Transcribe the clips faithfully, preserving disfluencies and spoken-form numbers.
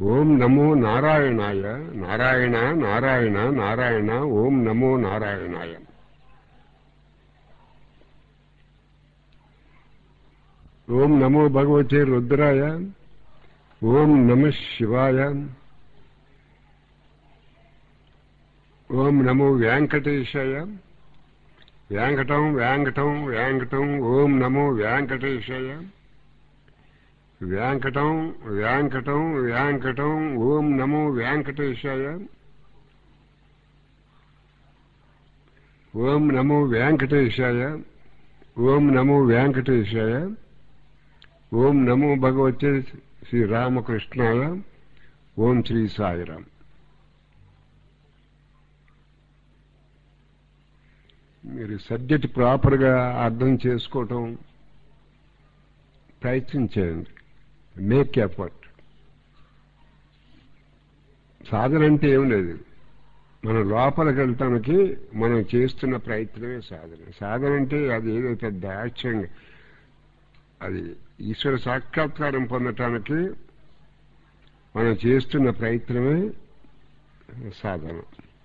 ఓం నమో నారాయణాయ. నారాయణ నారాయణ నారాయణ. ఓం నమో నారాయణాయ. ఓం నమో భగవతే రుద్రాయ. ఓం నమ శివాయ. ఓం నమో వెంకటేశాయ. వెంకటం వెంకటం వెంకటం. ఓం నమో వెంకటేశాయ. వెంకటం వెంకటం వెంకటం. ఓం నమో వెంకటేశాయ. ఓం నమో వెంకటేశాయ. ఓం నమో వెంకటేశాయ. ఓం నమో భగవతే శ్రీరామకృష్ణాయ. ఓం శ్రీ సాయిరామ్. మీరు సబ్జెక్ట్ ప్రాపర్గా అర్థం చేసుకోవటం ప్రయత్నం చేయండి. Make effort. సాధన అంటే ఏం లేదు, మనం లోపలికి వెళ్ళటానికి మనం చేస్తున్న ప్రయత్నమే సాధన. సాధన అంటే అది ఏదో పెద్ద ఆశ్చర్యంగా, అది ఈశ్వర సాక్షాత్కారం పొందటానికి మనం చేస్తున్న ప్రయత్నమే సాధన.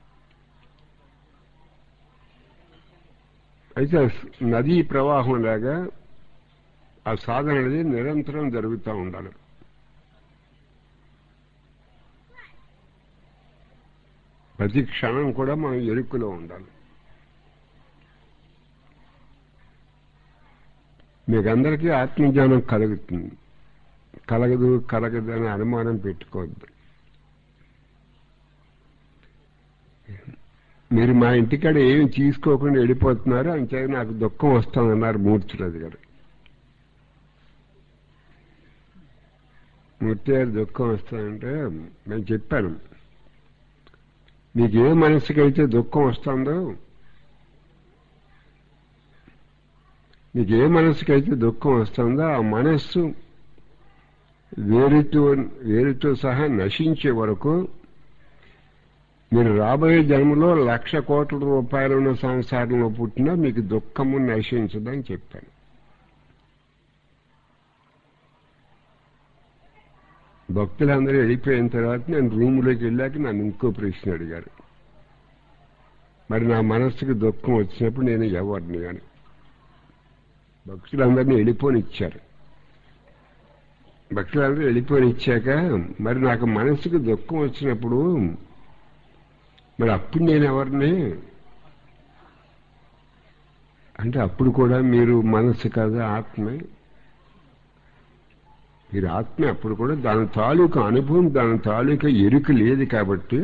అయితే నదీ ప్రవాహం లాగా ఆ సాధన అనేది నిరంతరం జరుగుతూ ఉండాలి. ప్రతి క్షణం కూడా మనం ఎరుకులో ఉండాలి. మీకందరికీ ఆత్మజ్ఞానం కలుగుతుంది. కలగదు కలగదు అని అనుమానం పెట్టుకోవద్దు. మీరు మా ఇంటికాడ ఏమి తీసుకోకుండా వెళ్ళిపోతున్నారు, అంతే నాకు దుఃఖం వస్తుందన్నారు మూర్తిరాజు గారు. మూర్తి గారు దుఃఖం వస్తుందంటే నేను చెప్పాను, మీకు ఏ మనసుకైతే దుఃఖం వస్తుందో, మీకు ఏ మనసుకైతే దుఃఖం వస్తుందో ఆ మనస్సు వేరుతో వేరుతో సహా నశించే వరకు మీరు రాబోయే జన్మలో లక్ష కోట్ల రూపాయలున్న సంసారంలో పుట్టినా మీకు దుఃఖము నశించదని చెప్పాను. భక్తులందరూ వెళ్ళిపోయిన తర్వాత నేను రూములోకి వెళ్ళాక నన్ను ఇంకో ప్రశ్న అడిగారు, మరి నా మనస్సుకి దుఃఖం వచ్చినప్పుడు నేను ఎవరిని అని. భక్తులందరినీ వెళ్ళిపోనిచ్చారు. భక్తులందరూ వెళ్ళిపోనిచ్చాక మరి నాకు మనస్సుకి దుఃఖం వచ్చినప్పుడు మరి అప్పుడు నేను ఎవరిని అంటే, అప్పుడు కూడా మీరు మనస్సు కాదు ఆత్మే. మీరు ఆత్మ. అప్పుడు కూడా దాని తాలూకా అనుభవం, దాని తాలూకా ఎరుక లేదు కాబట్టి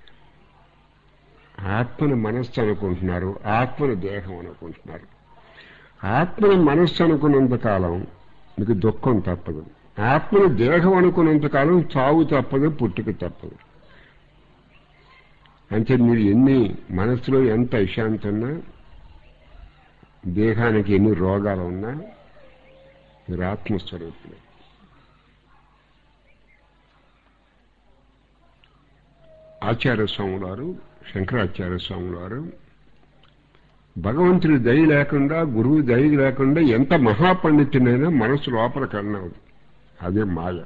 ఆత్మను మనస్సు అనుకుంటున్నారు, ఆత్మను దేహం అనుకుంటున్నారు. ఆత్మను మనస్సు అనుకున్నంత కాలం మీకు దుఃఖం తప్పదు. ఆత్మను దేహం అనుకున్నంత కాలం చావు తప్పదు, పుట్టుక తప్పదు. అంటే మీరు ఎన్ని మనస్సులో ఎంత అశాంతి ఉన్నా, దేహానికి ఎన్ని రోగాలు ఉన్నా మీరు ఆత్మస్వరూపులు. ఆచార్య స్వాములు వారు, శంకరాచార్య స్వాములు వారు భగవంతుడి దయ లేకుండా, గురువు దయ లేకుండా ఎంత మహాపండితునైనా మనసు లోపలికి వెళ్ళనవదు. అదే మాయ.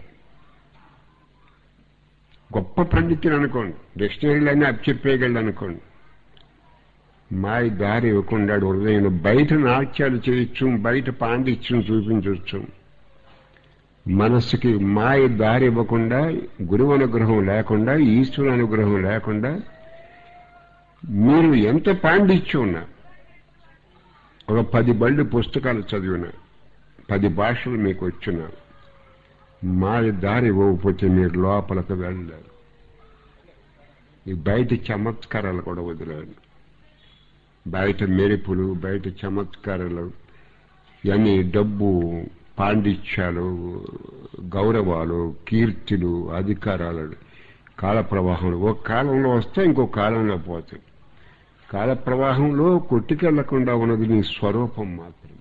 గొప్ప పండితులు అనుకోండి, డిక్షనరీలన్నీ అప్పచెప్పేయగలడు అనుకోండి, మాయ దారి ఇవ్వకుండా హృదయం బయట నాట్యాలు చేయొచ్చు, బయట పాండిత్యం చూపించవచ్చు. మనస్సుకి మాయ దారి ఇవ్వకుండా, గురువు అనుగ్రహం లేకుండా, ఈశ్వరు అనుగ్రహం లేకుండా మీరు ఎంత పాండిత్యం ఉన్నా, ఒక పది బళ్ళు పుస్తకాలు చదివినా, పది భాషలు మీకు వచ్చినా, మాయ దారి ఇవ్వకపోతే మీరు లోపలికి వెళ్ళలేరు. ఈ బయట చమత్కారాలు కూడా వదిలేరు. బయట మెరుపులు, బయట చమత్కారాలు, ఇవన్నీ డబ్బు, పాండిత్యాలు, గౌరవాలు, కీర్తులు, అధికారాలు కాల ప్రవాహంలో ఒక కాలంలో వస్తే ఇంకో కాలంలో పోతాయి. కాల ప్రవాహంలో కొట్టుకెళ్లకుండా ఉన్నది నీ స్వరూపం మాత్రమే.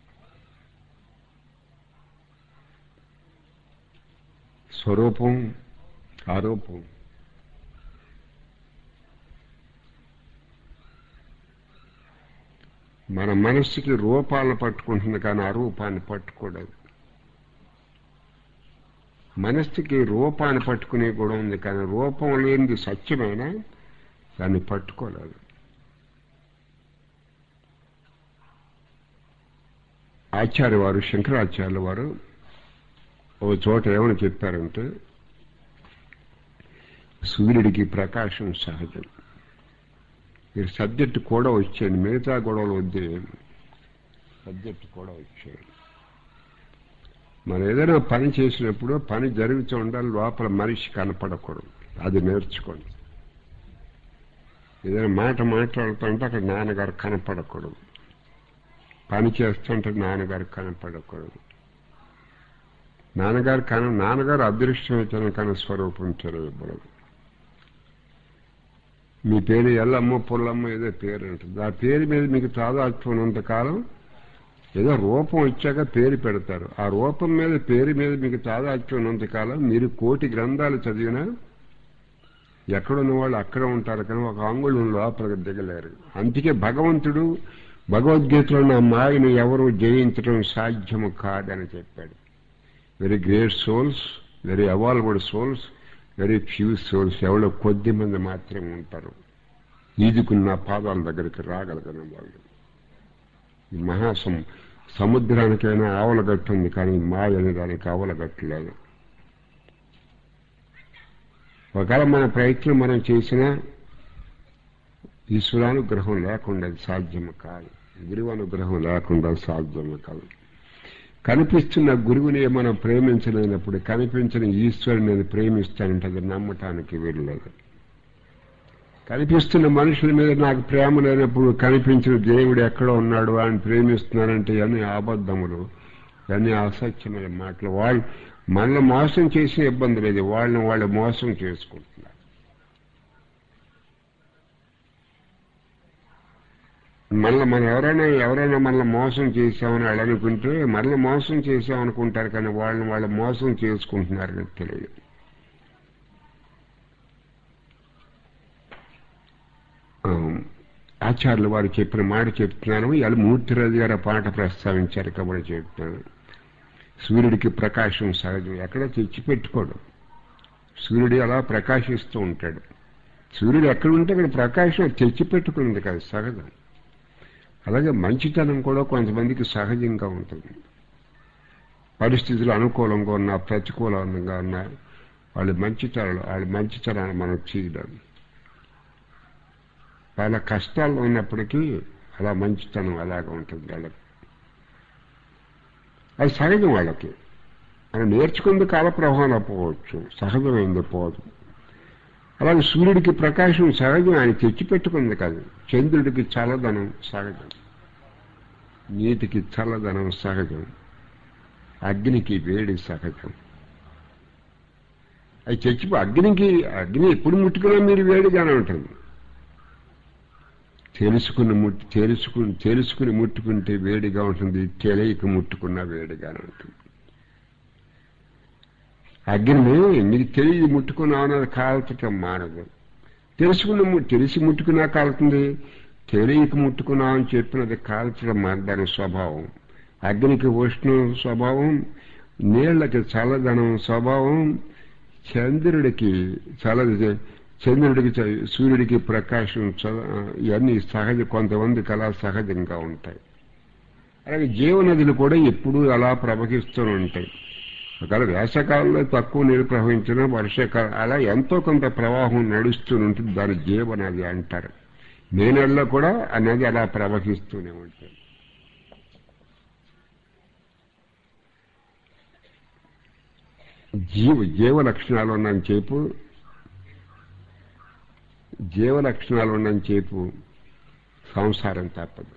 స్వరూపం ఆరోపం. మన మనస్సుకి రూపాలను పట్టుకుంటుంది కానీ ఆ రూపాన్ని పట్టుకోలేదు. మనస్సుకి రూపాన్ని పట్టుకునే కూడా ఉంది, కానీ రూపం లేనిది సత్యమైనా దాన్ని పట్టుకోలేదు. ఆచార్య వారు శంకరాచార్యుల వారు ఓ చోట ఏమని చెప్పారంటే, సూర్యుడికి ప్రకాశం సహజం. మీరు సబ్జెక్ట్ కూడా వచ్చేయండి, మిగతా గొడవలు వద్దే, సబ్జెక్ట్ కూడా వచ్చేయండి. మనం ఏదైనా పని చేసినప్పుడు పని జరుగుతూ ఉండాలి, లోపల మనిషి కనపడకూడదు, అది నేర్చుకోండి. ఏదైనా మాట మాట్లాడుతుంటే అక్కడ నాన్నగారు కనపడకూడదు, పని చేస్తుంటే నాన్నగారు కనపడకూడదు. నాన్నగారు కన నాన్నగారు అదృష్టమైతే కన స్వరూపం తెలియకూడదు. మీ పేరు ఎల్లమ్మ పుల్లమ్మ ఏదో పేరు ఉంటుంది, ఆ పేరు మీద మీకు తాదాత్వం ఉన్నంతకాలం ఏదో రూపం వచ్చాక పేరు పెడతారు. ఆ రూపం మీద పేరు మీద మీకు తాదాత్యం ఉన్నంతకాలం మీరు కోటి గ్రంథాలు చదివినా ఎక్కడున్న వాళ్ళు అక్కడ ఉంటారు, కానీ ఒక అంగుళం లోపలికి దిగలేరు. అందుకే భగవంతుడు భగవద్గీతలో నా మాయను ఎవరు జయించడం సాధ్యము కాదని చెప్పాడు. Very great souls, very evolved souls, very few souls, ఎవరో కొద్ది మంది మాత్రమే ఉంటారు ఈదుకున్న పాదాల దగ్గరికి రాగలిగిన వాళ్ళు. ఈ మహాసం సముద్రానికైనా ఆవలగట్టు ఉంది, కానీ మాయ అనే దానికి ఆవలగట్టు లేదు. ఒకవేళ మన ప్రయత్నం మనం చేసినా ఈశ్వరానుగ్రహం లేకుండా అది సాధ్యము కాదు, గురువు అనుగ్రహం లేకుండా సాధ్యము కాదు. కనిపిస్తున్న గురువుని మనం ప్రేమించలేనప్పుడు కనిపించిన ఈశ్వరుని నేను ప్రేమిస్తానంటే అది నమ్మటానికి వీల్లేదు. కనిపిస్తున్న మనుషుల మీద నాకు ప్రేమ లేనప్పుడు కనిపించిన దేవుడు ఎక్కడో ఉన్నాడు అని ప్రేమిస్తున్నారంటే ఇవన్నీ అబద్ధములు, ఇవన్నీ అసత్యమైన మాటలు. వాళ్ళు మనల్ని మోసం చేసే ఇబ్బంది లేదు, వాళ్ళని వాళ్ళు మోసం చేసుకుంటున్నారు. మళ్ళీ మనం ఎవరైనా ఎవరైనా మనల్ని మోసం చేసామని వాళ్ళు అనుకుంటే మనల్ని మోసం చేసామనుకుంటారు, కానీ వాళ్ళని వాళ్ళు మోసం చేసుకుంటున్నారని తెలియదు. ఆచార్యులు వారు చెప్పిన మాట చెప్తున్నాను. ఇవాళ మూర్తిరాజు గారు ఆ పాట ప్రస్తావించారు కాబట్టి చెప్తున్నాను. సూర్యుడికి ప్రకాశం సహజం, ఎక్కడ తెచ్చిపెట్టుకోడు. సూర్యుడు అలా ప్రకాశిస్తూ ఉంటాడు. సూర్యుడు ఎక్కడుంటే అక్కడ ప్రకాశం తెచ్చిపెట్టుకున్నది కాదు, సహజం. అలాగే మంచితనం కూడా కొంతమందికి సహజంగా ఉంటుంది. పరిస్థితులు అనుకూలంగా ఉన్నా ప్రతికూలంగా ఉన్నా వాళ్ళ మంచితనాలు వాళ్ళ మంచితనాన్ని మనం చేయడం. వాళ్ళ కష్టాల్లో ఉన్నప్పటికీ అలా మంచితనం అలాగే ఉంటుంది వాళ్ళకి, అది సహజం. వాళ్ళకి మనం నేర్చుకుంది కాల ప్రభావం పోవచ్చు, సహజమైంది పోదు. అలాగే సూర్యుడికి ప్రకాశం సహజం, ఆయన తెచ్చిపెట్టుకుంది కాదు. చంద్రుడికి చల్లదనం సహజం, నీటికి చల్లదనం సహజం, అగ్నికి వేడి సహజం. అది తెచ్చిపో అగ్నికి అగ్ని ఎప్పుడు ముట్టుకున్నా మీరు వేడిగానే ఉంటుంది. తెలుసుకుని ముట్టు తెలుసుకుని తెలుసుకుని ముట్టుకుంటే వేడిగా ఉంటుంది, తెలియక ముట్టుకున్నా వేడిగానే ఉంటుంది. అగ్ని మీకు తెలియ ముట్టుకున్నావు అన్నది కాల్చటం మానదు. తెలుసుకున్న తెలిసి ముట్టుకున్నా కాలుతుంది, తెలియక ముట్టుకున్నావు అని చెప్పినది కాల్చడం మానదు. దాని స్వభావం అగ్నికి ఉష్ణ స్వభావం, నీళ్లకి చల్లదనం స్వభావం, చంద్రుడికి చల్లది చంద్రుడికి సూర్యుడికి ప్రకాశం ఇవన్నీ సహజ, కొంతమంది కళ సహజంగా ఉంటాయి. అలాగే జీవనదులు కూడా ఎప్పుడూ అలా ప్రవహిస్తూ ఉంటాయి. ఒకవేళ వేసవకాలంలో తక్కువ నీరు ప్రవహించినా వర్షాకాలం అలా ఎంతో కొంత ప్రవాహం నడుస్తూ ఉంటుంది, దాని జీవనది అంటారు. మే నెలలో కూడా ఆ నది అలా ప్రవహిస్తూనే ఉంటుంది. జీవ జీవ లక్షణాలు ఉన్నని చెప్పు జీవ లక్షణాలు ఉన్నని చెప్పు సంసారం తప్పదు.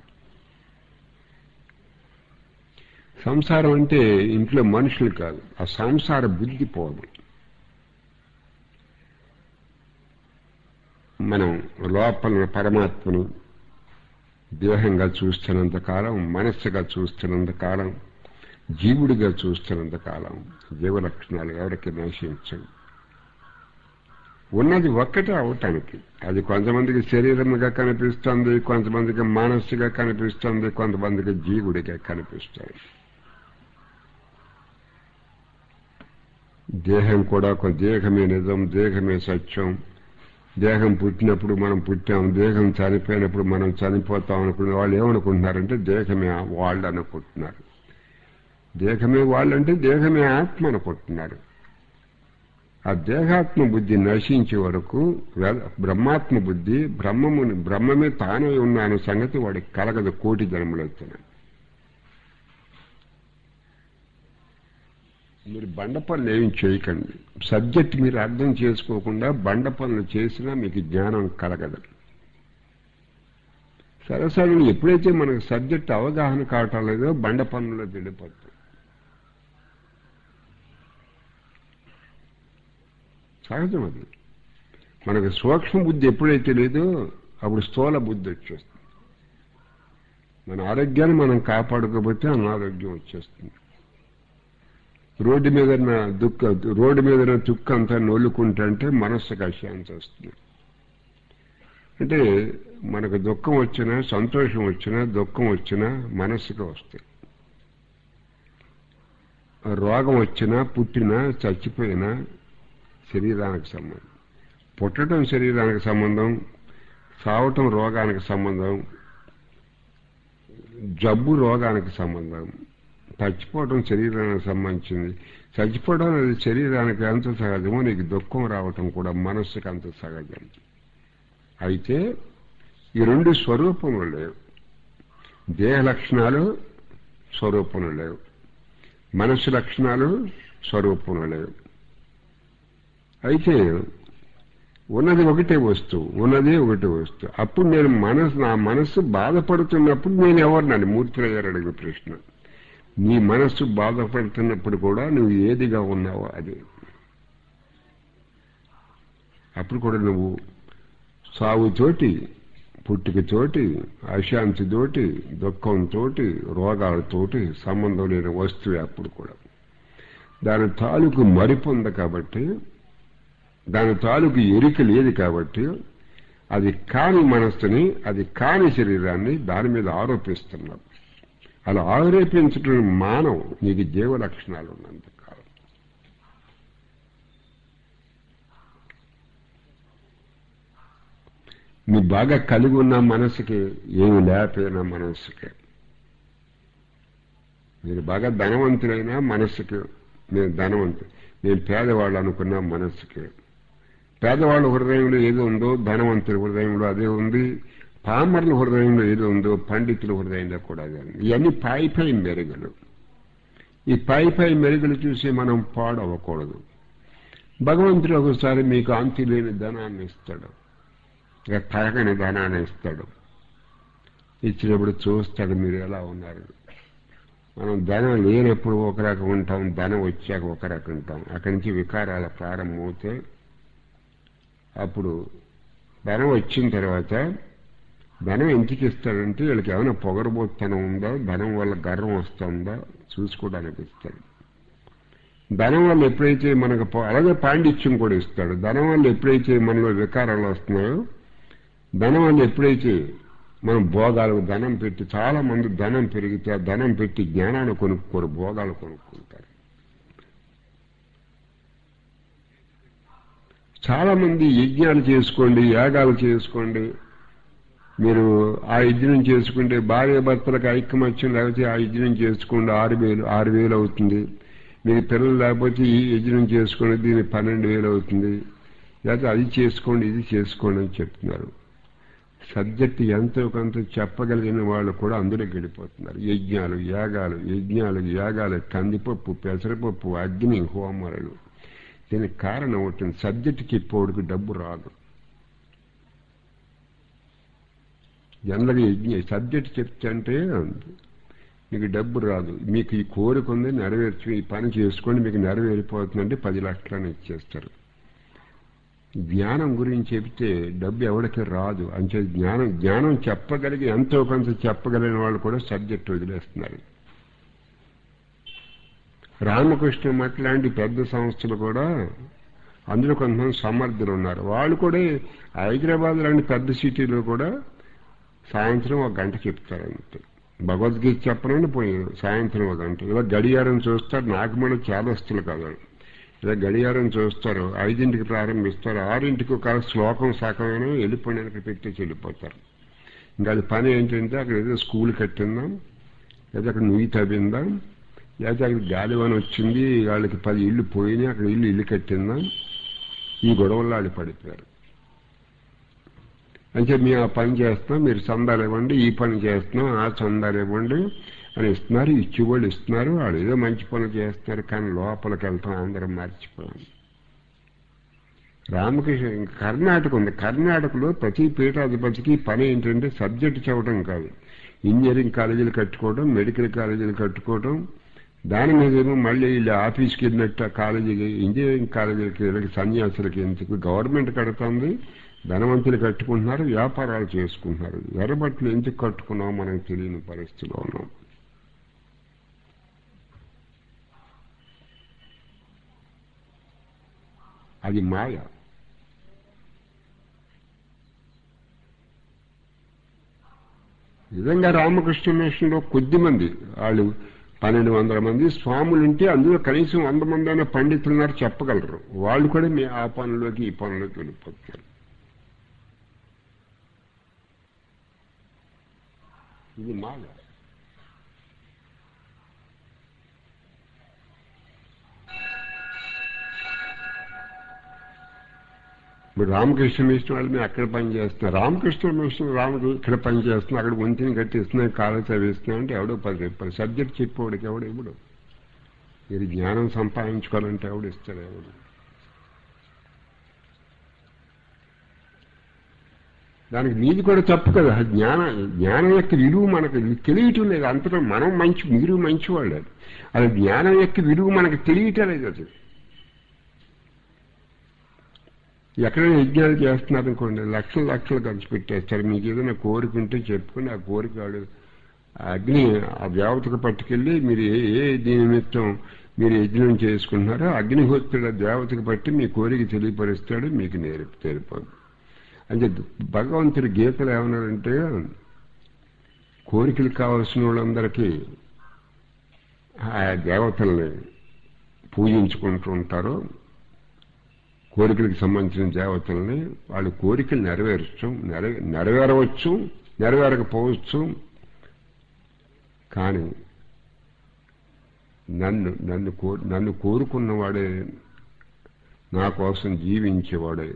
సంసారం అంటే ఇంట్లో మనుషులు కాదు, ఆ సంసార బుద్ధి పోదు. మనం లోపల పరమాత్మను దేహంగా చూస్తున్నంత కాలం, మనస్సుగా చూస్తున్నంత కాలం, జీవుడిగా చూస్తున్నంత కాలం జీవ లక్షణాలు ఎవరికి నశించవు. ఉన్నది ఒక్కటే అవటానికి. అది కొంతమందికి శరీరంగా కనిపిస్తుంది, కొంతమందికి మనస్సుగా కనిపిస్తుంది, కొంతమందికి జీవుడిగా కనిపిస్తుంది. దేహం కూడా ఒక దేహమే నిజం, దేహమే సత్యం. దేహం పుట్టినప్పుడు మనం పుట్టాం, దేహం చనిపోయినప్పుడు మనం చనిపోతాం అనుకున్న వాళ్ళు ఏమనుకుంటున్నారంటే దేహమే వాళ్ళు అనుకుంటున్నారు. దేహమే వాళ్ళంటే దేహమే ఆత్మ అనుకుంటున్నారు. ఆ దేహాత్మ బుద్ధి నశించే వరకు బ్రహ్మాత్మ బుద్ధి బ్రహ్మముని బ్రహ్మమే తానే ఉన్నాను సంగతి వాడికి కలగదు కోటి జన్మలెత్తున. మీరు బండ పనులు ఏం చేయకండి. సబ్జెక్ట్ మీరు అర్థం చేసుకోకుండా బండ పనులు చేసినా మీకు జ్ఞానం కలగదు. సరసలు ఎప్పుడైతే మనకు సబ్జెక్ట్ అవగాహన కావటం లేదో బండ పనుల్లో వెళ్ళిపోతుంది. సహజం అది. మనకు సూక్ష్మ బుద్ధి ఎప్పుడైతే లేదో అప్పుడు స్థూల బుద్ధి వచ్చేస్తుంది. మన ఆరోగ్యాన్ని మనం కాపాడుకోకపోతే అనారోగ్యం వచ్చేస్తుంది. రోడ్డు మీద దుఃఖ రోడ్డు మీద తుక్కు అంతా నొల్లుకుంటే మనస్సుకు అశాంతి వస్తుంది. అంటే మనకు దుఃఖం వచ్చినా సంతోషం వచ్చినా దుఃఖం వచ్చినా మనస్సుకు వస్తాయి. రోగం వచ్చినా పుట్టినా చచ్చిపోయినా శరీరానికి సంబంధం. పుట్టడం శరీరానికి సంబంధం, సావటం రోగానికి సంబంధం, జబ్బు రోగానికి సంబంధం, చచ్చిపోవడం శరీరానికి సంబంధించింది. చచ్చిపోవడం అనేది శరీరానికి అంత సహజమో నీకు దుఃఖం రావటం కూడా మనస్సుకి అంత సహజం. అయితే ఈ రెండు స్వరూపములు లేవు. దేహ లక్షణాలు స్వరూపములు లేవు, మనస్సు లక్షణాలు స్వరూపములు లేవు. అయితే ఉన్నది ఒకటే వస్తువు, ఉన్నదే ఒకటే వస్తువు. అప్పుడు నేను మనసు నా మనస్సు బాధపడుతున్నప్పుడు నేను ఎవరినని మూర్తిరావు గారు అడిగే ప్రశ్న. నీ మనస్సు బాధపడుతున్నప్పుడు కూడా నువ్వు ఏదిగా ఉన్నావో అదే. అప్పుడు కూడా నువ్వు సావుతోటి, పుట్టుకతోటి, అశాంతితోటి, దుఃఖంతోటి, రోగాలతోటి సంబంధం లేని వస్తువే. అప్పుడు కూడా దాని తాలూకు మరిపొంద కాబట్టి, దాని తాలూకు ఎరిక లేదు కాబట్టి అది కాని మనస్సుని, అది కాని శరీరాన్ని దాని మీద ఆరోపిస్తున్నావు. అలా ఆరోపించడం మానవు. నీకు జీవ లక్షణాలు ఉన్నంత కాలం. నువ్వు బాగా కలిగి ఉన్న మనసుకి ఏమి లేకపోయినా మనస్సుకి, మీరు బాగా ధనవంతులైనా మనస్సుకి నేను ధనవంతు, నేను పేదవాళ్ళు అనుకున్న మనస్సుకి, పేదవాళ్ళ హృదయంలో ఏదో ఉందో ధనవంతుల హృదయంలో అదే ఉంది, పామర్ల హృదయంలో ఏదో ఉందో పండితుల హృదయంలో కూడా అదే ఉంది. ఇవన్నీ పై పై మెరుగులు. ఈ పై పై మెరుగులు చూసి మనం పాడవకూడదు. భగవంతుడు ఒకసారి మీకు అంతి లేని ధనాన్ని ఇస్తాడు, ఇక తరగని ధనాన్ని ఇస్తాడు. ఇచ్చినప్పుడు చూస్తాడు మీరు ఎలా ఉన్నారు. మనం ధనం లేనప్పుడు ఒక రకం ఉంటాం, ధనం వచ్చాక ఒక రకం ఉంటాం. అక్కడి నుంచి వికారాల ప్రారంభమవుతే అప్పుడు ధనం వచ్చిన తర్వాత ధనం ఎందుకు ఇస్తాడంటే వీళ్ళకి ఏమైనా పొగరబోతనం ఉందా, ధనం వల్ల గర్వం వస్తుందా చూసుకోవడానికి ఇస్తాడు. ధనం వల్ల ఎప్పుడైతే మనకు అలాగే పాండిత్యం కూడా ఇస్తాడు. ధనం వల్ల ఎప్పుడైతే మనలో వికారాలు వస్తున్నాయో, ధనం వల్ల ఎప్పుడైతే మనం భోగాలకు ధనం పెట్టి, చాలా మంది ధనం పెరిగితే ఆ ధనం పెట్టి జ్ఞానాన్ని కొనుక్కోరు, భోగాలు కొనుక్కుంటారు. చాలా మంది యజ్ఞాలు చేసుకోండి, యాగాలు చేసుకోండి, మీరు ఆ యజ్ఞం చేసుకుంటే భార్య భర్తలకు ఐక్యమత్యం లేకపోతే ఆ యజ్ఞం చేసుకోండి, ఆరు వేలు ఆరు వేలు అవుతుంది. మీకు పిల్లలు లేకపోతే ఈ యజ్ఞం చేసుకోండి, దీనికి పన్నెండు వేలు అవుతుంది. లేకపోతే అది చేసుకోండి, ఇది చేసుకోండి అని చెప్తున్నారు. సబ్జెక్ట్ ఎంతో కొంత చెప్పగలిగిన వాళ్ళు కూడా అందులో గడిపోతున్నారు. యజ్ఞాలు యాగాలు యజ్ఞాలు యాగాలు కందిపప్పు, పెసరపప్పు, అగ్ని హోమాలు. దీనికి కారణం అవుతుంది, సబ్జెక్ట్ చెప్పేవాడికి డబ్బు రాదు. జనరల్గా యజ్ఞ సబ్జెక్ట్ చెప్తే అంటే మీకు డబ్బు రాదు. మీకు ఈ కోరిక ఉంది, నెరవేర్చు, ఈ పని చేసుకోండి, మీకు నెరవేరిపోతుందంటే పది లక్షలని ఇచ్చేస్తారు. జ్ఞానం గురించి చెప్తే డబ్బు ఎవరికి రాదు. అంటే జ్ఞానం జ్ఞానం చెప్పగలిగి ఎంతో కొంత చెప్పగలిగిన వాళ్ళు కూడా సబ్జెక్ట్ వదిలేస్తున్నారు. రామకృష్ణ మఠ్ లాంటి పెద్ద సంస్థలు కూడా అందులో కొంతమంది సమర్థులు ఉన్నారు. వాళ్ళు కూడా హైదరాబాద్ లాంటి పెద్ద సిటీలో కూడా సాయంత్రం ఒక గంట చెప్తారంటే, భగవద్గీత చెప్పనని పోయి సాయంత్రం ఒక గంట ఇలా గడియారం చూస్తారు. నాకు మళ్ళీ చేదస్తులు కదా, అదే గడియారం చూస్తారు, ఐదింటికి ప్రారంభిస్తారు, ఆరింటికి ఒక శ్లోకం సగమైనా వెళ్ళిపోయినాక పెట్టి వెళ్ళిపోతారు. ఇంకా అది పని ఏంటంటే అక్కడ ఏదో స్కూల్ కట్టిందాం, లేదా అక్కడ నుయ్యి తవ్విందాం, లేకపోతే అక్కడ గాలివాన వచ్చింది, వాళ్ళకి పది ఇళ్ళు పోయినాయి, అక్కడ ఇల్లు ఇల్లు కట్టిందాం, ఈ గొడవల్లో వాళ్ళు పడిపోయారు. అంటే మేము ఆ పని చేస్తున్నాం, మీరు చందాలు ఇవ్వండి, ఈ పని చేస్తున్నాం, ఆ చందాలు ఇవ్వండి అని ఇస్తున్నారు, ఇచ్చేవాళ్ళు ఇస్తున్నారు, వాళ్ళు ఏదో మంచి పనులు చేస్తున్నారు. కానీ లోపలికి వెళ్తాం అందరం మర్చిపోయాం. రామకృష్ణ కర్ణాటక ఉంది, కర్ణాటకలో ప్రతి పీఠాధిపతికి పని ఏంటంటే సబ్జెక్ట్ చదవడం కాదు, ఇంజనీరింగ్ కాలేజీలు కట్టుకోవడం, మెడికల్ కాలేజీలు కట్టుకోవడం, దాని మీదేమో మళ్ళీ వీళ్ళు ఆఫీస్కి వెళ్ళినట్టు కాలేజీకి ఇంజనీరింగ్ కాలేజీలకి వీళ్ళకి సన్యాసులకి ఎందుకు, గవర్నమెంట్ కడుతుంది, ధనవంతులు కట్టుకుంటున్నారు, వ్యాపారాలు చేసుకుంటున్నారు. ఎర్రబట్టలు ఎందుకు కట్టుకున్నాం మనకు తెలియని పరిస్థితిలో ఉన్నాం. అది మాయ. నిజంగా రామకృష్ణ మిషన్లో కొద్ది మంది, వాళ్ళు పన్నెండు వందల మంది స్వాములు ఉంటే అందులో కనీసం వంద మంది అయినా పండితులు ఉన్నారు చెప్పగలరు. వాళ్ళు కూడా మీ ఆ పనులోకి ఈ పనులోకి వెళ్ళిపోతారు. ఇది మాయ. ఇప్పుడు రామకృష్ణ మిషన్ వాళ్ళు మేము అక్కడ పని చేస్తున్నారు, రామకృష్ణ మిషన్ రాముడు ఇక్కడ పని చేస్తున్నాం, అక్కడ వంతిని కట్టిస్తున్నాం, కాలేజ్ చదివిస్తున్నాం అంటే ఎవడో పది రూపాయలు సబ్జెక్ట్ చెప్పేవాడికి ఎవడు ఇవ్వడు. మీరు జ్ఞానం సంపాదించుకోవాలంటే ఎవడు ఇస్తాడు, ఎవడు. దానికి నీది కూడా తప్పు కదా. జ్ఞాన జ్ఞానం యొక్క విలువ మనకు తెలియటం లేదు. అంతటా మనం మంచి, మీరు మంచివాళ్ళు, అది జ్ఞానం యొక్క విలువ మనకు తెలియటం లేదు. అది ఎక్కడైనా యజ్ఞాలు చేస్తున్నారు అనుకోండి, లక్షలు లక్షలు ఖర్చు పెట్టేస్తారు. మీకు ఏదైనా కోరిక ఉంటే చెప్పుకుని ఆ కోరిక వాడు అగ్ని ఆ దేవతకు పట్టుకెళ్ళి మీరు ఏ ఏ దీని నిమిత్తం మీరు యజ్ఞం చేసుకుంటున్నారో అగ్నిహోత్రుడు ఆ దేవతకు పట్టి మీ కోరిక తెలియపరుస్తాడు, మీకు నేర్పు తెలిపాడు. అంటే భగవంతుడి గీతలు ఏమన్నారంటే, కోరికలు కావాల్సిన వాళ్ళందరికీ ఆ దేవతల్ని పూజించుకుంటూ ఉంటారు. కోరికలకు సంబంధించిన దేవతల్ని వాళ్ళ కోరికలు నెరవేర్చు నెరవే నెరవేరవచ్చు నెరవేరకపోవచ్చు. కానీ నన్ను నన్ను కో నన్ను కోరుకున్నవాడే, నా కోసం జీవించేవాడే,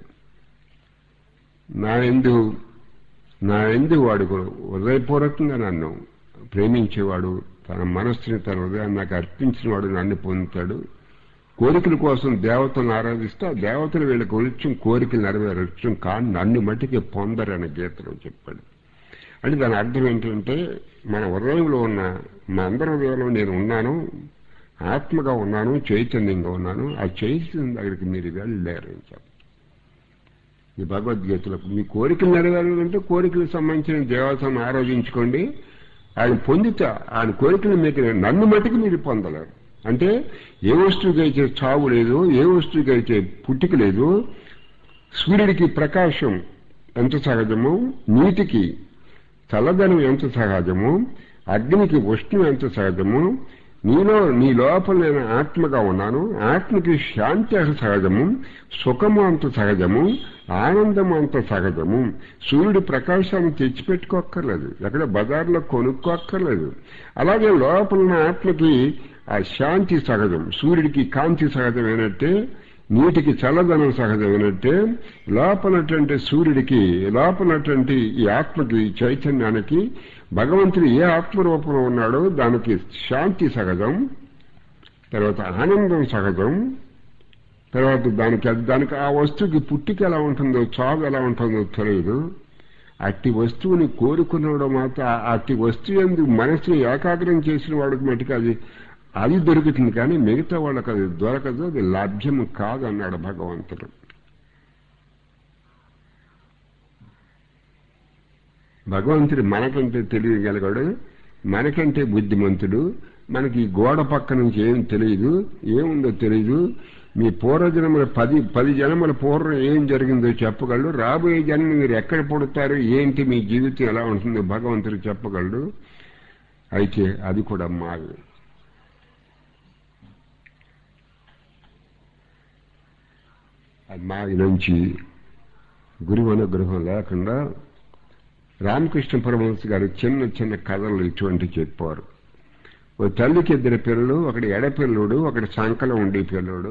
నా ఎందు నా ఎందు వాడు హృదయపూర్వకంగా నన్ను ప్రేమించేవాడు, తన మనస్సుని తన హృదయాన్ని నాకు అర్పించిన వాడు నన్ను పొందుతాడు. కోరికల కోసం దేవతలను ఆరాధిస్తే ఆ దేవతలు వీళ్ళకి వచ్చి కోరికలు నెరవేరవచ్చు, కానీ నన్ను మట్టికి పొందరని గీతలో చెప్పాడు. అంటే దాని అర్థం ఏంటంటే, మన హృదయంలో ఉన్న మా అందరి హృదయంలో నేను ఉన్నాను, ఆత్మగా ఉన్నాను, చైతన్యంగా ఉన్నాను. ఆ చైతన్యం దగ్గరికి మీరు వెళ్ళలేరు అని చెప్పాలి ఈ భగవద్గీతలో. మీ కోరికలు నెరవేరాలంటే కోరికలకు సంబంధించిన దేవతను ఆరాధించుకోండి, ఆయన పొందితే ఆయన కోరికలు మీకు, నన్ను మట్టికి మీరు పొందలేరు. అంటే ఏ వస్తువుకైతే చావు లేదు, ఏ వస్తువుకైతే పుట్టుక లేదు, సూర్యుడికి ప్రకాశం ఎంత సహజమో, నీటికి చల్లదనం ఎంత సహజమో, అగ్నికి ఉష్ణం ఎంత సహజమో, నీలో నీ లోపల నేను ఆత్మగా ఉన్నాను, ఆత్మకి శాంతి అంత సహజము, సుఖము అంత సహజము, ఆనందం అంత సహజము. సూర్యుడి ప్రకాశాన్ని తెచ్చిపెట్టుకోక్కర్లేదు, ఎక్కడ బజార్లో కొనుక్కోక్కర్లేదు. అలాగే లోపల ఉన్న ఆత్మకి ఆ శాంతి సహజం, సూర్యుడికి కాంతి సహజమైనట్టే, నీటికి చల్లదనం సహజమైనట్టే, లోపలటువంటి సూర్యుడికి లోపలటువంటి ఈ ఆత్మకి చైతన్యానికి భగవంతుడు ఏ ఆత్మరూపంలో ఉన్నాడో దానికి శాంతి సహజం, తర్వాత ఆనందం సహజం, తర్వాత దానికి దానికి ఆ వస్తువుకి పుట్టిక ఎలా ఉంటుందో చావు ఎలా ఉంటుందో తెలియదు. అట్టి వస్తువుని కోరుకున్నవాడు మాత్రం అట్టి వస్తువు ఎందుకు మనసుని ఏకాగ్రం చేసిన వాడికి మటుకు అది అది దొరుకుతుంది, కానీ మిగతా వాళ్ళకి అది దొరకదు, అది లభ్యము కాదు అన్నాడు భగవంతుడు. భగవంతుడు మనకంటే తెలియగలిగాడు, మనకంటే బుద్ధిమంతుడు. మనకి గోడ పక్క నుంచి ఏం తెలియదు, ఏముందో తెలియదు. మీ పూర్వజన్మల పది పది జన్మల పూర్వం ఏం జరిగిందో చెప్పగలడు, రాబోయే జన్మ మీరు ఎక్కడ పుడతారు, ఏంటి మీ జీవితం ఎలా ఉంటుందో భగవంతుడు చెప్పగలడు. అయితే అది కూడా మాయ. మాది నుంచి గురువు అనుగ్రహం లేకుండా రామకృష్ణ పరమహంస గారు చిన్న చిన్న కథలు ఇటువంటి చెప్పారు. ఓ తల్లికి ఇద్దరు పిల్లలు, ఒకటి ఎడపిల్లుడు, ఒకటి సంకలో ఉండే పిల్లుడు.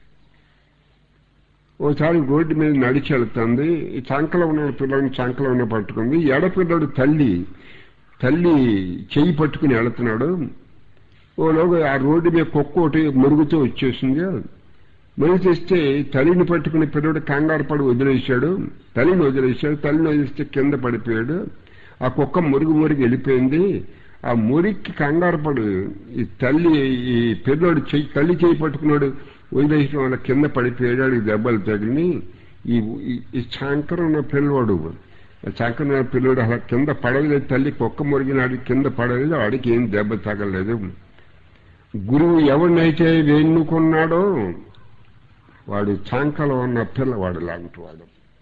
ఓసారి రోడ్డు మీద నడిచి వెళ్తుంది. ఈ సంకలో ఉన్న పిల్లల్ని సంకలో ఉన్న పట్టుకుంది. ఎడపిల్లడు తల్లి తల్లి చెయ్యి పట్టుకుని వెళుతున్నాడు. ఓలోగా ఆ రోడ్డు మీద కుక్క ఒకటి మురుగుతూ వచ్చేసింది. మెరిచేస్తే తల్లిని పట్టుకుని పిల్లడు కంగారు పడి వదిలేశాడు. తల్లిని వదిలేశాడు. తల్లిని వదిలేస్తే కింద పడిపోయాడు. ఆ కుక్క మురుగు మురిగి వెళ్ళిపోయింది. ఆ మురికి కంగారు పడు ఈ తల్లి ఈ పిల్లోడు చెయ్యి తల్లి చేయి పట్టుకున్నాడు. వదిలేసిన వాళ్ళ కింద పడిపోయాడు. దెబ్బలు తగిలి ఈ ఈ శంకరం ఉన్న పిల్లవాడు శంకరం ఉన్న పిల్లోడు అలా కింద పడలేదు. తల్లి కుక్క మురిగినాడు, కింద పడలేదు. వాడికి ఏం దెబ్బ తగలేదు. గురువు ఎవరినైతే ఎన్నుకున్నాడో వాడు చాంకలో ఉన్న పిల్లవాడు లాంటి వాడు.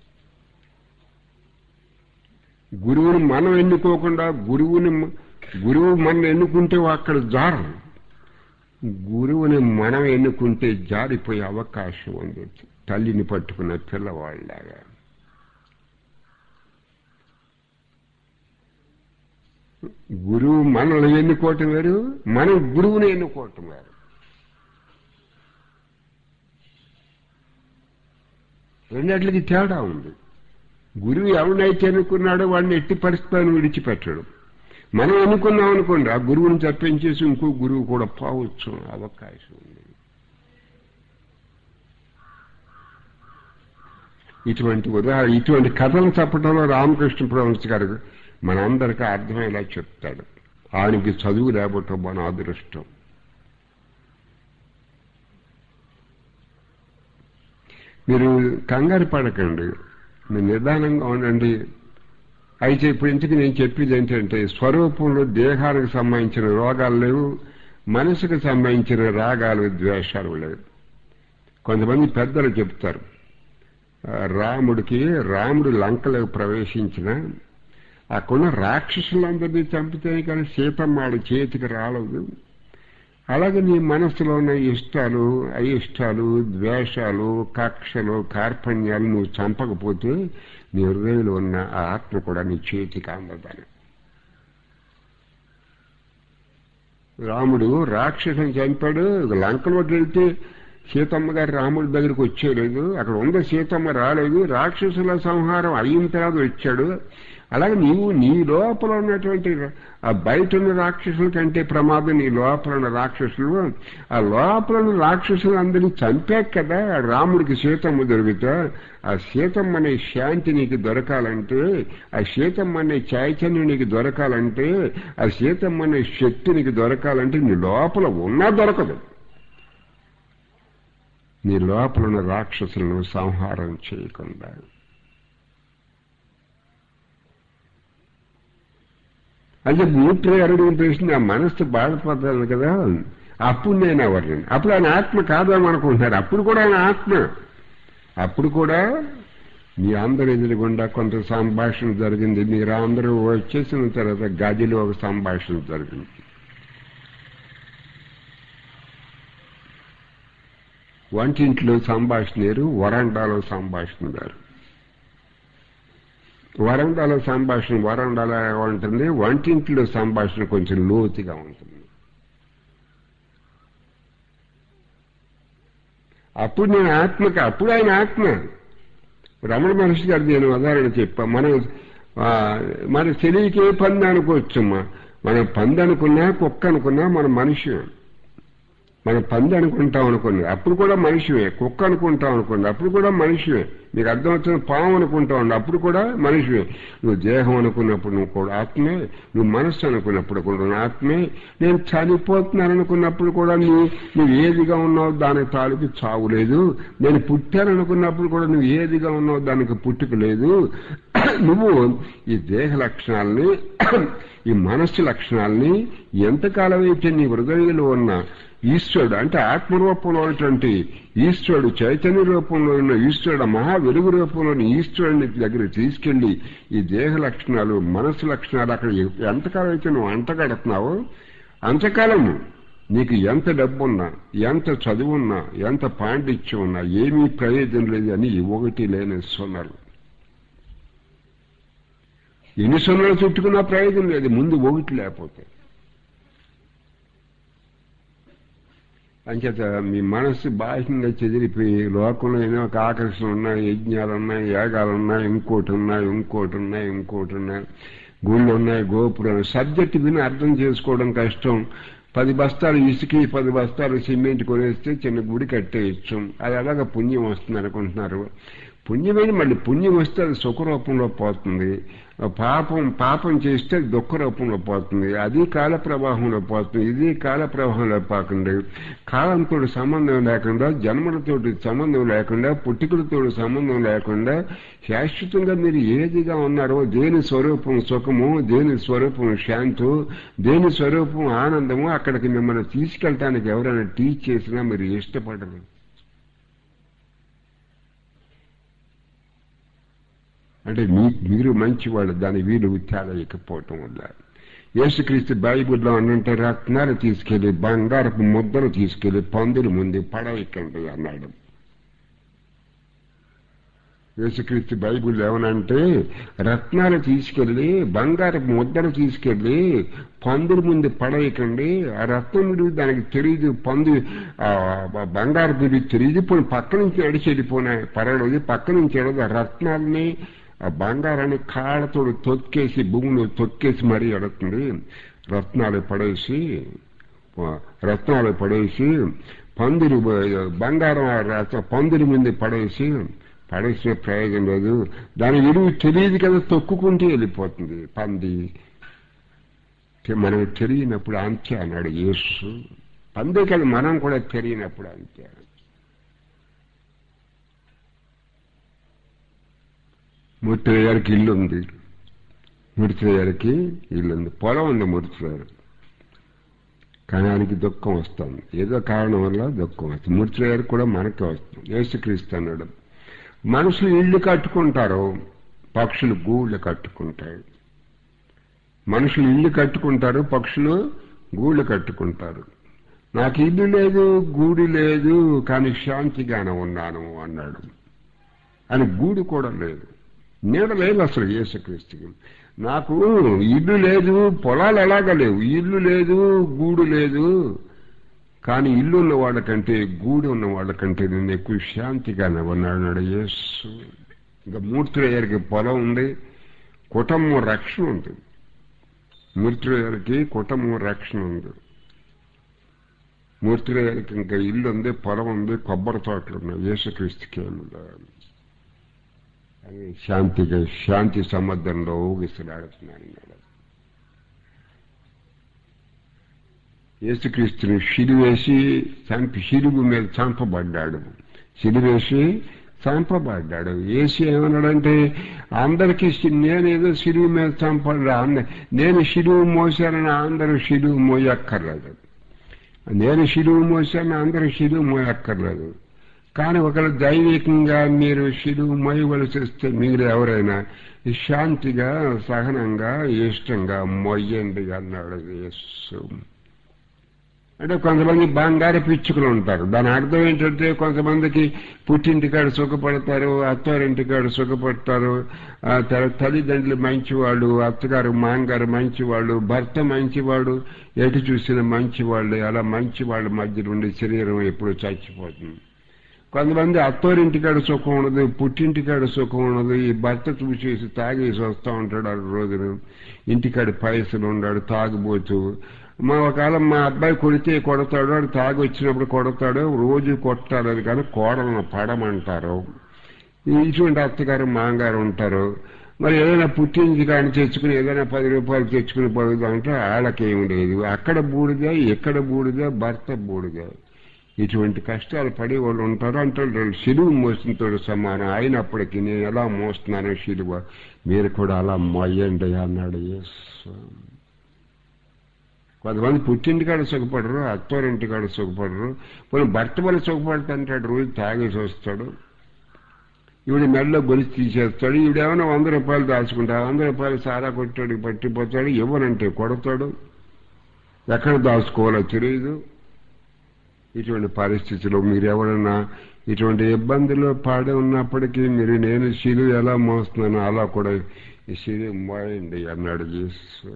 గురువుని మనం ఎన్నుకోకుండా గురువుని గురువు మనం ఎన్నుకుంటే అక్కడ జారం. గురువుని మనం ఎన్నుకుంటే జారిపోయే అవకాశం ఉంది. తల్లిని పట్టుకున్న పిల్లవాళ్ళలాగా. గురువు మనల్ని ఎన్నుకోవటం వేరు, మనం గురువుని ఎన్నుకోవటం వేరు. రెండట్లకి తేడా ఉంది. గురువు ఎవరినైతే ఎన్నుకున్నాడో వాడిని ఎట్టి పరిస్థితులను విడిచిపెట్టడు. మనం ఎన్నుకున్నాం అనుకోండి, ఆ గురువుని తప్పించేసి ఇంకో గురువు కూడా పోవచ్చు అవకాశం ఉంది. ఇటువంటి ఉదాహరణ ఇటువంటి కథలు చెప్పడంలో రామకృష్ణ పరమహంస గారు మనందరికీ అర్థమయ్యేలా చెప్తాడు. ఆయనకి చదువు లేకపోవటం మన అదృష్టం. మీరు కంగారు పడకండి, మీరు నిదానంగా ఉండండి. అయితే ఇప్పుడు ఇంతకు నేను చెప్పేది ఏంటంటే స్వరూపంలో దేహానికి సంబంధించిన రోగాలు లేవు, మనసుకు సంబంధించిన రాగాలు ద్వేషాలు లేవు. కొంతమంది పెద్దలు చెప్తారు, రాముడికి రాముడు లంకలోకి ప్రవేశించిన అక్కడ రాక్షసులందరినీ చంపితే కానీ సీతమ్మాడు చేతికి రాలేదు. అలాగే నీ మనసులో ఉన్న ఇష్టాలు, అయిష్టాలు, ద్వేషాలు, కక్షలు, కార్పణ్యాలు నువ్వు చంపకపోతే నీ హృదయంలో ఉన్న ఆ ఆత్మ కూడా నీ చేతికి అందదని. రాముడు రాక్షసుని చంపాడు. లంకలోకి వెళ్తే సీతమ్మ గారు రాముడి దగ్గరికి వచ్చేయలేదు. అక్కడ ఉన్న సీతమ్మ రాలేదు. రాక్షసుల సంహారం అయిన తర్వాత వచ్చాడు. అలాగే నీవు నీ లోపల ఉన్నటువంటి ఆ బయట ఉన్న రాక్షసుల కంటే ప్రమాదం నీ లోపల ఉన్న రాక్షసులు. ఆ లోపల ఉన్న రాక్షసులు అందరినీ చంపాక కదా రాముడికి సీతమ్మ దొరుకుతా. ఆ సీతమ్మ అనే శాంతి నీకు దొరకాలంటే, ఆ సీతమ్మ అనే చైతన్యం నీకు దొరకాలంటే, ఆ సీతమ్మ అనే శక్తి నీకు దొరకాలంటే నీ లోపల ఉన్నా దొరకదు. నీ లోపల ఉన్న రాక్షసులను సంహారం చేయకుండా. అంటే మూత్ర అడుగు ప్రశ్న ఆ మనస్సు బాధపడతాను కదా, అప్పుడు నేను ఎవరిని, అప్పుడు ఆయన ఆత్మ కాదామనుకుంటున్నారు. అప్పుడు కూడా ఆయన ఆత్మ. అప్పుడు కూడా మీ అందరూ ఎదురుగుండా కొంత సంభాషణ జరిగింది. మీరు అందరూ వచ్చేసిన తర్వాత గదిలో ఒక సంభాషణ జరిగింది. వంటింట్లో సంభాషణ వేరు, వరండాలో సంభాషణ వేరు. వరండాలో సంభాషణ వరండాలో ఉంటుంది, వంటింట్లో సంభాషణ కొంచెం లోతుగా ఉంటుంది. అప్పుడు నేను ఆత్మకి, అప్పుడు ఆయన ఆత్మ. రమణ మహర్షి గారు నేను ఉదాహరణ చెప్పా. మనం మన తెలియకే పంది అనుకోవచ్చమ్మా. మనం పంది అనుకున్నా, కుక్క అనుకున్నా మన మనిషి. మనం పంది అనుకుంటాం అనుకోండి, అప్పుడు కూడా మనిషివే. కుక్క అనుకుంటాం అనుకోండి, అప్పుడు కూడా మనిషివే. మీకు అర్థమవుతున్న పాము అనుకుంటా ఉండి, అప్పుడు కూడా మనిషివే. నువ్వు దేహం అనుకున్నప్పుడు నువ్వు కూడా ఆత్మే, నువ్వు మనస్సు అనుకున్నప్పుడు కూడా ఆత్మే. నేను చనిపోతున్నాను అనుకున్నప్పుడు కూడా నువ్వు నువ్వు ఏదిగా ఉన్నావు దానికి తాలూకు చావు లేదు. నేను పుట్టాననుకున్నప్పుడు కూడా నువ్వు ఏదిగా ఉన్నావు దానికి పుట్టుక లేదు. నువ్వు ఈ దేహ లక్షణాలని, ఈ మనస్సు లక్షణాలని ఎంతకాలం అయితే నీ హృదయంలో ఉన్న ఈశ్వరుడు అంటే ఆత్మరూపంలో ఉన్నటువంటి ఈశ్వరుడు, చైతన్య రూపంలో ఉన్న ఈశ్వరుడు, మహా వెలుగు రూపంలోని ఈశ్వరుని దగ్గర తీసుకెళ్లి ఈ దేహ లక్షణాలు, మనస్సు లక్షణాలు అక్కడ ఎంతకాలం అయితే నువ్వు అంటగడుతున్నావో అంతకాలము నీకు ఎంత డబ్బున్నా, ఎంత చదువున్నా, ఎంత పాండిత్యం ఉన్నా ఏమీ ప్రయోజనం లేదు అని ఒకటి లేని సున్నలు. ఎన్ని సున్నలు చుట్టుకున్నా ప్రయోజనం లేదు ముందు ఒకటి లేకపోతే. అంచేత మీ మనస్సు బాహ్యంగా చెదిరిపోయి లోకంలో ఏదో ఒక ఆకర్షణ ఉన్నాయి, యజ్ఞాలు ఉన్నాయి, యాగాలు ఉన్నాయి, ఇంకోటి ఉన్నాయి, ఇంకోటి ఉన్నాయి, ఇంకోటి ఉన్నాయి, గుళ్ళు ఉన్నాయి, గోపురాలు. సబ్జెక్ట్ విని అర్థం చేసుకోవడం కష్టం. పది బస్తాలు ఇసుకి పది బస్తాలు సిమెంట్ కొనేస్తే చిన్న గుడి కట్టేయచ్చు. అది అలాగా పుణ్యం వస్తుంది అనుకుంటున్నారు. పుణ్యమైన మళ్ళీ పుణ్యం వస్తే అది సుఖరూపంలో పోతుంది, పాపం పాపం చేస్తే దుఃఖ రూపంలో పోతుంది. అది కాల ప్రవాహంలో పోతుంది, ఇది కాల ప్రవాహంలో పోకుండా కాలంతో సంబంధం లేకుండా, జన్మలతోటి సంబంధం లేకుండా, పుట్టికలతో సంబంధం లేకుండా శాశ్వతంగా మీరు ఏదిగా ఉన్నారో, దేని స్వరూపం సుఖము, దేని స్వరూపం శాంతు, దేని స్వరూపం ఆనందము, అక్కడికి మిమ్మల్ని తీసుకెళ్ళటానికి ఎవరైనా టీచ్ చేసినా మీరు ఇష్టపడరు. అంటే మీ మీరు మంచివాళ్ళు, దాని వీలు తేలయకపోవటం వల్ల. యేసుక్రీస్తు బైబిల్లో అన్నంటే రత్నాలు తీసుకెళ్లి బంగారపు ముద్దలు తీసుకెళ్లి పందుల ముందు పడవేయకండి అన్నాడు. యేసుక్రీస్తు బైబిల్ ఏమనంటే రత్నాలు తీసుకెళ్లి బంగారపు ముద్దలు తీసుకెళ్లి పందుల ముందు పడవేయకండి. ఆ రత్నం విలువ దానికి తెలియదు, పందు బంగారు విలువ తెలియదు. ఇప్పుడు పక్క నుంచి అడిచి వెళ్ళిపోయినా పర్వాలేదు, పక్క నుంచి వెళ్ళదు. రత్నాలని ఆ బంగారాన్ని కాళ్ళతో తొక్కేసి భూమిలో తొక్కేసి మరీ అడుగుతుంది. రత్నాలు పడేసి రత్నాలు పడేసి పందిరి బంగారం పందిరి ముందు పడేసి పడేసిన ప్రయోజనం లేదు. దాని విలువ తెలియదు కదా, తొక్కుకుంటూ వెళ్ళిపోతుంది పంది. మనకు తెలియనప్పుడు అంతే అన్నాడు యేసు. పందే కదా మనం కూడా తెలియనప్పుడు అంతే. మూర్తిగారికి ఇల్లు ఉంది, మూర్తిగారికి ఇల్లు ఉంది, పొలం ఉంది మూర్తిగారు. కానీ ఆయనకి దుఃఖం వస్తుంది, ఏదో కారణం వల్ల దుఃఖం వస్తుంది. మూర్తిగారికి కూడా మనకే వస్తుంది. యేసుక్రీస్తు అన్నాడు మనుషులు ఇళ్ళు కట్టుకుంటారు, పక్షులు గూళ్ళు కట్టుకుంటారు. మనుషులు ఇళ్ళు కట్టుకుంటారు, పక్షులు గూళ్ళు కట్టుకుంటారు. నాకు ఇల్లు లేదు, గూడు లేదు, కానీ శాంతిగానే ఉన్నాను అన్నాడు. అని గూడు కూడా లేదు, నీడ లేదు అసలు యేసుక్రీస్తుకి. నాకు ఇల్లు లేదు, పొలాలు ఎలాగా లేవు, ఇల్లు లేదు, గూడు లేదు, కానీ ఇల్లు ఉన్న వాళ్ళకంటే గూడు ఉన్న వాళ్ళకంటే నేను ఎక్కువ శాంతిగానే ఉన్నాడు యేసు. ఇంకా మూర్తిగారికి పొలం ఉంది, కుటుంబం రక్షణ ఉంది. మూర్తిగారికి కుటుంబం రక్షణ ఉంది. మూర్తిగారికి ఇంకా ఇల్లు ఉంది, పొలం ఉంది, కొబ్బరి తోటలు ఉన్నాయి. యేసుక్రీస్తుకి శాంతిగా శాంతి సముద్రంలో ఊగిసలాడుతున్నాను. యేసుక్రీస్తుని శిలువేసి చంపి శిలువు మీద చంపబడ్డాడు, శిలువేసి చంపబడ్డాడు. యేసు ఏమన్నాడంటే అందరికీ నేనేదో శిలువు మీద చంపడా, నేను శిలువు మోసానని అందరూ శిలువు మోయక్కర్లేదు, నేను శిలువు మోసాను అందరూ శిలువు మోయక్కర్లేదు. కానీ ఒకవేళ దైవికంగా మీరు శిలువు మోయవలసి వస్తే మీరు ఎవరైనా శాంతిగా సహనంగా ఇష్టంగా మొయ్యండి అన్నాడు యేసు. అంటే కొంతమంది బంగారు పిచ్చుకలు ఉంటారు. దాని అర్థం ఏంటంటే కొంతమందికి పుట్టింటికాడు సుఖపడతారు, అత్తారింటికాడు సుఖపడతారు, తల్లిదండ్రులు మంచివాళ్ళు, అత్తగారు మాంగారు మంచివాళ్ళు, భర్త మంచివాడు, ఎటు చూసిన మంచివాళ్ళు. అలా మంచివాళ్ళ మధ్య నుండి శరీరం ఎప్పుడు చచ్చిపోతుంది. కొంతమంది అత్తోరింటికాడు సుఖం ఉండదు, పుట్టింటికాడు సుఖం ఉండదు. ఈ భర్త చూసేసి తాగేసి వస్తూ ఉంటాడు ఆ రోజున, ఇంటికాడు పైసలు ఉన్నాడు, తాగుబోతూ. మా ఒకవేళ మా అబ్బాయి కొడితే కొడతాడు, వాడు తాగి వచ్చినప్పుడు కొడతాడు, రోజు కొట్టాడు. అది కానీ కోడలను పడమంటారు. ఇటువంటి అత్తగారు మాంగారు ఉంటారు. మరి ఏదైనా పుట్టించి కానీ తెచ్చుకుని ఏదైనా పది రూపాయలు తెచ్చుకుని పడుతుందంటే వాళ్ళకేమి లేదు. అక్కడ బూడిద, ఎక్కడ బూడిద, భర్త బూడిద. ఇటువంటి కష్టాలు పడే వాళ్ళు ఉంటారు. అంటే శిలువు మోసంతో సమానం అయినప్పటికీ నేను ఎలా మోస్తున్నాను శిలువ, మీరు కూడా అలా మొయ్యండి అన్నాడు యేసు. కొంతమంది పుట్టింటికాడ సుఖపడరు, అత్తోరింటికాడ సుఖపడరు. పోనీ భర్త వల్ల సుఖపడతాంటాడు, రోజు తాగేసి వస్తాడు, ఈవిడ మెడలో గొలిసి తీసేస్తాడు. ఈవిడేమైనా వంద రూపాయలు దాచుకుంటాడు, వంద రూపాయలు సారా కొట్టాడు పట్టిపోతాడు, ఇవ్వనంటే కొడతాడు, ఎక్కడ దాచుకోవాలో తెలియదు. ఇటువంటి పరిస్థితిలో మీరు ఎవరన్నా ఇటువంటి ఇబ్బందుల్లో పాడి ఉన్నప్పటికీ మీరు నేను శిలువ ఎలా మోస్తున్నానో అలా కూడా ఈ శిలువ మోయండి అన్నాడు జీసస్.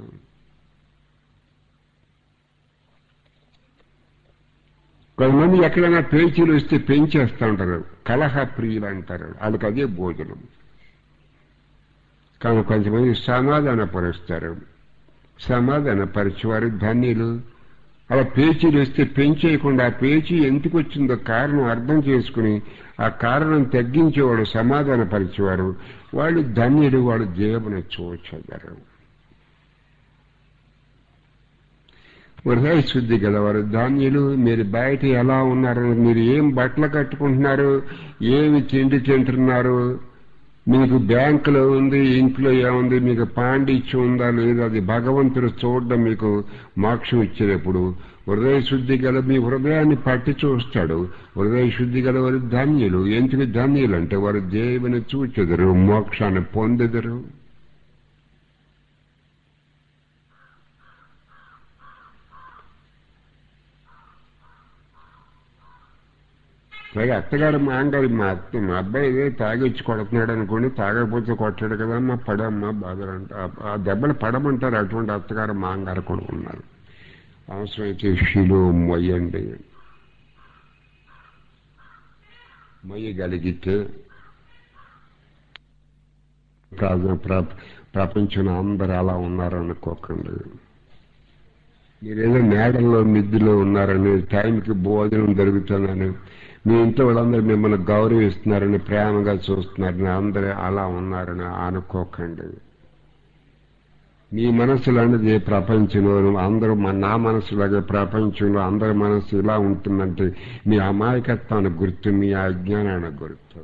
కొంతమంది ఎక్కడైనా పేచీలు వస్తే పెంచేస్తూ ఉంటారు, కలహ ప్రియులు అంటారు, వాళ్ళకి అదే భోజనం. కానీ కొంతమంది సమాధానపరుస్తారు, సమాధానపరిచేవారు ధన్యులు. అలా పేచీలు వస్తే పెంచేయకుండా ఆ పేచీ ఎందుకు వచ్చిందో కారణం అర్థం చేసుకుని ఆ కారణం తగ్గించేవాడు సమాధానపరిచేవారు వాళ్ళు ధన్యుడు, వాడు దేవుని చూచగలరు. హృదయ శుద్ధి గలవారు ధాన్యులు. మీరు బయట ఎలా ఉన్నారు, మీరు ఏం బట్టలు కట్టుకుంటున్నారు, ఏమి తిండి తింటున్నారు, మీకు బ్యాంకులో ఉంది, ఇంట్లో ఏముంది, మీకు పాండిత్యం ఉందా లేదా, అది భగవంతుడు చూడడం మీకు మోక్షం ఇచ్చేటప్పుడు. హృదయ శుద్ధి గల మీ హృదయాన్ని పట్టి చూస్తాడు. హృదయ శుద్ధి గల వారు ధన్యులు. ఎందుకు ధన్యులు అంటే వారు దేవుని చూచెదరు, మోక్షాన్ని పొందెదరు. పైగా అత్తగారు మా అంగారు మా అత్త మా అబ్బాయి ఇదే తాగిచ్చి కొడుతున్నాడు అనుకోండి, తాగకపోతే కొట్టాడు కదా మా పడమ్మా బాధలు అంట, ఆ దెబ్బలు పడమంటారు. అటువంటి అత్తగారు మా అంగారు కొనుక్కున్నారు. అవసరమైతే శిలో మొయ్యండి, మొయ్యగలిగితే ప్రపంచంలో అందరూ అలా ఉన్నారనుకోకండి. మీరేదో మేడల్లో మిద్దులో ఉన్నారని, టైంకి భోజనం దొరుకుతుందని, మీ ఇంట్లో వాళ్ళందరూ మిమ్మల్ని గౌరవిస్తున్నారని, ప్రేమగా చూస్తున్నారని, అందరూ అలా ఉన్నారని అనుకోకండి. మీ మనసులో అనేది ప్రపంచంలో అందరూ నా మనసులాగే ప్రపంచంలో అందరి మనసు ఇలా ఉంటుందంటే మీ అమాయకత్వానికి గుర్తు, మీ అజ్ఞానానికి గుర్తు.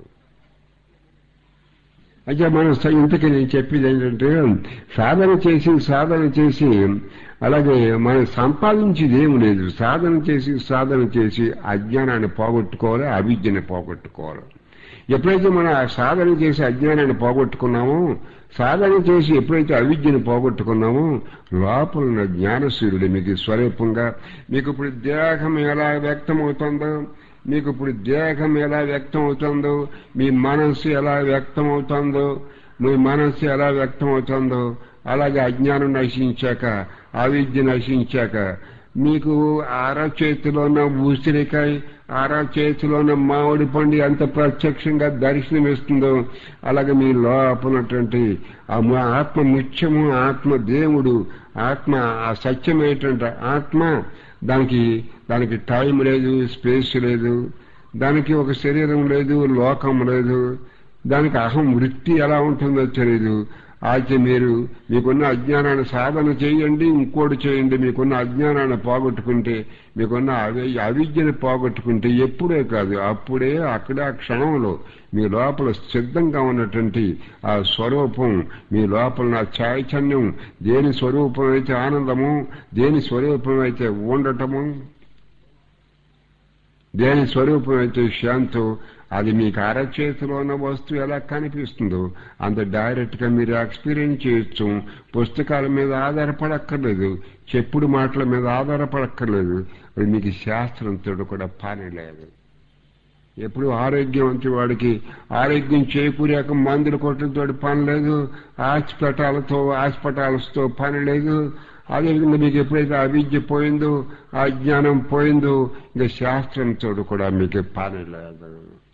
అయితే మనం ఇంతకీ నేను చెప్పేది ఏంటంటే సాధన చేసి సాధన చేసి అలాగే మనం సంపాదించేది ఏమి లేదు. సాధన చేసి సాధన చేసి అజ్ఞానాన్ని పోగొట్టుకోవాలి, అవిద్యని పోగొట్టుకోవాలి. ఎప్పుడైతే మనం సాధన చేసి అజ్ఞానాన్ని పోగొట్టుకున్నామో, సాధన చేసి ఎప్పుడైతే అవిద్యను పోగొట్టుకున్నామో, లోపల జ్ఞానసూర్యుడు మీకు స్వరూపంగా మీకు ఇప్పుడు దేహం ఎలా వ్యక్తమవుతుందో, మీకు ఇప్పుడు దేహం ఎలా వ్యక్తం అవుతుందో, మీ మనస్సు ఎలా వ్యక్తం అవుతుందో, మీ మనస్సు ఎలా వ్యక్తం అవుతుందో, అలాగే అజ్ఞానం నశించాక, అవిద్య నశించాక మీకు ఆరా చేతిలో ఉన్న ఉసిరికాయ, ఆరా చేతిలో ఉన్న మామిడి పండు ఎంత ప్రత్యక్షంగా దర్శనమిస్తుందో, అలాగే మీ లోపలటువంటి ఆత్మ ముత్యము, ఆత్మ దేవుడు, ఆత్మ ఆ సత్యం ఏంటంటే ఆత్మ, దానికి దానికి టైం లేదు, స్పేస్ లేదు, దానికి ఒక శరీరం లేదు, లోకం లేదు, దానికి అహం వృత్తి ఎలా ఉంటుందో తెలియదు. అయితే మీరు మీకున్న అజ్ఞానాన్ని సాధన చేయండి, ఇంకోటి చేయండి. మీకున్న అజ్ఞానాన్ని పోగొట్టుకుంటే, మీకున్న అవి అవిద్యను పోగొట్టుకుంటే ఎప్పుడే కాదు అప్పుడే అక్కడే ఆ క్షణంలో మీ లోపల సిద్ధంగా ఉన్నటువంటి ఆ స్వరూపం, మీ లోపల నా చైతన్యం, దేని స్వరూపం అయితే ఆనందము, దేని స్వరూపం అయితే ఉండటము, దేని స్వరూపం అయితే శాంతం, అది మీకు అరచేతిలో ఉన్న వస్తువు ఎలా కనిపిస్తుందో అంత డైరెక్ట్ గా మీరు ఎక్స్పీరియన్స్ చేయొచ్చు. పుస్తకాల మీద ఆధారపడక్కర్లేదు, చెప్పుడు మాటల మీద ఆధారపడక్కర్లేదు. అది మీకు శాస్త్రంతో కూడా పని లేదు. ఎప్పుడు ఆరోగ్యవంతి వాడికి ఆరోగ్యం చేకూరాక మందుల కొట్లతో పని లేదు, హాస్పిటల్తో హాస్పిటల్స్తో పని లేదు. అదేవిధంగా మీకు ఎప్పుడైతే అవిద్య పోయిందో, ఆ జ్ఞానం పోయిందో, ఇంకా శాస్త్రంతో కూడా మీకు పని లేదు.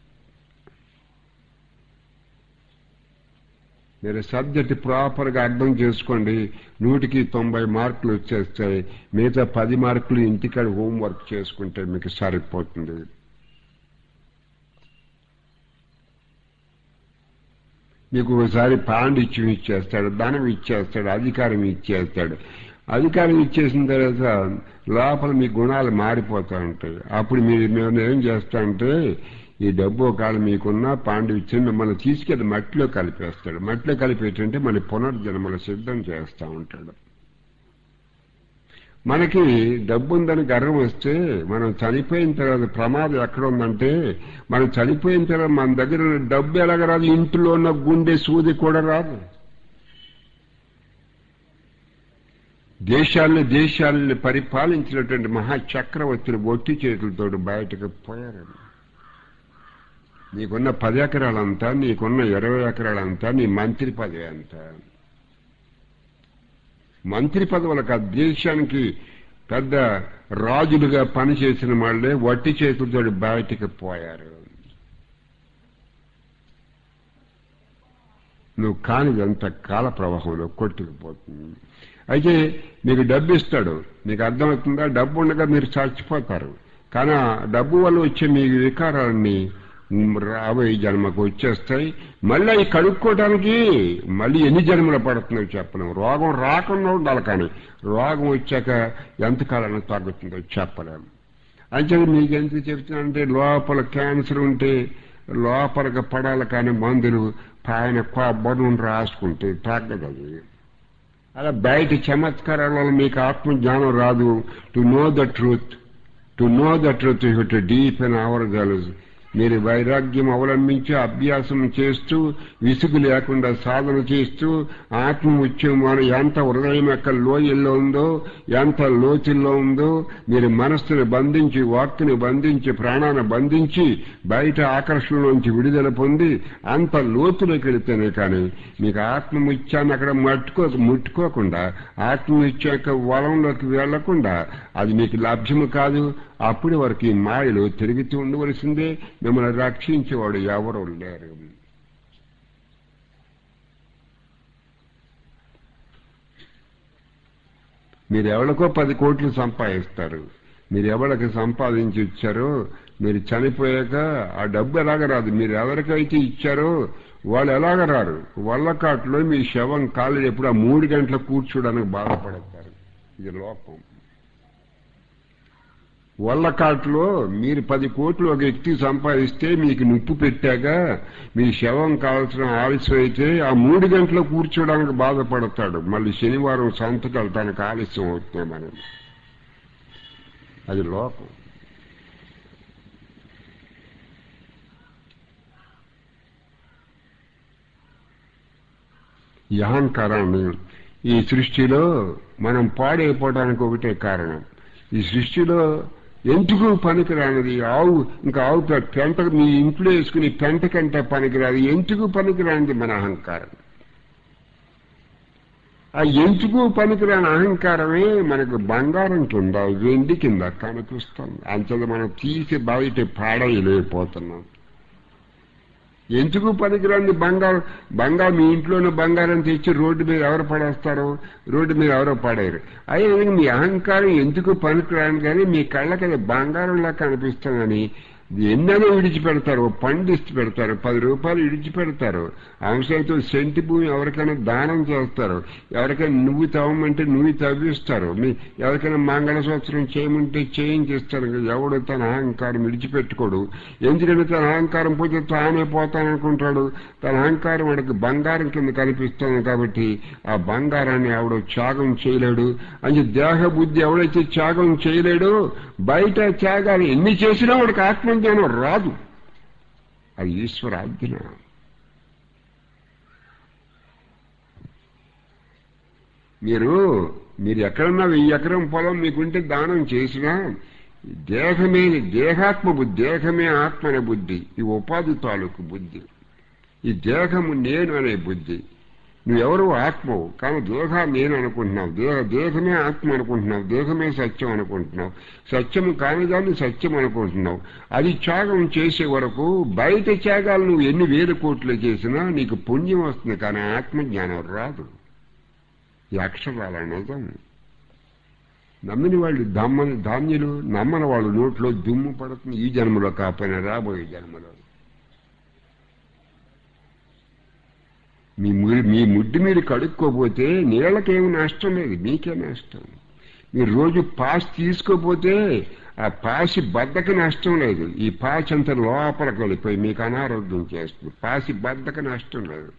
మీరు సబ్జెక్ట్ ప్రాపర్గా అర్థం చేసుకోండి, నూటికి తొంభై మార్కులు వచ్చేస్తాయి. మిగతా పది మార్కులు ఇంటికాడ హోంవర్క్ చేసుకుంటే మీకు సరిపోతుంది. మీకు ఒకసారి పాండిత్యం ఇచ్చేస్తాడు, ధనం ఇచ్చేస్తాడు, అధికారం ఇచ్చేస్తాడు. అధికారం ఇచ్చేసిన తర్వాత లోపల మీ గుణాలు మారిపోతూ ఉంటాయి. అప్పుడు మీరు మేము ఏం చేస్తామంటే ఈ డబ్బు ఒకవేళ మీకున్న పాండిత్యం మిమ్మల్ని తీసుకెళ్ళి మట్టిలో కలిపేస్తాడు. మట్టిలో కలిపేటంటే మన పునర్జన్మలు సిద్ధం చేస్తూ ఉంటాడు. మనకి డబ్బు ఉందని గర్వం వస్తే మనం చనిపోయిన తర్వాత ప్రమాదం ఎక్కడ ఉందంటే, మనం చనిపోయిన తర్వాత మన దగ్గర డబ్బు ఎలాగ రాదు, ఇంట్లో ఉన్న గుండె సూది కూడా రాదు. దేశాలని దేశాలని పరిపాలించినటువంటి మహాచక్రవర్తులు ఒట్టి చేతులతో బయటకు పోయారు. నీకున్న పది ఎకరాలంతా, నీకున్న ఇరవై ఎకరాలంతా నీ మంత్రి పదవి అంతా. మంత్రి పదవులకు ఆ దేశానికి పెద్ద రాజులుగా పనిచేసిన వాళ్ళే వట్టి చేతులతో బయటికి పోయారు. నువ్వు కానిదంత కాల ప్రవాహంలో కొట్టుకుపోతుంది. అయితే మీకు డబ్బు ఇస్తాడు, మీకు అర్థమవుతుందా? డబ్బు ఉండగా మీరు చచ్చిపోతారు. కానీ ఆ డబ్బు వల్ల వచ్చే మీ వికారాలన్నీ రాబోయే జన్మకు వచ్చేస్తాయి. మళ్ళీ అవి కడుక్కోవడానికి మళ్ళీ ఎన్ని జన్మలు పడుతుందో చెప్పలేము. రోగం రాకుండా ఉండాలి, కానీ రోగం వచ్చాక ఎంతకాలం తగ్గుతుందో చెప్పలేము. అంటే మీకు ఎంత చెప్తున్నానంటే, లోపల క్యాన్సర్ ఉంటే లోపలికి పడాలి, కానీ మందులు పైన కొబ్బరి రాసుకుంటే తగ్గదు. అది అలా బయట చమత్కారాల వల్ల మీకు ఆత్మజ్ఞానం రాదు. To know the truth, to know the truth you to deep in ourselves. మీరు వైరాగ్యం అవలంబించి అభ్యాసం చేస్తూ విసుగు లేకుండా సాధన చేస్తూ ఆత్మ ఉద్యమం ఎంత హృదయం యొక్క లోయల్లో ఉందో, ఎంత లోతుల్లో ఉందో, మీరు మనస్సును బంధించి, వాక్కుని బంధించి, ప్రాణాన్ని బంధించి బయట ఆకర్షణలోంచి విడుదల పొంది అంత లోతులోకి వెళితేనే కానీ మీకు ఆత్మముత్యాన్ని అక్కడ మట్టుకో ముట్టుకోకుండా ఆత్మముత్య యొక్క వలంలోకి వెళ్లకుండా అది మీకు లభ్యము కాదు. అప్పటి వరకు ఈ మాయలు తిరుగుతూ ఉండవలసిందే. మిమ్మల్ని రక్షించేవాడు ఎవరు లేరు. మీరు ఎవరికో పది కోట్లు సంపాదిస్తారు. మీరు ఎవరికి సంపాదించి ఇచ్చారో మీరు చనిపోయాక ఆ డబ్బు ఎలాగ రాదు. మీరు ఎవరికైతే ఇచ్చారో వాళ్ళు ఎలాగ రారు. వల్లకాట్లో మీ శవం కాళ్ళు ఎప్పుడు ఆ మూడు గంటలు కూర్చోడానికి బాధపడతారు. ఇది లోపం. వల్లకాట్లో మీరు పది కోట్లు ఒక వ్యక్తి సంపాదిస్తే మీకు నిప్పు పెట్టాక మీ శవం కావాల్సిన ఆలస్యం అయితే ఆ మూడు గంటలు కూర్చోడానికి బాధపడతాడు. మళ్ళీ శనివారం సంతకు వెళ్తానికి ఆలస్యం అవుతుంది మనం. అది లోపం. ఈ అహంకారాన్ని ఈ సృష్టిలో మనం పాడైపోవడానికి ఒకటే కారణం. ఈ సృష్టిలో ఎందుకు పనికిరానిది ఆవు, ఇంకా ఆవు పెంట మీ ఇంట్లో వేసుకుని పెంట కంటే పనికిరాదు. ఎందుకు పనికిరానిది మన అహంకారం. ఆ ఎందుకు పనికిరాని అహంకారమే మనకు బంగారం కింద, వెండి కింద కనిపిస్తుంది. అంతలో మనం తీసి బయట పాడైలేకపోతున్నాం. ఎందుకు పనికిరాని బంగారం బంగారం మీ ఇంట్లోనే బంగారం తెచ్చి రోడ్డు మీద ఎవరు పడేస్తారు? రోడ్డు మీద ఎవరో పడేరు. అయ్యే మీ అహంకారం ఎందుకు పనికిరాని కానీ మీ కళ్ళకి అది బంగారంలా కనిపిస్తుందని ఎన్నైనా విడిచిపెడతారు. పండిస్తూ పెడతారు, పది రూపాయలు విడిచిపెడతారు. అవసరంతో సెంటి భూమి ఎవరికైనా దానం చేస్తారు. ఎవరికైనా నువ్వు తవ్వమంటే నువ్వు తవ్విస్తారు. మీ ఎవరికైనా మంగళసూత్రం చేయమంటే చేయించేస్తారు. ఎవడు తన అహంకారం విడిచిపెట్టుకోడు. ఎందుకంటే తన అహంకారం పోతే తానే పోతాననుకుంటాడు. తన అహంకారం వాడికి బంగారం కింద కనిపిస్తుంది కాబట్టి ఆ బంగారాన్ని ఎవడో త్యాగం చేయలేడు. అని దేహ బుద్ధి ఎవడైతే త్యాగం చేయలేడో బయట త్యాగాలు ఎన్ని చేసినా వాడికి ఆత్మజ్ఞానం రాదు. అది ఈశ్వరాజ్ఞ. మీరు మీరు ఎక్కడన్నా వెయ్యి ఎకరం పొలం మీకుంటే దానం చేసినా దేహమే దేహాత్మ బుద్ధి, దేహమే ఆత్మ అనే బుద్ధి, ఈ ఉపాధి తాలూకు బుద్ధి, ఈ దేహము నేను అనే బుద్ధి. నువ్వెవరు ఆత్మవు కానీ దేహాన్ని నేను అనుకుంటున్నావు. దేహ దేహమే ఆత్మ అనుకుంటున్నావు. దేహమే సత్యం అనుకుంటున్నావు. సత్యము కాని దాన్ని సత్యం అనుకుంటున్నావు. అది త్యాగం చేసే వరకు బయట త్యాగాలు నువ్వు ఎన్ని వేల కోట్లు చేసినా నీకు పుణ్యం వస్తుంది, కానీ ఆత్మజ్ఞానం రాదు. ఈ అక్షరాల నిజం. నమ్మిన వాళ్ళు దమ్మని ధాన్యులు, నమ్మని వాళ్ళు నోట్లో దుమ్ము పడుతుంది. ఈ జన్మలో కాకపోయినా రాబోయే జన్మలో. మీ మీ ముడ్డి మీరు కడుక్కోపోతే నీళ్ళకేమి నష్టం లేదు, మీకే నష్టం. మీరు రోజు పాస్ తీసుకోపోతే ఆ పాసి బద్దకి నష్టం లేదు. ఈ పాసి అంత లోపలికి వెళ్ళిపోయి మీకు అనారోగ్యం చేస్తుంది. పాసి బద్దకి నష్టం లేదు.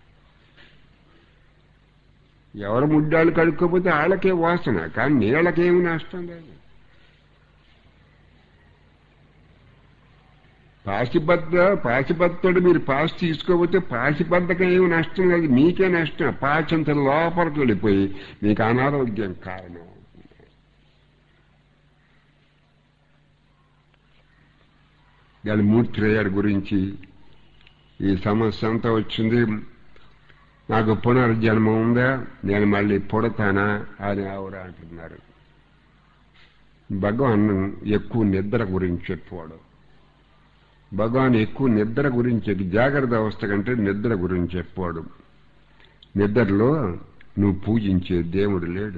ఎవరు ముడ్డాలు కడుక్కోపోతే వాళ్ళకే వాసన, కానీ నీళ్ళకేమి నష్టం లేదు. పాశుబద్ధ పాశుబద్ధుడు మీరు పాశ తీసుకోకపోతే పాశుబద్ధకం ఏమి నష్టం లేదు, మీకే నష్టం. పాచంత లోపలికి వెళ్ళిపోయి మీకు అనారోగ్యం కారణం. దాని మూర్తిరేయర్ గురించి ఈ సమస్య అంతా వచ్చింది. నాకు పునర్జన్మ ఉందా, నేను మళ్ళీ పుడతానా అని ఆవిడ అంటున్నారు. భగవాన్ ఎక్కువ నిద్ర గురించి చెప్పాడు. భగవాన్ ఎక్కువ నిద్ర గురించి, జాగ్రత్త అవస్థ కంటే నిద్ర గురించి చెప్పాడు. నిద్రలో నువ్వు పూజించే దేవుడు లేడు,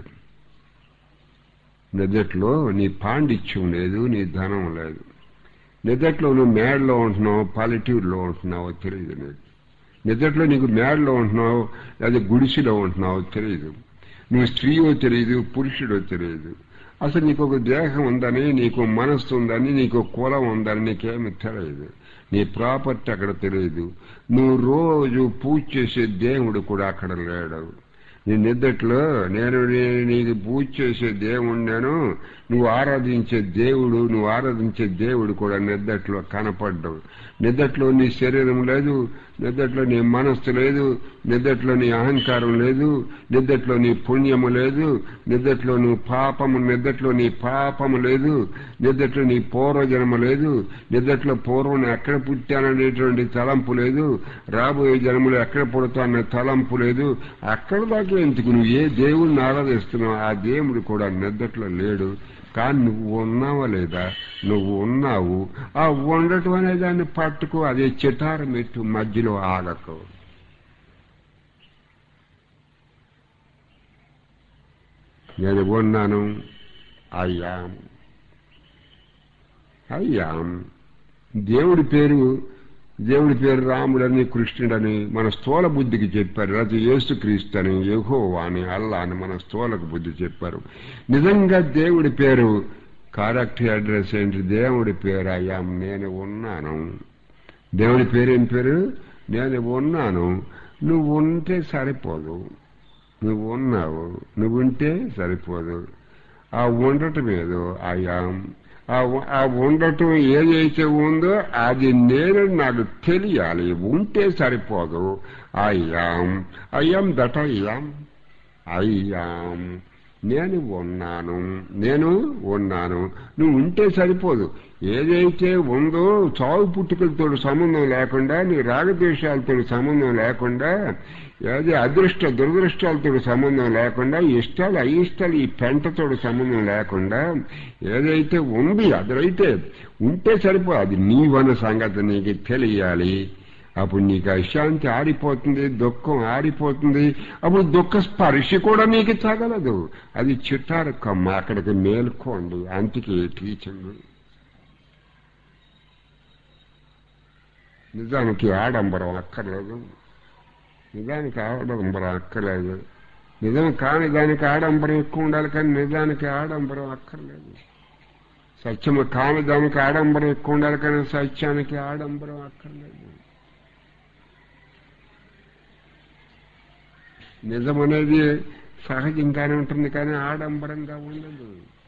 నిద్రలో నీ పాండిత్యం లేదు, నీ ధనం లేదు. నిద్రలో నువ్వు మేడలో ఉంటున్నావు, పల్లెటూరులో ఉంటున్నావు తెలియదు నీకు. నిద్రలో నీకు మేడలో ఉంటున్నావు, లేదా గుడిసిలో ఉంటున్నావు తెలియదు. నువ్వు స్త్రీయో తెలియదు, పురుషుడో తెలియదు. అసలు నీకు ఒక దేహం ఉందని, నీకు మనస్సు ఉందని, నీకు కులం ఉందని నీకేమి తెలియదు. నీ ప్రాపర్టీ అక్కడ తెలియదు. నువ్వు రోజు పూజ చేసే దేవుడు కూడా అక్కడ లేడు. నీ నిద్రలో నేను నీకు పూజ చేసే దేవుడు, నేను నువ్వు ఆరాధించే దేవుడు నువ్వు ఆరాధించే దేవుడు కూడా నిద్రలో కనపడ్డావు. నిద్రలో నీ శరీరం లేదు, నిద్రలో నీ మనస్సు లేదు, నిద్రలో నీ అహంకారం లేదు, నిద్రలో నీ పుణ్యము లేదు, నిద్రలో నువ్వు పాపము నిద్రలో నీ పాపము లేదు, నిద్రలో నీ పూర్వజన్మ లేదు, నిద్రలో పూర్వం ఎక్కడ పుట్టాననేటువంటి తలంపు లేదు, రాబోయే జన్మలో ఎక్కడ పుడతాననే తలంపు లేదు. అక్కడ దాకా ఎందుకు నువ్వు ఏ దేవుడిని ఆరాధిస్తున్నావు ఆ దేవుడు కూడా నిద్రలో లేడు. కానీ నువ్వు ఉన్నావా లేదా? నువ్వు ఉన్నావు. ఆ ఉండటం అనే దాన్ని పట్టుకో, అదే చిటారం ఎట్టు, మధ్యలో ఆగకు. నేను ఉన్నాను, అయ్యాం అయ్యాం. దేవుడి పేరు దేవుడి పేరు రాముడని, కృష్ణుడని మన స్థూల బుద్ధికి చెప్పారు. లేదా యేసుక్రీస్తు అని, యెహోవా అని, అల్లా అని మన స్థూలకు బుద్ధి చెప్పారు. నిజంగా దేవుడి పేరు కరెక్ట్ అడ్రస్ ఏంటి? దేవుడి పేరు అయ్యాం, నేను ఉన్నాను. దేవుడి పేరు ఏం పేరు? నేను ఉన్నాను. నువ్వు ఉంటే సరిపోదు, నువ్వు ఉన్నావు. నువ్వు ఉంటే సరిపోదు. ఆ ఉండటం ఏదో అయ్యాం. ఆ ఉండటం ఏదైతే ఉందో అది నేను నాకు తెలియాలి. ఉంటే సరిపోదు. అయ్యాం అయ్యాం దట్ అయ్యాం అయ్యాం నేను ఉన్నాను, నేను ఉన్నాను. నువ్వు ఉంటే సరిపోదు. ఏదైతే ఉందో చావు పుట్టుకలతో సంబంధం లేకుండా, నీ రాగద్వేషాలతో సంబంధం లేకుండా, ఏది అదృష్ట దురదృష్టాలతో సంబంధం లేకుండా, ఇష్టాలు అయిష్టాలు ఈ పెంటతో సంబంధం లేకుండా ఏదైతే ఉంది అదైతే ఉంటే సరిపో. అది నీవన్న సంగతి నీకు తెలియాలి. అప్పుడు నీకు అశాంతి ఆడిపోతుంది, దుఃఖం ఆడిపోతుంది. అప్పుడు దుఃఖ స్పర్శ కూడా నీకు తగలదు. అది చిట్టారు కమ్మ. అక్కడికి మేల్కోండి. అంతకి టీచింగ్. నిజానికి ఆడంబరం అక్కర్లేదు, నిజానికి ఆడంబరం అక్కర్లేదు. నిజం కాని దానికి ఆడంబరం ఎక్కువ ఉండాలి, కానీ నిజానికి ఆడంబరం అక్కర్లేదు. సత్యము కాని దానికి ఆడంబరం ఎక్కువ ఉండాలి, కానీ సత్యానికి ఆడంబరం అక్కర్లేదు. నిజం అనేది సహజంగానే ఉంటుంది, కానీ ఆడంబరంగా ఉండదు.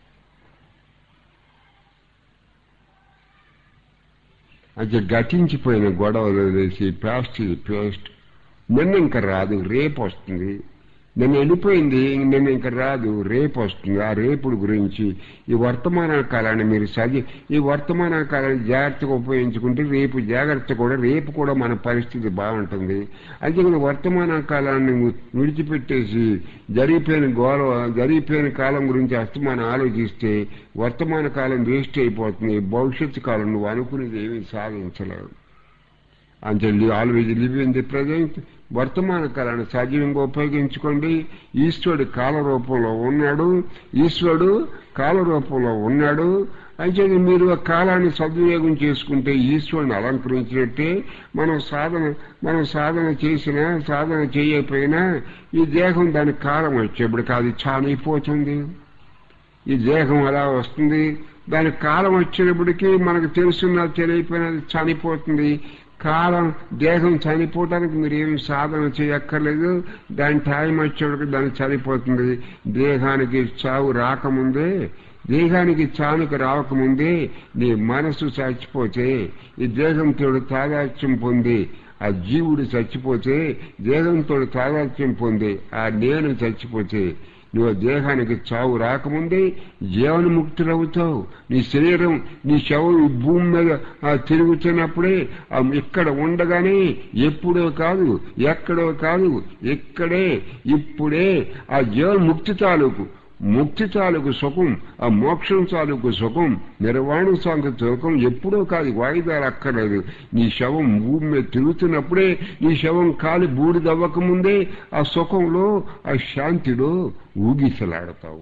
అది గతించిపోయిన గొడవలు వేసి పేస్ట్ పేస్ట్ నిన్న ఇంకా రాదు, రేపు వస్తుంది. నిన్న వెళ్ళిపోయింది, నిన్న ఇంకా రాదు, రేపు వస్తుంది. ఆ రేపుడు గురించి ఈ వర్తమాన కాలాన్ని మీరు చదివి ఈ వర్తమాన కాలాన్ని జాగ్రత్తగా ఉపయోగించుకుంటే రేపు జాగ్రత్త కూడా రేపు కూడా మన పరిస్థితి బాగుంటుంది. అందుకని వర్తమాన కాలాన్ని విడిచిపెట్టేసి జరిగిపోయిన గౌరవ జరిగిపోయిన కాలం గురించి అస్తమానం ఆలోచిస్తే వర్తమాన కాలం వేస్ట్ అయిపోతుంది. భవిష్యత్తు కాలం నువ్వు అనుకునేది ఏమీ సాధించలేవు. అంటే always live in the present. వర్తమాన కాలాన్ని సజీవంగా ఉపయోగించుకోండి. ఈశ్వరుడు కాల రూపంలో ఉన్నాడు, ఈశ్వరుడు కాల రూపంలో ఉన్నాడు. అంటే మీరు ఆ కాలాన్ని సద్వినియోగం చేసుకుంటే ఈశ్వరుని అలంకరించినట్టే. మనం సాధన మనం సాధన చేసినా సాధన చేయకపోయినా ఈ దేహం దాని కాలం వచ్చేప్పటికి అది చానిపోతుంది. ఈ దేహం అలా వస్తుంది, దాని కాలం వచ్చేటప్పటికీ మనకు తెలుసున్నా తెలియకపోయినా చనిపోతుంది. కాలం దేహం చనిపోవటానికి మీరు ఏం సాధన చేయక్కర్లేదు. దాని టైం వచ్చేటికి దాన్ని చనిపోతుంది. దేహానికి చావు రాకముందే దేహానికి చానుక రావకముందే నీ మనసు చచ్చిపోతే ఈ దేహంతో తాదాత్యం పొంది ఆ జీవుడు చచ్చిపోతే దేహంతో తాదాత్యం పొంది ఆ నేను చచ్చిపోతే నువ్వు దేహానికి చావు రాకముందే జీవన్ముక్తులవుతావు. నీ శరీరం నీ శవం ఈ భూమి మీద తిరుగుతున్నప్పుడే ఇక్కడ ఉండగానే ఎప్పుడో కాదు ఎక్కడో కాదు ఇక్కడే ఇప్పుడే ఆ జీవన్ముక్తి తాలూకు ముక్తి తాలూకు సుఖం ఆ మోక్షం తాలూకు సుఖం నిర్వాణ సాంగ సుఖం ఎప్పుడో కాదు వాయిదాలు అక్కర్లేదు. నీ శవం భూమి మీద తిరుగుతున్నప్పుడే నీ శవం కాలి బూడిదవ్వకముందే ఆ సుఖంలో ఆ శాంతిలో ఊగిసలాడతావు.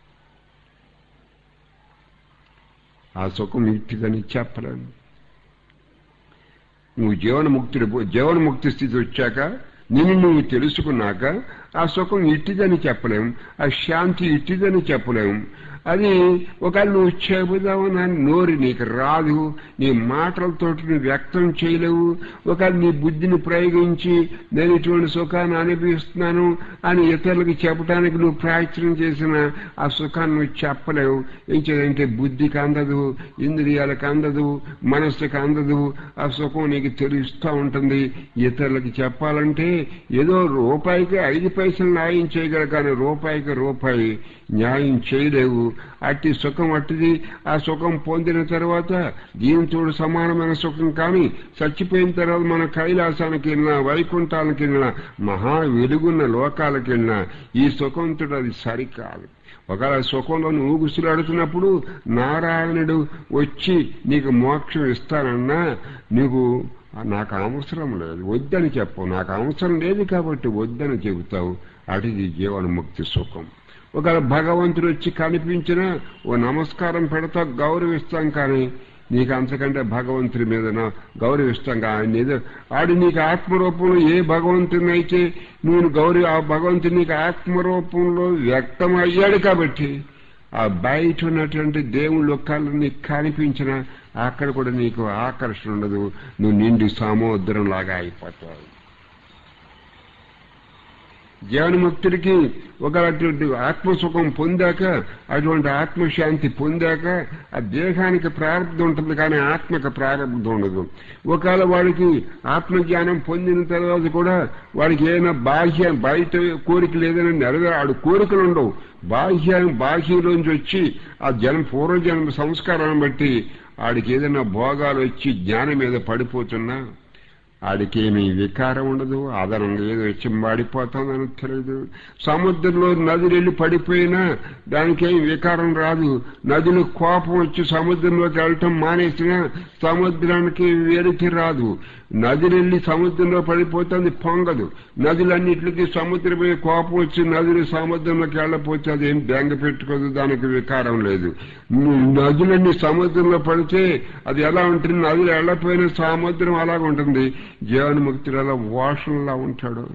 ఆ సుఖం ఇట్టిదని చెప్పలేను. నువ్వు జీవనముక్తుడు జీవన్ముక్తి స్థితి వచ్చాక నిన్ను నువ్వు తెలుసుకున్నాక ఆ సుఖం ఇట్టిదని చెప్పలేం, ఆ శాంతి ఇట్టిదని చెప్పలేం. అది ఒకవేళ నువ్వు చెబుదామని నోరు నీకు రాదు, నీ మాటలతో నువ్వు వ్యక్తం చేయలేవు. ఒకవేళ నీ బుద్ధిని ప్రయోగించి నేను ఇటువంటి సుఖాన్ని అనుభవిస్తున్నాను అని ఇతరులకు చెప్పడానికి నువ్వు ప్రయత్నం చేసిన ఆ సుఖాన్ని నువ్వు చెప్పలేవు. ఏం చేయాలంటే బుద్ధికి అందదు, ఇంద్రియాలకు అందదు, మనస్సుకు అందదు. ఆ సుఖం నీకు తెలుస్తూ ఉంటుంది. ఇతరులకు చెప్పాలంటే ఏదో రూపాయికి ఐదు పైసలు న్యాయం చేయగల, కానీ రూపాయికి రూపాయి న్యాయం చేయలేవు. అట్టి సుఖం అట్టిది. ఆ సుఖం పొందిన తర్వాత దీనితో సమానమైన సుఖం కానీ చచ్చిపోయిన తర్వాత మన కైలాసానికి వెళ్ళినా వైకుంఠానికి వెళ్ళినా మహా వెలుగున్న లోకాలకు వెళ్ళినా ఈ సుఖంతో అది సరికాదు. ఒకవేళ సుఖంలో నువ్వు గుసులాడుతున్నప్పుడు నారాయణుడు వచ్చి నీకు మోక్షం ఇస్తానన్నా నీకు నాకు అవసరం లేదు వద్దని చెప్పవు. నాకు అవసరం లేదు కాబట్టి వద్దని చెబుతావు. అటుది జీవన్ముక్తి సుఖం. ఒకవేళ భగవంతుడు వచ్చి కనిపించినా ఓ నమస్కారం పెడతా గౌరవిస్తాం, కానీ నీకు అంతకంటే భగవంతుడి మీద గౌరవిస్తాం. ఆయన ఏదో ఆడు నీకు ఆత్మరూపంలో ఏ భగవంతుని అయితే నువ్వు గౌరవ ఆ భగవంతుడు నీకు ఆత్మరూపంలో వ్యక్తం అయ్యాడు కాబట్టి ఆ బయట ఉన్నటువంటి దేవుళ్ళ ఒక్కళ్ళు నీకు కనిపించినా అక్కడ కూడా నీకు ఆకర్షణ ఉండదు. నువ్వు నిండి సముద్రం లాగా అయిపోతావు. జీవన్ముక్తుడికి ఒక అటువంటి ఆత్మసుఖం పొందాక అటువంటి ఆత్మశాంతి పొందాక ఆ దేహానికి ప్రారంభం ఉంటుంది, కానీ ఆత్మకు ప్రారంభం ఉండదు. ఒకవేళ వాడికి ఆత్మజ్ఞానం పొందిన తర్వాత కూడా వాడికి ఏదైనా బాహ్య బయట కోరికలు ఏదైనా నెరవేర ఆడు కోరికలు ఉండవు. బాహ్య బాహ్యంలోంచి వచ్చి ఆ జన్మ పూర్వజన్మ సంస్కారాన్ని బట్టి ఆడికి ఏదైనా భోగాలు వచ్చి జ్ఞానం మీద పడిపోతున్నా ఆడికి ఏమీ వికారం ఉండదు. ఆధారంగా ఏదో వచ్చి మాడిపోతుందని తెలియదు. సముద్రంలో నదులు వెళ్ళి పడిపోయినా దానికేం వికారం రాదు. నదులు కోపం వచ్చి సముద్రంలోకి వెళ్ళటం మానేసినా సముద్రానికి వేడికి రాదు. నదులు వెళ్ళి సముద్రంలో పడిపోతుంది పొంగదు. నదులన్నింటికి సముద్రం మీద కోపం వచ్చి నదులు సముద్రంలోకి వెళ్ళపోతే అదేం బెంగ పెట్టుకోదు, దానికి వికారం లేదు. నదులన్నీ సముద్రంలో పడితే అది ఎలా ఉంటుంది? నదులు వెళ్ళపోయిన సముద్రం అలాగ ఉంటుంది. జీవన్ముక్తుడు అలా వాషంలా ఉంటాడు.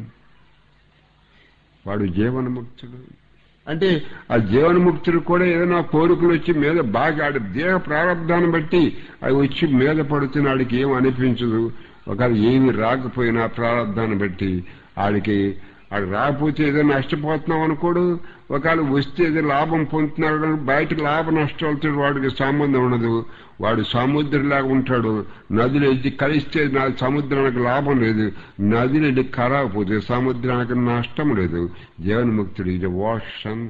వాడు జీవన్ముక్తుడు అంటే ఆ జీవన్ముక్తుడు కూడా ఏదైనా కోరికలు వచ్చి మీద బాగా ఆడి దేహ ప్రారంధాన్ని బట్టి అవి వచ్చి మీద పడుతున్నాడికి ఏం అనిపించదు. ఒకవేళ ఏమి రాకపోయినా ప్రారంధాన్ని బట్టి ఆడికి ఆడు రాకపోతే ఏదో నష్టపోతున్నాం అనుకోడు. ఒకవేళ వస్తే ఏదో లాభం పొందుతున్నాడు, బయట లాభ నష్టాలతో వాడికి సంబంధం ఉండదు. వాడు సముద్రంలాగా ఉంటాడు. నదులు వెళ్ళి కలిస్తే సముద్రానికి లాభం లేదు, నదులు వెళ్ళి కరాకపోతే సముద్రానికి నష్టం లేదు. జీవన్ముక్తుడు ఇది వాషన్.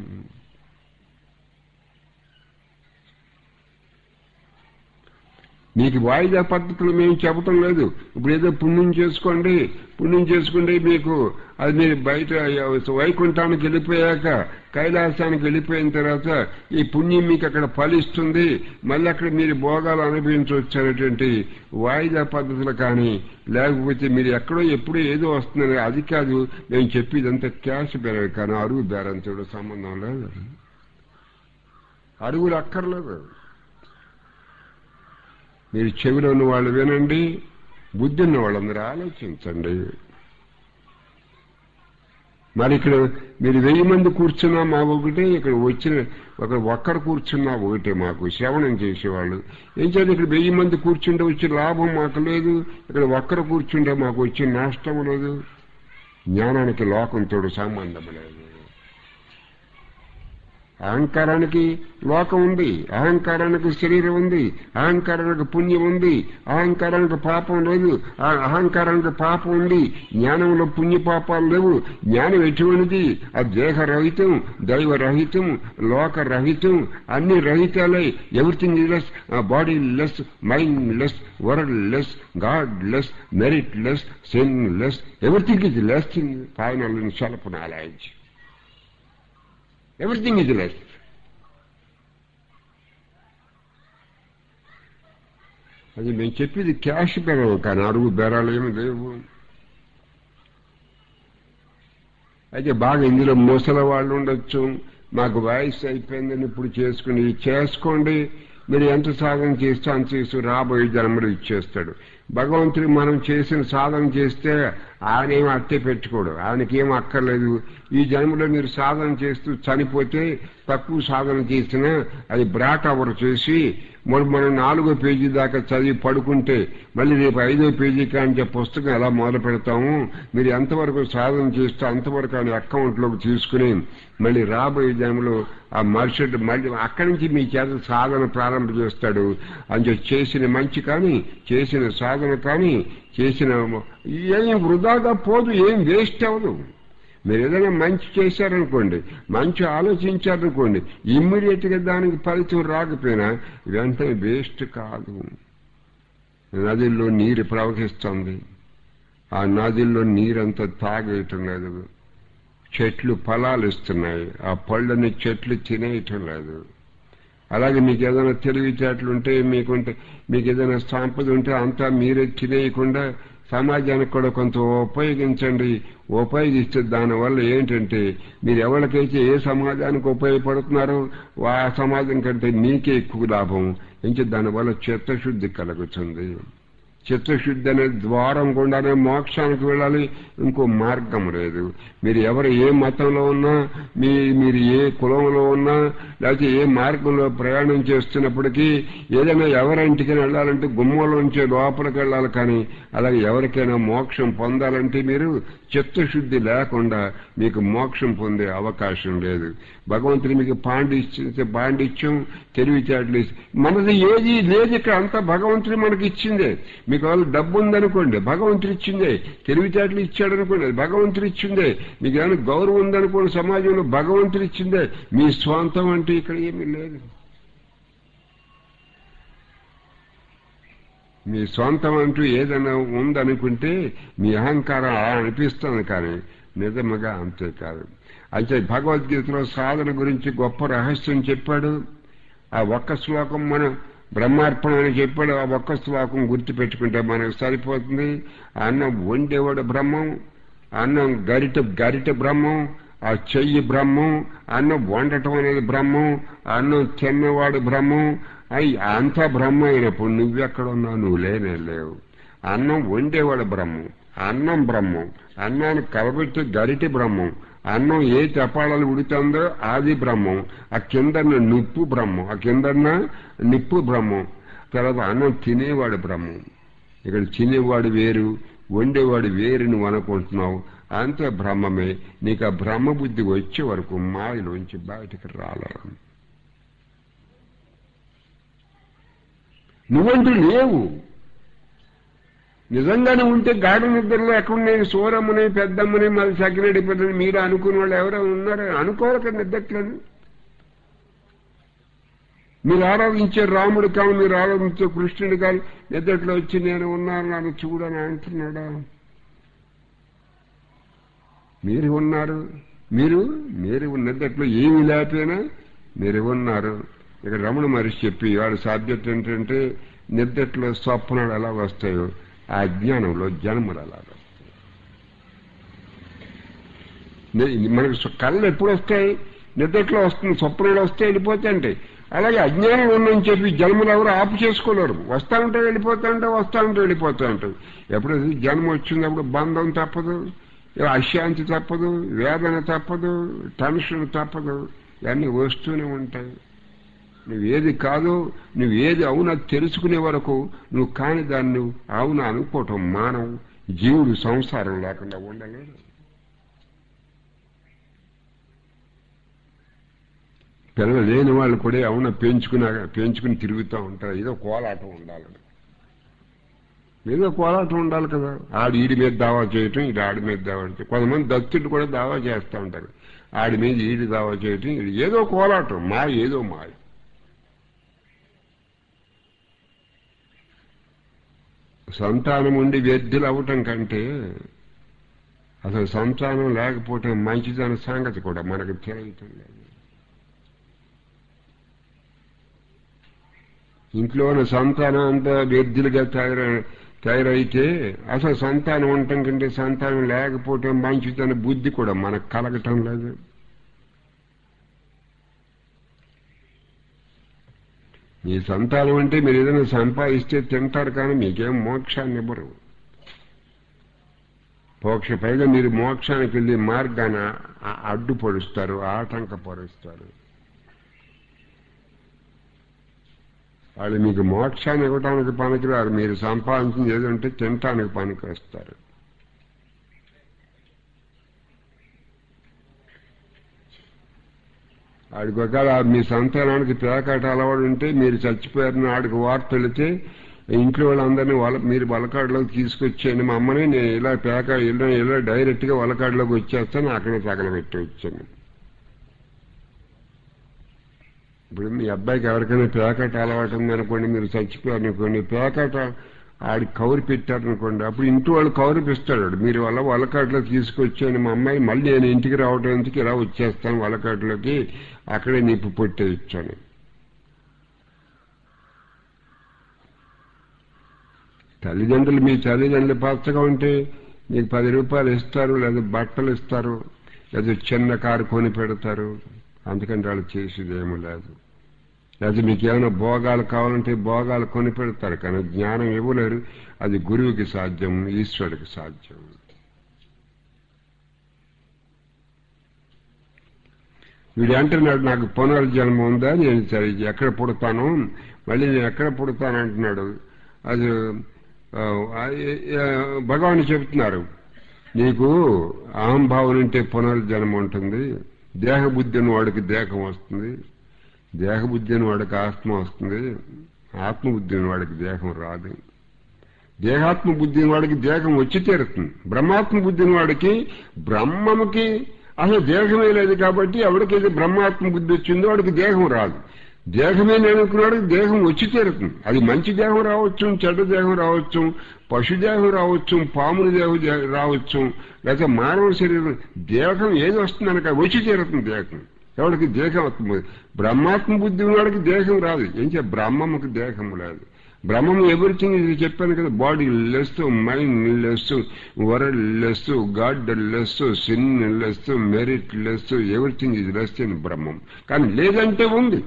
మీకు వాయిదా పద్ధతులు మేము చెప్పటం లేదు. ఇప్పుడు ఏదో పుణ్యం చేసుకోండి పుణ్యం చేసుకుంటే మీకు అది మీరు బయట వైకుంఠానికి వెళ్ళిపోయాక కైలాసానికి వెళ్ళిపోయిన తర్వాత ఈ పుణ్యం మీకు అక్కడ ఫలిస్తుంది, మళ్ళీ అక్కడ మీరు భోగాలు అనుభవించవచ్చు అనేటువంటి వాయిదా పద్ధతులు. కానీ లేకపోతే మీరు ఎక్కడో ఎప్పుడో ఏదో వస్తుందని అది కాదు మేము చెప్పేదంతా క్యాష్ బేరే, కానీ అరుగు బేరంతో సంబంధం లేదు. అరుగులు అక్కర్లేదు. మీరు చెవిలో ఉన్న వాళ్ళు వినండి, బుద్ధి ఉన్న వాళ్ళందరూ ఆలోచించండి. మరి ఇక్కడ మీరు వెయ్యి మంది కూర్చున్నా మా ఒకటే, ఇక్కడ వచ్చిన ఒక ఒక్కరు కూర్చున్నా ఒకటే మాకు శ్రవణం చేసేవాళ్ళు. ఏం చేయాలి? ఇక్కడ వెయ్యి మంది కూర్చుంటే వచ్చే లాభం మాకు లేదు, ఇక్కడ ఒక్కరు కూర్చుంటే మాకు వచ్చే నష్టం లేదు. జ్ఞానానికి లోకంతో సంబంధం లేదు. అహంకారానికి లోకం ఉంది, అహంకారానికి శరీరం ఉంది, అహంకారానికి పుణ్యం ఉంది, అహంకారానికి పాపం లేదు, అహంకారానికి పాపం ఉంది. జ్ఞానంలో పుణ్య పాపాలు లేవు. జ్ఞానం ఎటువంటిది? ఆ దేహరహితం, దైవరహితం, లోకరహితం, అన్ని రహితాలే. Everything is less, body less, mind less, world less, God less, merit less, sin less, everything is less in final in self knowledge. Everything is less. అది మేము చెప్పేది క్యాష్ బేరం, కానీ అడుగు బేరాలు ఏమి లేవు. అయితే బాగా ఇందులో ముసలి వాళ్ళు ఉండొచ్చు, మాకు వయసు అయిపోయిందని ఇప్పుడు చేసుకుని చేసుకోండి, మీరు ఎంత సాధన చేస్తే అంత చేసి రాబోయే జన్మలు ఇచ్చేస్తాడు భగవంతుడు. మనం చేసిన సాధన చేస్తే ఆయన ఏం అట్టే పెట్టుకోడు, ఆయనకేం అక్కర్లేదు. ఈ జన్మలో మీరు సాధన చేస్తూ చనిపోతే తక్కువ సాధన చేసినా అది బ్రాట్ అవర్ చేసి మరి మనం నాలుగో పేజీ దాకా చదివి పడుకుంటే మళ్ళీ రేపు ఐదో పేజీ కానీ పుస్తకం ఎలా మొదలు పెడతాము. మీరు ఎంతవరకు సాధన చేస్తే అంతవరకు ఆయన అకౌంట్లోకి తీసుకుని మళ్ళీ రాబోయే జన్మలో ఆ మరుసటి మళ్ళీ అక్కడి నుంచి మీ చేత సాధన ప్రారంభం చేస్తాడు. అని చేసిన మంచి కానీ చేసిన సాధన కానీ చేసిన ఏం వృధాగా పోదు, ఏం వేస్ట్ అవ్వదు. మీరు ఏదైనా మంచి చేశారనుకోండి, మంచి ఆలోచించారనుకోండి, ఇమ్మీడియట్ గా దానికి ఫలితం రాకపోయినా వెంటనే వేస్ట్ కాదు. నదిలో నీరు ప్రవహిస్తుంది, ఆ నదిలో నీరంతా తాగేయటం లేదు. చెట్లు ఫలాలు ఇస్తున్నాయి, ఆ పళ్ళని చెట్లు తినేయటం లేదు. అలాగే మీకు ఏదైనా తెలివితేటలుంటే, మీకుంటే మీకు ఏదైనా సంపద ఉంటే అంతా మీరే తినేయకుండా సమాజానికి కూడా కొంత ఉపయోగించండి. ఉపయోగిస్తే దానివల్ల ఏంటంటే మీరు ఎవరికైతే ఏ సమాజానికి ఉపయోగపడుతున్నారో ఆ సమాజం కంటే మీకే ఎక్కువ లాభం. ఇంకా దానివల్ల చిత్తశుద్ధి కలుగుతుంది. చిత్తశుద్ధి అనే ద్వారం గుండానే మోక్షానికి వెళ్ళాలి, ఇంకో మార్గం లేదు. మీరు ఎవరు ఏ మతంలో ఉన్నా, మీ మీరు ఏ కులంలో ఉన్నా, లేకపోతే ఏ మార్గంలో ప్రయాణం చేస్తున్నప్పటికీ ఏదైనా ఎవరింటికైనా వెళ్ళాలంటే గుమ్మంలోంచే లోపలికి వెళ్ళాలి. కానీ అలాగే ఎవరికైనా మోక్షం పొందాలంటే మీరు చిత్తశుద్ధి లేకుండా మీకు మోక్షం పొందే అవకాశం లేదు. భగవంతుడు మీకు పాండిత్యం పాండిత్యం తెలివితేటలు మనది ఏది లేదు ఇక్కడ, అంతా భగవంతుడు మనకి ఇచ్చిందే. మీకు వాళ్ళు డబ్బు ఉందనుకోండి, భగవంతుడు ఇచ్చిందే. తెలివితేటలు ఇచ్చాడు అనుకోండి, భగవంతుడు ఇచ్చిందే. మీకు ఏమైనా గౌరవం ఉందనుకోండి, సమాజంలో భగవంతుడు ఇచ్చిందే. మీ స్వంతం అంటే ఇక్కడ ఏమీ లేదు. మీ సొంతం అంటూ ఏదైనా ఉందనుకుంటే మీ అహంకారం అలా అనిపిస్తుంది, కానీ నిజముగా అంతే కాదు. అయితే భగవద్గీతలో సాధన గురించి గొప్ప రహస్యం చెప్పాడు. ఆ ఒక్క శ్లోకం మనం బ్రహ్మార్పణ అని చెప్పాడు. ఆ ఒక్క శ్లోకం గుర్తుపెట్టుకుంటే మనకు సరిపోతుంది. అన్నం వండేవాడు బ్రహ్మం, అన్నం గరిట గరిట బ్రహ్మం, ఆ చెయ్యి బ్రహ్మం, అన్నం వండటం అనేది బ్రహ్మం, అన్నం తిన్నవాడు బ్రహ్మం. అయి అంతా బ్రహ్మ అయినప్పుడు నువ్వెక్కడున్నా నువ్వు లేనే లేవు. అన్నం వండేవాడు బ్రహ్మం, అన్నం బ్రహ్మం, అన్నాన్ని కలబెట్టి గరిటి బ్రహ్మం, అన్నం ఏ చపాళాలు ఉడుతుందో అది బ్రహ్మం, ఆ కిందన్న నిప్పు బ్రహ్మం, ఆ కిందన్న నిప్పు బ్రహ్మం. తర్వాత అన్నం తినేవాడు బ్రహ్మం. ఇక్కడ తినేవాడు వేరు, వండేవాడు వేరు నువ్వు అనుకుంటున్నావు. అంతే బ్రహ్మమే. నీకు ఆ బ్రహ్మ బుద్ధి వచ్చే వరకు మాయలోంచి బయటికి రాలేరు. నువ్వంటూ లేవు. నిజంగానే ఉంటే గాఢ నిద్రలో ఎక్కడున్నాయి సూరమ్మని పెద్దమ్మని మళ్ళీ సకిరెడ్డి పెద్దని మీరు అనుకునే వాళ్ళు ఎవరో ఉన్నారు. అనుకోరక నిద్రట్లని మీరు ఆరాధించే రాముడు కాదు, మీరు ఆరాధించే కృష్ణుడు కాదు, నిద్రట్లో వచ్చి నేను ఉన్నాను నన్ను చూడని అంటున్నాడా? మీరు ఉన్నారు. మీరు మీరు నిద్రట్లో ఏమి లేకపోయినా మీరు ఉన్నారు. ఇక్కడ రమణ మహర్షి చెప్పి వాడు సబ్జెక్ట్ ఏంటంటే నిద్రట్లో స్వప్నాలు ఎలా వస్తాయో ఆ అజ్ఞానంలో జన్మలు ఎలా వస్తాయి. మనకు కళ్ళు ఎప్పుడు వస్తాయి? నిద్రట్లో వస్తుంది. స్వప్నాలు వస్తే వెళ్ళిపోతాయంటే అలాగే అజ్ఞానం ఉందని చెప్పి జన్మలు ఎవరు ఆపు చేసుకోలేరు. వస్తా ఉంటే వెళ్ళిపోతా ఉంటే వస్తా ఉంటే వెళ్ళిపోతా ఉంటాయి. ఎప్పుడైతే జన్మ వచ్చినప్పుడు బంధం తప్పదు, అశాంతి తప్పదు, వేదన తప్పదు, టెన్షన్ తప్పదు, ఇవన్నీ వస్తూనే ఉంటాయి. నువ్వేది కాదో నువ్వేది అవునా తెలుసుకునే వరకు నువ్వు కాని దాన్ని నువ్వు అవునా అనుకోవటం మానవు. జీవుడు సంసారం లేకుండా ఉండలేడు. పిల్లలు లేని వాళ్ళు కూడా ఏమన్నా పెంచుకుని పెంచుకుని తిరుగుతూ ఉంటారు. ఏదో కోలాటం ఉండాలని, ఏదో కోలాటం ఉండాలి కదా. ఆడి ఈడి మీద దావా చేయటం, ఇది ఆడి మీద దావా చేయటం. కొంతమంది దత్తులు కూడా దావా చేస్తూ ఉంటారు. ఆడి మీద ఈడి దావా చేయటం, ఇది ఏదో కోలాటం, మా ఏదో మాయ. సంతానం ఉండి వ్యర్థులు అవటం కంటే అసలు సంతానం లేకపోవటం మంచిదన్న సంగతి కూడా మనకు తెలియటం లేదు. ఇంట్లో ఉన్న సంతానం అంతా వ్యర్థులుగా తయార తయారైతే అసలు సంతానం ఉండటం కంటే సంతానం లేకపోవటం మంచిదన్న బుద్ధి కూడా మనకు కలగటం లేదు. మీ సంతానం అంటే మీరు ఏదైనా సంపాదిస్తే తింటారు, కానీ మీకేం మోక్షాన్ని ఇవ్వరు. మోక్ష పైగా మీరు మోక్షానికి వెళ్ళి మార్గాన అడ్డుపరుస్తారు, ఆటంకపరుస్తారు. వాళ్ళు మీకు మోక్షాన్ని ఇవ్వటానికి పనికిరారు. మీరు సంపాదించింది ఏదంటే తినటానికి పనికి వస్తారు. ఆడికి ఒకవేళ మీ సంతానానికి పేకాట అలవాడు ఉంటే మీరు చచ్చిపోయారని ఆడికి వార్త వెళితే ఇంట్లో వాళ్ళందరినీ వల మీరు వలకాడులోకి తీసుకొచ్చేయండి, మా అమ్మని నేను ఇలా పేక ఇలా ఇలా డైరెక్ట్గా వలకాడులోకి వచ్చేస్తాను, అక్కడే తగలబెట్టి వచ్చాను. ఇప్పుడు మీ అబ్బాయికి ఎవరికైనా పేకాట అలవాటు ఉందనుకోండి, మీరు చచ్చిపోయారనుకోండి, పేకాట ఆడికి కౌరు పెట్టారనుకోండి, అప్పుడు ఇంటి వాళ్ళు కౌరిపిస్తాడు. మీరు వల్ల వలకాడులో తీసుకొచ్చాను మా అమ్మాయి, మళ్ళీ నేను ఇంటికి రావడం ఎందుకు, ఇలా వచ్చేస్తాను వలకాడులోకి, అక్కడే నిప్పు పొట్టే ఇచ్చాను. తల్లిదండ్రులు మీ తల్లిదండ్రులు పచ్చగా ఉంటే మీకు పది రూపాయలు ఇస్తారు, లేదా బట్టలు ఇస్తారు, లేదా చిన్న కారు కొని పెడతారు. అందుకని వాళ్ళు చేసేది ఏమీ లేదు. లేదా మీకు ఏమైనా భోగాలు కావాలంటే భోగాలు కొని పెడతారు, కానీ జ్ఞానం ఇవ్వలేరు. అది గురువుకి సాధ్యం, ఈశ్వరుడికి సాధ్యం. వీడు అంటున్నాడు నాకు పునర్జన్మ ఉందా, నేను సరే ఎక్కడ పుడతాను, మళ్ళీ నేను ఎక్కడ పుడతాను అంటున్నాడు. అది భగవాన్ చెబుతున్నారు, నీకు అహంభావం ఉంటే పునర్జన్మ ఉంటుంది. దేహబుద్ధి అని వాడికి దేహం వస్తుంది, దేహబుద్ధి అని వాడికి ఆత్మ వస్తుంది, ఆత్మబుద్ధి అని వాడికి దేహం రాదు. దేహాత్మ బుద్ధి అని వాడికి దేహం వచ్చి తీరుతుంది. బ్రహ్మాత్మ బుద్ధి అని వాడికి బ్రహ్మముకి అసలు దేహమే లేదు కాబట్టి ఎవరికైతే బ్రహ్మాత్మ బుద్ధి వచ్చిందో వాడికి దేహం రాదు. దేహమే నేనుకున్నాడు, దేహం వచ్చి తీరుతుంది. అది మంచి దేహం రావచ్చు, చెడ్డ దేహం రావచ్చు, పశుదేహం రావచ్చు, పాముల దేహం రావచ్చు, లేకపోతే మానవ శరీరం, దేహం ఏది వస్తుందనక వచ్చి తీరుతుంది. దేహం ఎవరికి దేహం వస్తుంది. బ్రహ్మాత్మ బుద్ధి ఉన్నవాడికి దేహం రాదు. ఏం చే బ్రహ్మముకి దేహం లేదు. బ్రహ్మం ఎవ్రీథింగ్ ఇది చెప్పాను కదా, body less, mind less, world less, God less, sin less, merit less, everything ఇది లెస్ ఇన్ బ్రహ్మం. కానీ లేదంటే ఉంది.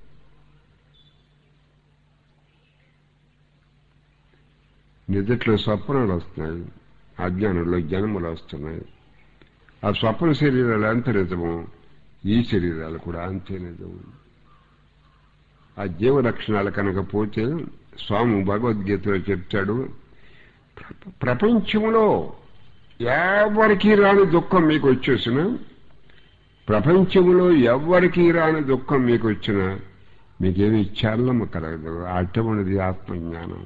నిజట్లో స్వప్నాలు వస్తున్నాయి, అజ్ఞానంలో జన్మలు వస్తున్నాయి. ఆ స్వప్న శరీరాలు ఎంత నిజమో ఈ శరీరాలు కూడా అంతే నిజము. ఆ జీవ లక్షణాలు కనుక పోతే స్వామి భగవద్గీతలో చెప్తాడు, ప్రపంచంలో ఎవరికి రాని దుఃఖం మీకు వచ్చేసిన, ప్రపంచంలో ఎవరికి రాని దుఃఖం మీకు వచ్చినా మీకేమి చలనము కలగదు. అటువంటిది ఆత్మజ్ఞానం.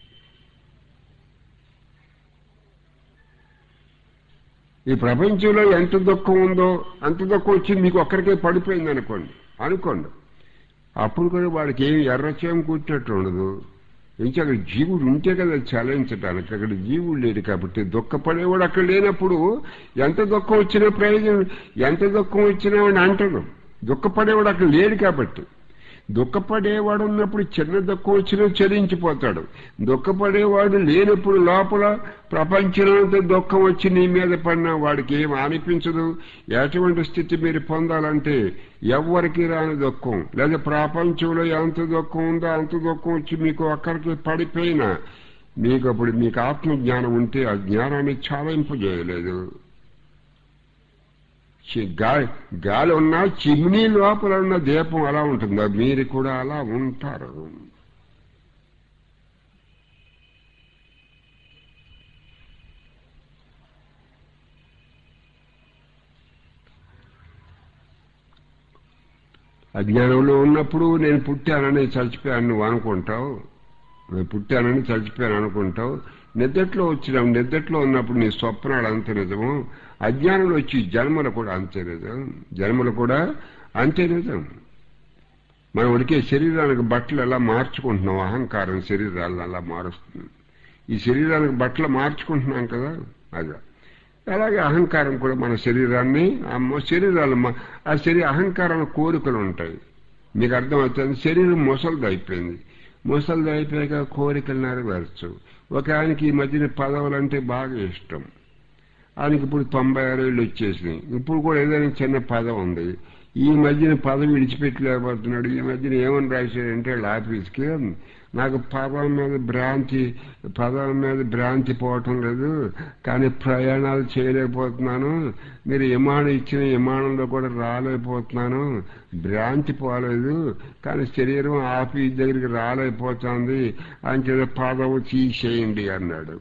ఈ ప్రపంచంలో ఎంత దుఃఖం ఉందో అంత దుఃఖం వచ్చి మీకు ఒక్కరికే పడిపోయింది అనుకోండి అనుకోండి అప్పుడు కూడా వాడికి ఏమి ఎర్రచేయం కూర్చున్నట్టు ఉండదు. ఇంకా అక్కడ జీవుడు ఉంటే కదా చలించడానికి, అక్కడ జీవుడు లేడు కాబట్టి దుఃఖపడేవాడు అక్కడ లేనప్పుడు ఎంత దుఃఖం వచ్చినా ప్రయోజనం, ఎంత దుఃఖం వచ్చినా అని అంటాడు. దుఃఖపడేవాడు అక్కడ లేడు కాబట్టి. దుఃఖపడేవాడు ఉన్నప్పుడు చిన్న దుఃఖం వచ్చినా చలించిపోతాడు. దుఃఖపడేవాడు లేనప్పుడు లోపల ప్రపంచంతో దుఃఖం వచ్చి నీ మీద పడినా వాడికి ఏం అనిపించదు. ఎటువంటి స్థితి మీరు పొందాలంటే ఎవరికి రాని దుఃఖం, లేదా ప్రపంచంలో ఎంత దుఃఖం ఉందో అంత దుఃఖం వచ్చి మీకు ఒక్కరికి పడిపోయినా మీకు అప్పుడు మీకు ఆత్మజ్ఞానం ఉంటే ఆ జ్ఞానాన్ని చాలింపజేయలేదు. గాలి గాలి ఉన్నా చిమ్నీ లోపల ఉన్న దీపం అలా ఉంటుందా, మీరు కూడా అలా ఉంటారు. అజ్ఞానంలో ఉన్నప్పుడు నేను పుట్టానని చచ్చిపోయాను నువ్వు అనుకుంటావు, నేను పుట్టానని చచ్చిపోయాను అనుకుంటావు. నిద్దట్లో వచ్చినాం, నిద్దట్లో ఉన్నప్పుడు నీ స్వప్నాలు అంతే నిజము. అజ్ఞానంలో వచ్చి జన్మలు కూడా అంతే నిజం, జన్మలు కూడా అంతే నిజం. మనం ఉడికే శరీరానికి బట్టలు ఎలా మార్చుకుంటున్నాం, అహంకారం శరీరాలను అలా మారుస్తుంది. ఈ శరీరానికి బట్టలు మార్చుకుంటున్నాం కదా, అది అలాగే అహంకారం కూడా మన శరీరాన్ని శరీరాలు ఆ శరీర అహంకారం కోరికలు ఉంటాయి. మీకు అర్థమవుతుంది. శరీరం ముసలిది అయిపోయింది, ముసలిది అయిపోయాక కోరికలు నెరవేర్చు. ఒక ఆయనకి ఈ మధ్యన పదవులు అంటే బాగా ఇష్టం, ఆయనకి ఇప్పుడు తొంభై ఆరు ఏళ్ళు వచ్చేసినాయి. ఇప్పుడు కూడా ఏదైనా చిన్న పదవి ఉంది, ఈ మధ్యన పదవి విడిచిపెట్టలేకపోతున్నాడు. ఈ మధ్యన ఏమని రాశాడంటే ఆఫీస్కి, నాకు పదం మీద భ్రాంతి పదం మీద భ్రాంతి పోవటం లేదు, కానీ ప్రయాణాలు చేయలేకపోతున్నాను, మీరు విమానం ఇచ్చిన విమానంలో కూడా రాలేకపోతున్నాను, భ్రాంతి పోలేదు, కానీ శరీరం ఆఫీస్ దగ్గరికి రాలేకపోతుంది, అని చెప్పి పదవి తీసేయండి అన్నాడు.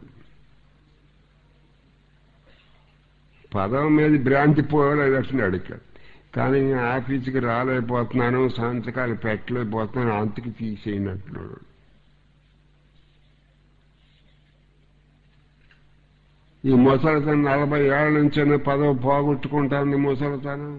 పదం మీద భ్రాంతి పోలేదు అంటున్నాడు, కానీ ఆఫీస్కి రాలేకపోతున్నాను, సంతకాలు పెట్టలేకపోతున్నాను, అంతకి తీసేయండి అంటున్నాడు. ఈ ముసలితనం నలభై ఏళ్ల నుంచి పదవి పోగొట్టుకుంటాను ముసలితనం.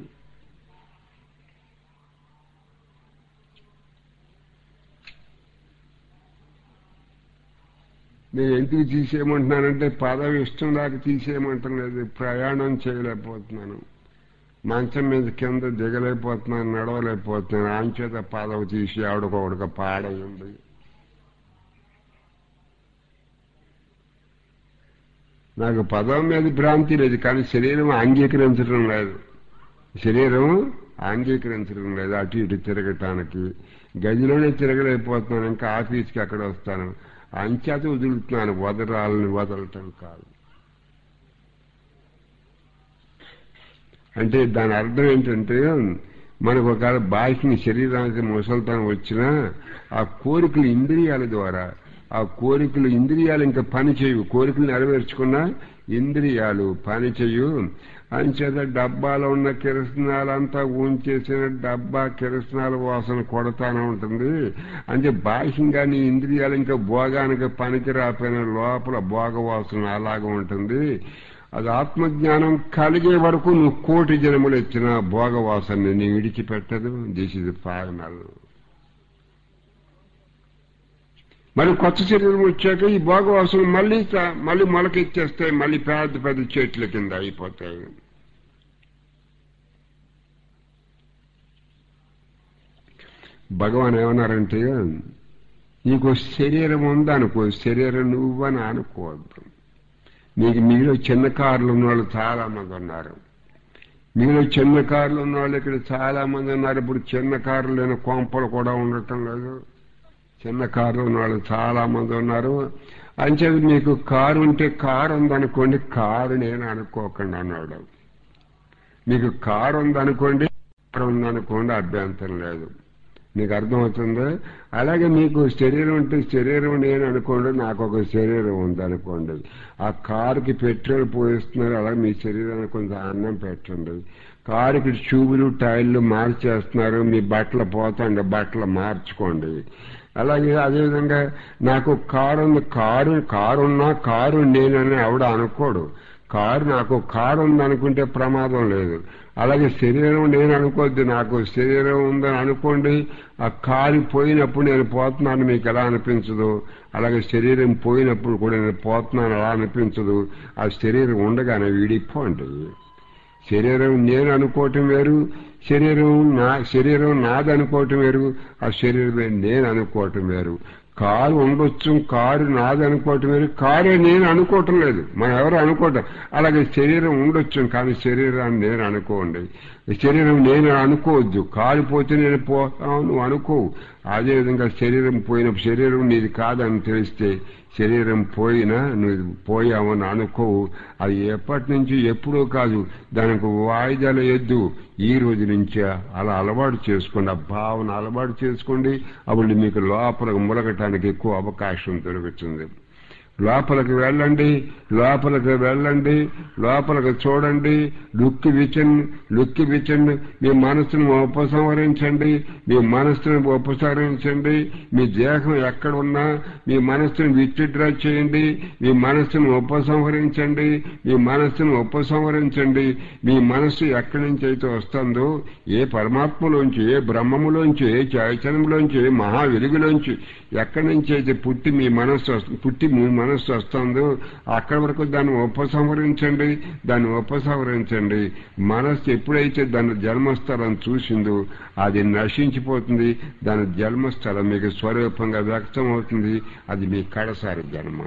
నేను ఎందుకు తీసేయమంటున్నానంటే పదవి ఇష్టం దాకా తీసేయమంటాం లేదు, ప్రయాణం చేయలేకపోతున్నాను, మంచం మీద కింద దిగలేకపోతున్నాను, నడవలేకపోతున్నాను, అంచేత పదవి తీసి ఆవిడకొకడిక పాడైంది. నాకు పదవి మీద భ్రాంతి లేదు, కానీ శరీరం అంగీకరించడం లేదు, శరీరం అంగీకరించడం లేదు. అటు ఇటు తిరగటానికి గదిలోనే తిరగలేకపోతున్నాను, ఇంకా ఆఫీస్కి అక్కడ వస్తాను, అంచేత వదులుతున్నాను, వదరాలని వదలటం కాదు. అంటే దాని అర్థం ఏంటంటే, మనకు ఒకవేళ బాహ్య శరీరానికి ముసలితనం వచ్చినా ఆ కోరికలు ఇంద్రియాల ద్వారా, ఆ కోరికలు ఇంద్రియాలు ఇంకా పని చేయు, కోరికలు నెరవేర్చుకున్నా ఇంద్రియాలు పని చేయు. అంచేత డబ్బాలో ఉన్న కిరసనాలంతా ఉంచేసిన డబ్బా కిరసనాల వాసన కొడతానే ఉంటుంది. అంటే బాహ్యంగా నీ ఇంద్రియాలు ఇంకా భోగానికి పనికి రాపోయిన లోపల భోగ వాసన అలాగే ఉంటుంది. అది ఆత్మజ్ఞానం కలిగే వరకు నువ్వు కోటి జన్మలు ఇచ్చిన భోగవాసాన్ని నీ విడిచిపెట్టదు. This is final. మరి కొత్త శరీరం వచ్చాక ఈ భోగవాసన మళ్ళీ మళ్ళీ మొలకెత్తేస్తాయి, మళ్ళీ పెద్ద పెద్ద చెట్ల కింద అయిపోతాయి. భగవాన్ ఏమన్నారంటే, నీకు శరీరం ఉందనుకో, శరీరం నువ్వని అనుకోవద్దు. మీకు మీలో చిన్న కార్లు ఉన్నవాళ్ళు చాలా మంది ఉన్నారు, మీలో చిన్న కార్లు ఉన్నవాళ్ళు ఇక్కడ చాలా మంది ఉన్నారు. ఇప్పుడు చిన్న కార్లు లేని కొంపలు కూడా ఉండటం లేదు, చిన్న కార్లు ఉన్నవాళ్ళు చాలా మంది ఉన్నారు. అంచేది మీకు కారు ఉంటే కారు ఉందనుకోండి, కారు నేను అనుకోకండి అన్నాడు. మీకు కారు ఉందనుకోండి, కారు ఉందనుకోండి, అభ్యంతరం లేదు. మీకు అర్థమవుతుంది. అలాగే మీకు శరీరం ఉంటే శరీరం నేను అనుకోండి, నాకు ఒక శరీరం ఉందనుకోండి. ఆ కారుకి పెట్రోల్ పోయిస్తున్నారు, అలాగే మీ శరీరానికి కొంచెం అన్నం పెట్టండి. కారుకి ట్యూబులు టైర్లు మార్చేస్తున్నారు, మీ బట్టలు పోతాండి, బట్టలు మార్చుకోండి. అలాగే అదేవిధంగా నాకు కారు ఉంది, కారు కారు ఉన్నా కారు నేనని ఆవిడ అనుకోడు. కారు నాకు కారు ఉందనుకుంటే ప్రమాదం లేదు. అలాగే శరీరం నేను అనుకోద్దు, నాకు శరీరం ఉందని అనుకోండి. ఆ కారు పోయినప్పుడు నేను పోతున్నాను మీకు ఎలా అనిపించదు, అలాగే శరీరం పోయినప్పుడు కూడా నేను పోతున్నాను అలా అనిపించదు. ఆ శరీరం ఉండగానే విడిపోండి. శరీరం నేను అనుకోవటం వేరు, శరీరం నా శరీరం నాది అనుకోవటం వేరు, ఆ శరీరమే నేను అనుకోవటం వేరు. కారు ఉండొచ్చు, కారు నాది అనుకోవటం వేరు, కారే నేను అనుకోవటం లేదు, మనం ఎవరు అనుకోవటం. అలాగే శరీరం ఉండొచ్చు, కానీ శరీరాన్ని నేను అనుకోండి. శరీరం నేను అనుకోవద్దు. కారు పోతే నేను పోతాను నువ్వు అనుకోవు. అదేవిధంగా శరీరం పోయినప్పుడు శరీరం నీది కాదని తెలిస్తే శరీరం పోయినా నువ్వు పోయావని అనుకోవు. అది ఎప్పటి నుంచి ఎప్పుడూ కాదు, దానికి వాయిదాలు ఎద్దు. ఈ రోజు నుంచే అలా అలవాటు చేసుకోండి, ఆ భావన అలవాటు చేసుకోండి. అప్పుడు మీకు లోపల ములగటానికి ఎక్కువ అవకాశం దొరుకుతుంది. లోపలికి వెళ్ళండి, లోపలికి వెళ్ళండి, లోపలికి చూడండి. లుక్కి విచన్ లుక్కి విచన్ మీ మనసును ఉపసంహరించండి, మీ మనసును ఉపసంహరించండి. మీ దేహం ఎక్కడ ఉన్నా మీ మనసును విత్డ్రా చేయండి, మీ మనసును ఉపసంహరించండి, మీ మనసును ఉపసంహరించండి. మీ మనస్సు ఎక్కడి నుంచి అయితే వస్తుందో, ఏ పరమాత్మలోంచి, ఏ బ్రహ్మములోంచి, ఏ చైతన్యంలోంచి, ఏ మహా వెలుగులోంచి ఎక్కడి నుంచి అయితే పుట్టి మీ మనస్సు పుట్టి మీ మనస్సు వస్తుందో అక్కడి వరకు దాన్ని ఉపసంహరించండి, దాన్ని ఉపసంహరించండి. మనస్సు ఎప్పుడైతే దాని జన్మస్థలం చూసిందో అది నశించిపోతుంది. దాని జన్మస్థలం మీకు స్వరూపంగా వ్యక్తం అవుతుంది. అది మీ కడసారి జన్మ.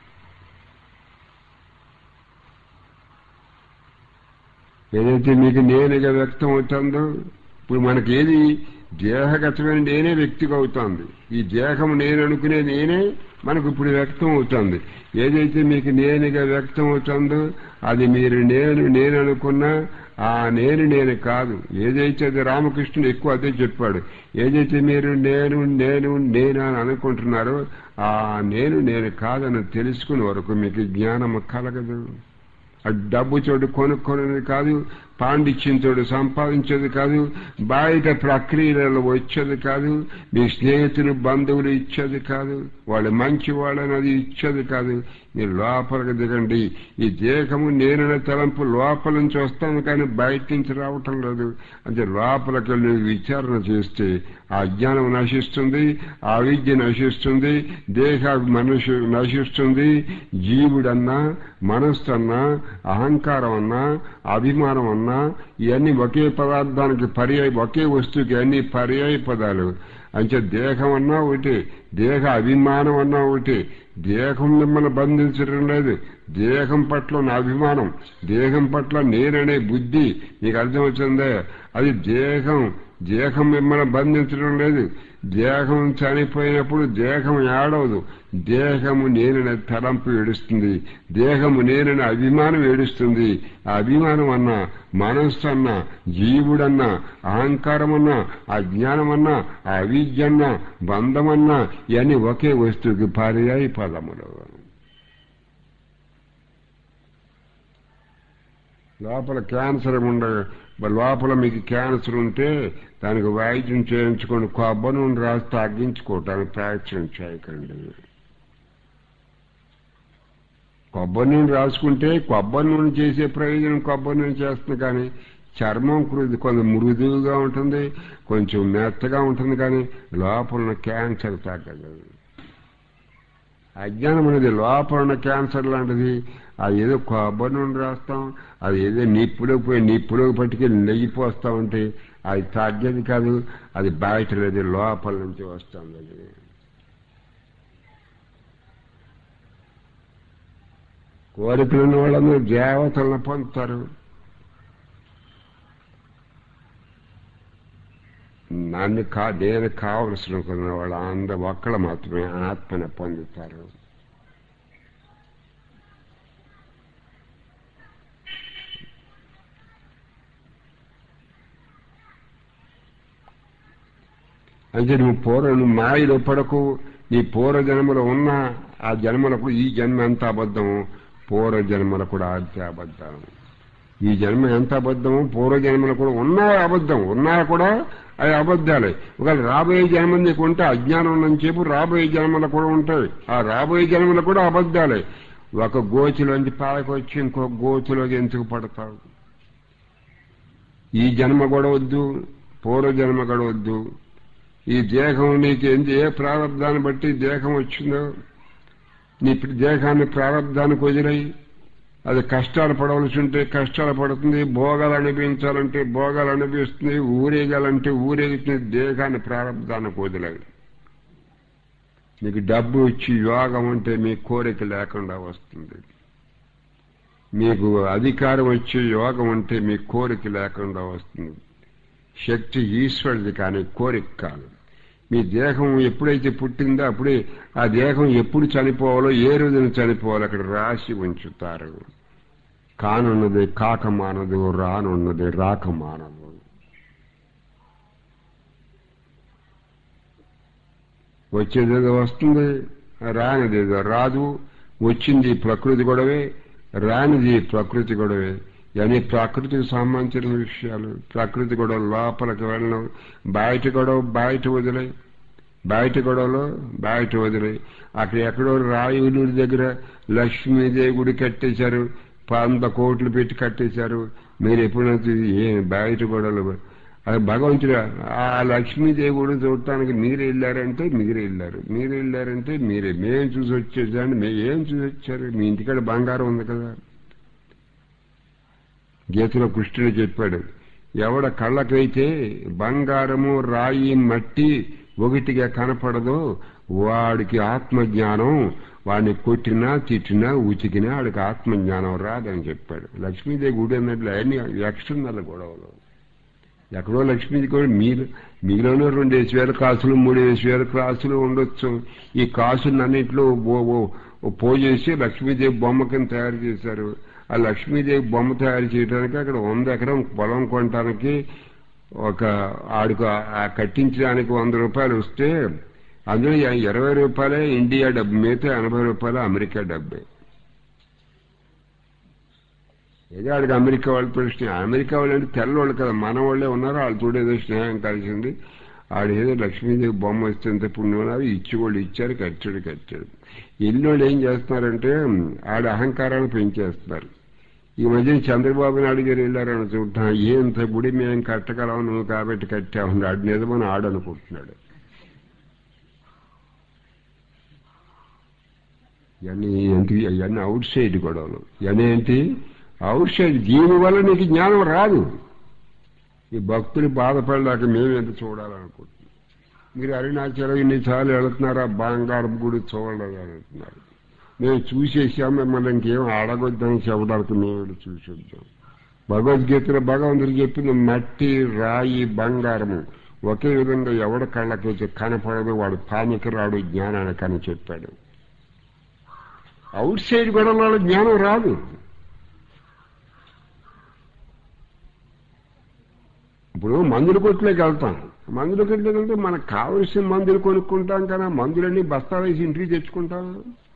ఏదైతే మీకు నేనుగా వ్యక్తం అవుతుందో, ఇప్పుడు మనకి ఏది దేహగతమైన నేనే వ్యక్తిగా అవుతుంది. ఈ దేహం నేను అనుకునే నేనే మనకు ఇప్పుడు వ్యక్తం అవుతుంది. ఏదైతే మీకు నేనుగా వ్యక్తం అవుతుందో అది మీరు నేను నేను అనుకున్నా ఆ నేను నేను కాదు. ఏదైతే అది రామకృష్ణుడు ఎక్కువ అదే చెప్పాడు. ఏదైతే మీరు నేను నేను నేను అని అనుకుంటున్నారో ఆ నేను నేను కాదని తెలుసుకునే వరకు మీకు జ్ఞానం కలగదు. డబ్బు చోటు కొనుక్కొనేది కాదు, పాండిత్యం తోడు సంపాదించేది కాదు, బయట ప్రక్రియలలో వచ్చేది కాదు, మీ స్నేహితులు బంధువులు ఇచ్చేది కాదు, వాళ్ళు మంచి వాళ్ళని అది ఇచ్చేది కాదు. మీరు లోపలికి దిగండి. ఈ దేహము నేననే తలంపు లోపల నుంచి వస్తాను కానీ బయట నుంచి రావటం లేదు. అంటే లోపలికి వెళ్ళి విచారణ చేస్తే ఆ అజ్ఞానం నశిస్తుంది, ఆ విద్య నశిస్తుంది, దేహ మనుషు నశిస్తుంది. జీవుడన్నా మనస్సు అన్నా అహంకారం అన్నా అభిమానం అన్నా ఇవన్నీ ఒకే పదార్థానికి పర్యాయ, ఒకే వస్తువుకి అన్ని పర్యాయ పదాలు. అంటే దేహం అన్నా ఒకటి, దేహ అభిమానం అన్నా ఒకటి. దేహం మిమ్మల్ని బంధించడం లేదు, దేహం పట్ల ఉన్న అభిమానం, దేహం పట్ల నేననే బుద్ధి మీకు అర్థమవుతుందే. అది దేహం దేహం మిమ్మల్ని బంధించడం లేదు. దేహం చనిపోయినప్పుడు దేహం ఏడవదు, దేహము నేననే తలంపు ఏడుస్తుంది, దేహము నేననే అభిమానం ఏడుస్తుంది. ఆ అభిమానం అన్నా మనస్సు అన్నా జీవుడన్నా అహంకారమన్నా అజ్ఞానమన్నా అవిద్యన్నా బంధమన్నా ఇవన్నీ ఒకే వస్తువుకి పర్యాయ పదములు. లోపల క్యాన్సర్ ఉండ లోపల మీకు క్యాన్సర్ ఉంటే దానికి వైద్యం చేయించుకొని కొబ్బరి నూనె రాసి తగ్గించుకోవటానికి ప్రయత్నం చేయకండి. కొబ్బరి నూనె రాసుకుంటే కొబ్బరి నూనె చేసే ప్రయోజనం కొబ్బరి నూనె చేస్తుంది, కానీ చర్మం కొంచెం మృదువుగా ఉంటుంది, కొంచెం మెత్తగా ఉంటుంది, కానీ లోపల క్యాన్సర్ తగ్గదు. అజ్ఞానం అనేది లోపల ఉన్న క్యాన్సర్ లాంటిది. అది ఏదో కొబ్బరి నూనె రాస్తాం, అది ఏదో నిప్పులో పోయి నిప్పులో పట్టుకెళ్ళి నెయ్యి పోస్తా ఉంటే అది తగ్గేది కాదు. అది బయట లేదు, లోపల నుంచి వస్తుంది. అది కోరికలున్న వాళ్ళందరూ దేవతలను పొందుతారు. నన్ను కా నేను కావలసిన వాళ్ళు అందరూ ఒక్కళ్ళు మాత్రమే ఆత్మను పొందుతారు. అంటే నువ్వు పూర్వ నువ్వు మాయలో పడకు. నీ పూర్వ జన్మలో ఉన్న ఆ జన్మలకు ఈ జన్మ ఎంత అబద్ధము, పూర్వ జన్మలు కూడా అంతే అబద్ధం. ఈ జన్మ ఎంత అబద్ధము, పూర్వ జన్మలు కూడా ఉన్నా అబద్ధం, ఉన్నా కూడా అవి అబద్ధాలే. ఒకవేళ రాబోయే జన్మ నీకు ఉంటే అజ్ఞానం ఉన్నని చెప్పు రాబోయే జన్మలు కూడా ఉంటాయి. ఆ రాబోయే జన్మలు కూడా అబద్ధాలే. ఒక గోచులోంచి పాలకొచ్చి ఇంకో గోచులోకి ఎందుకు పడతావు? ఈ జన్మ కూడా వద్దు, పూర్వ జన్మ కూడా వద్దు. ఈ దేహం నీకు ఎందు ఏ ప్రారంధాన్ని బట్టి దేహం వచ్చిందో నీ దేహాన్ని ప్రారంధానికి వదిలేయి. అది కష్టాలు పడవలసి ఉంటే కష్టాలు పడుతుంది, భోగాలు అనిపించాలంటే భోగాలు అనిపిస్తుంది, ఊరేగాలంటే ఊరేగుతుంది. దేహాన్ని ప్రారంధానికి వదిలేయి. మీకు డబ్బు ఇచ్చి యోగం అంటే మీ కోరిక లేకుండా వస్తుంది. మీకు అధికారం వచ్చే యోగం అంటే మీ కోరిక లేకుండా వస్తుంది. శక్తి ఈశ్వరుడిది కానీ కోరిక కాదు. మీ దేహం ఎప్పుడైతే పుట్టిందో అప్పుడే ఆ దేహం ఎప్పుడు చనిపోవాలో ఏ రోజున చనిపోవాలో అక్కడ రాసి ఉంచుతారు. కానున్నది కాకమానదు, రానున్నది రాకమానదు. వచ్చేదేదో వస్తుంది, రానిదేదో రాదు. వచ్చింది ప్రకృతి గొడవే, రానిది ప్రకృతి గొడవే. ఇవన్నీ ప్రకృతికి సంబంధించిన విషయాలు. ప్రకృతి గొడవ లోపలికి వెళ్ళడం, బయట గొడవ బయట వదిలే, బయట గొడవలో బయట వదిలే. అక్కడ ఎక్కడో రాయులూరి దగ్గర లక్ష్మీదేవి గుడి కట్టేశారు, వంద కోట్లు పెట్టి కట్టేశారు. మీరు ఎప్పుడైనా ఏ బయట గొడవలు అది భగవంతుడు. ఆ లక్ష్మీదేవి గుడి చూడటానికి మీరు వెళ్ళారంటే మీరు వెళ్ళారు, మీరు వెళ్ళారంటే మీరే. మేము చూసి వచ్చేసాండి, మేము ఏం చూసి వచ్చారు? మీ ఇంటికాడ బంగారం ఉంది కదా. గీతలో కృష్ణుడు చెప్పాడు, ఎవడ కళ్ళకైతే బంగారము రాయి మట్టి ఒకటిగా కనపడదో వాడికి ఆత్మజ్ఞానం, వాడిని కొట్టినా తిట్టినా ఉతికినా వాడికి ఆత్మజ్ఞానం రాదని చెప్పాడు. లక్ష్మీదేవి గుడి అన్నట్లు అన్ని ఎక్స్టర్నల్ గొడవలు. ఎక్కడో లక్ష్మీదేవి కూడా మీరు మీలోనే రెండు వేసి వేల కాసులు మూడు వేసి వేల కాసులు ఉండొచ్చు. ఈ కాసులన్నింటిలో పోజేసి లక్ష్మీదేవి బొమ్మ కింద తయారు చేశారు. ఆ లక్ష్మీదేవి బొమ్మ తయారు చేయడానికి అక్కడ వంద ఎకరం పొలం కొనటానికి ఒక ఆడికి కట్టించడానికి వంద రూపాయలు వస్తే అందులో ఇరవై రూపాయలే ఇండియా డబ్బు, మిగతా ఎనభై రూపాయలు అమెరికా డబ్బే. ఏదో ఆడికి అమెరికా వాళ్ళు స్నేహం. అమెరికా వాళ్ళు అంటే తెల్లవాళ్ళు కదా, మన వాళ్ళే ఉన్నారు, వాళ్ళు చూడేదో స్నేహం కలిసింది. ఆడు ఏదో లక్ష్మీదేవి బొమ్మ వస్తే ఎంత పుణ్యమన్నారు, ఇచ్చి వాళ్ళు ఇచ్చారు, కట్టాడు కట్టాడు. ఇల్లు ఏం చేస్తున్నారంటే ఆడ అహంకారాన్ని పెంచేస్తున్నారు. ఈ మధ్యన చంద్రబాబు నాయుడు గారు వెళ్ళారని చూడటం, ఏంత గుడి మేము కట్టగలం నువ్వు కాబట్టి కట్టాము, ఆడు నిజమని ఆడనుకుంటున్నాడు. ఇవన్నీ ఏంటి? ఇవన్నీ అవుట్ సైడ్ గొడవలు. ఇవన్నీ ఏంటి? Outside. దీనివల్ల నీకు జ్ఞానం రాదు. ఈ భక్తులు బాధపడలేక మేము ఎంత చూడాలనుకుంటున్నాం. మీరు అరుణాచలం ఇన్నిసార్లు వెళుతున్నారా, బంగారం గుడి చూడలేదు అంటున్నారు. మేము చూసేసాం, మిమ్మల్ని ఇంకేం అడగొద్దని చెప్పడానికి మేము చూసి వద్దాం. భగవద్గీతలో భగవంతుడు చెప్పింది మట్టి రాయి బంగారము ఒకే విధంగా ఎవడ కళ్ళకైతే కనపడదు వాడు పానికి రాడు జ్ఞానానికి అని చెప్పాడు. అవుట్ సైడ్ గొడవల జ్ఞానం రాదు. ఇప్పుడు మందుల కొట్లోకి వెళ్తాం, మందుల కొట్లోకి వెళ్తే మనకు కావలసిన మందులు కొనుక్కుంటాం కదా, మందులన్నీ బస్తా వేసి ఇంటికి తెచ్చుకుంటాం.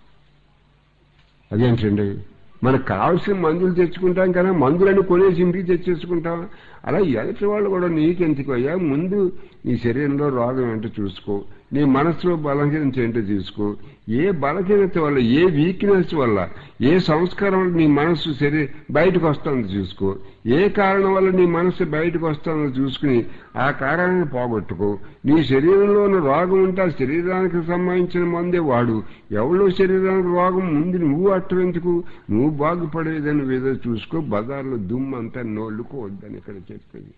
అదేంటండి, మనకు కావలసిన మందులు తెచ్చుకుంటాం కదా, మందులన్నీ కొనేసి ఇంటికి తెచ్చేసుకుంటాం. అలా ఎదుటి వాళ్ళు కూడా నీకెందుకు అయ్యా, ముందు నీ శరీరంలో రోగం ఏంటో చూసుకో, నీ మనసులో బలహీనత ఏంటో చూసుకో. ఏ బలహీనత వల్ల, ఏ వీక్నెస్ వల్ల, ఏ సంస్కారం వల్ల నీ మనస్సు శరీ బయటకు వస్తుందో చూసుకో. ఏ కారణం వల్ల నీ మనస్సు బయటకు వస్తుందో చూసుకుని ఆ కారణాన్ని పోగొట్టుకో. నీ శరీరంలోని రోగం ఉంటే ఆ శరీరానికి సంబంధించిన మందే వాడు. ఎవరో శరీరానికి రోగం ముందు నువ్వు అట్టవెందుకు, నువ్వు బాగుపడేదని ఏదో చూసుకో. బజార్లో దుమ్ము అంతా నోళ్ళుకోవద్దని ఇక్కడ చెప్పేది.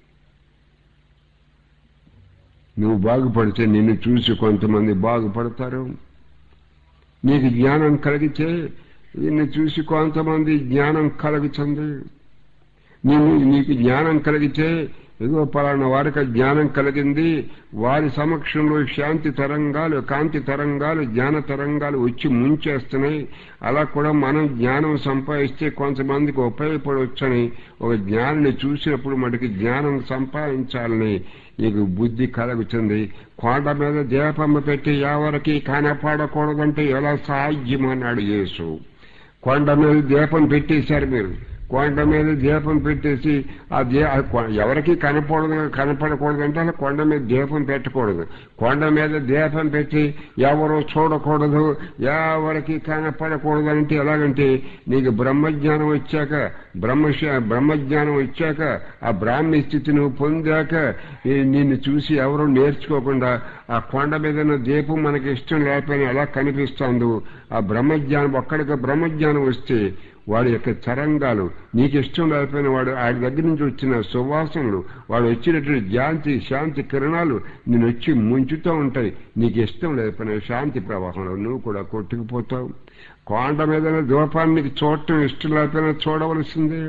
నువ్వు బాగుపడితే నిన్ను చూసి కొంతమంది బాగుపడతారు. నీకు జ్ఞానం కలిగితే నిన్ను చూసి కొంతమంది జ్ఞానం కలుగుతుంది. నేను నీకు జ్ఞానం కలిగితే ఏదో పలానా వారికి జ్ఞానం కలిగింది, వారి సమక్షంలో శాంతి తరంగాలు, కాంతి తరంగాలు, జ్ఞాన తరంగాలు వచ్చి ముంచేస్తున్నాయి. అలా కూడా మనం జ్ఞానం సంపాదిస్తే కొంతమందికి ఉపయోగపడవచ్చని ఒక జ్ఞానాన్ని చూసినప్పుడు మటుకు జ్ఞానం సంపాదించాలని నీకు బుద్ధి కలుగుతుంది. కొండ మీద దీపమ్మ పెట్టి ఎవరికి కనపడకూడదంటే ఎలా సాధ్యమన్నాడు యేసు. కొండ మీద దీపం పెట్టేశారు మీరు, కొండ మీద దీపం పెట్టేసి ఆ దే ఎవరికి కనపడదు కనపడకూడదంటే అలా కొండ మీద దీపం పెట్టకూడదు. కొండ మీద దీపం పెట్టి ఎవరు చూడకూడదు, ఎవరికి కనపడకూడదు అంటే ఎలాగంటే నీకు బ్రహ్మజ్ఞానం వచ్చాక, బ్రహ్మ బ్రహ్మజ్ఞానం వచ్చాక, ఆ బ్రాహ్మీ స్థితి నువ్వు పొందాక నిన్ను చూసి ఎవరు నేర్చుకోకుండా ఆ కొండ మీద దీపం మనకి ఇష్టం లేకపోయినా ఎలా కనిపిస్తుందో, ఆ బ్రహ్మజ్ఞానం ఒక్కడికి బ్రహ్మజ్ఞానం వస్తే వాడి యొక్క తరంగాలు నీకు ఇష్టం లేకపోయినా వాడు ఆయన దగ్గర నుంచి వచ్చిన సువాసనలు, వాడు వచ్చినటువంటి శాంతి శాంతి కిరణాలు నేను వచ్చి ముంచుతూ ఉంటాయి. నీకు ఇష్టం లేకపోయినా శాంతి ప్రవాహంలో నువ్వు కూడా కొట్టుకుపోతావు. కొండ మీద దూపాన్ని చూడటం ఇష్టం లేకపోయినా చూడవలసిందే.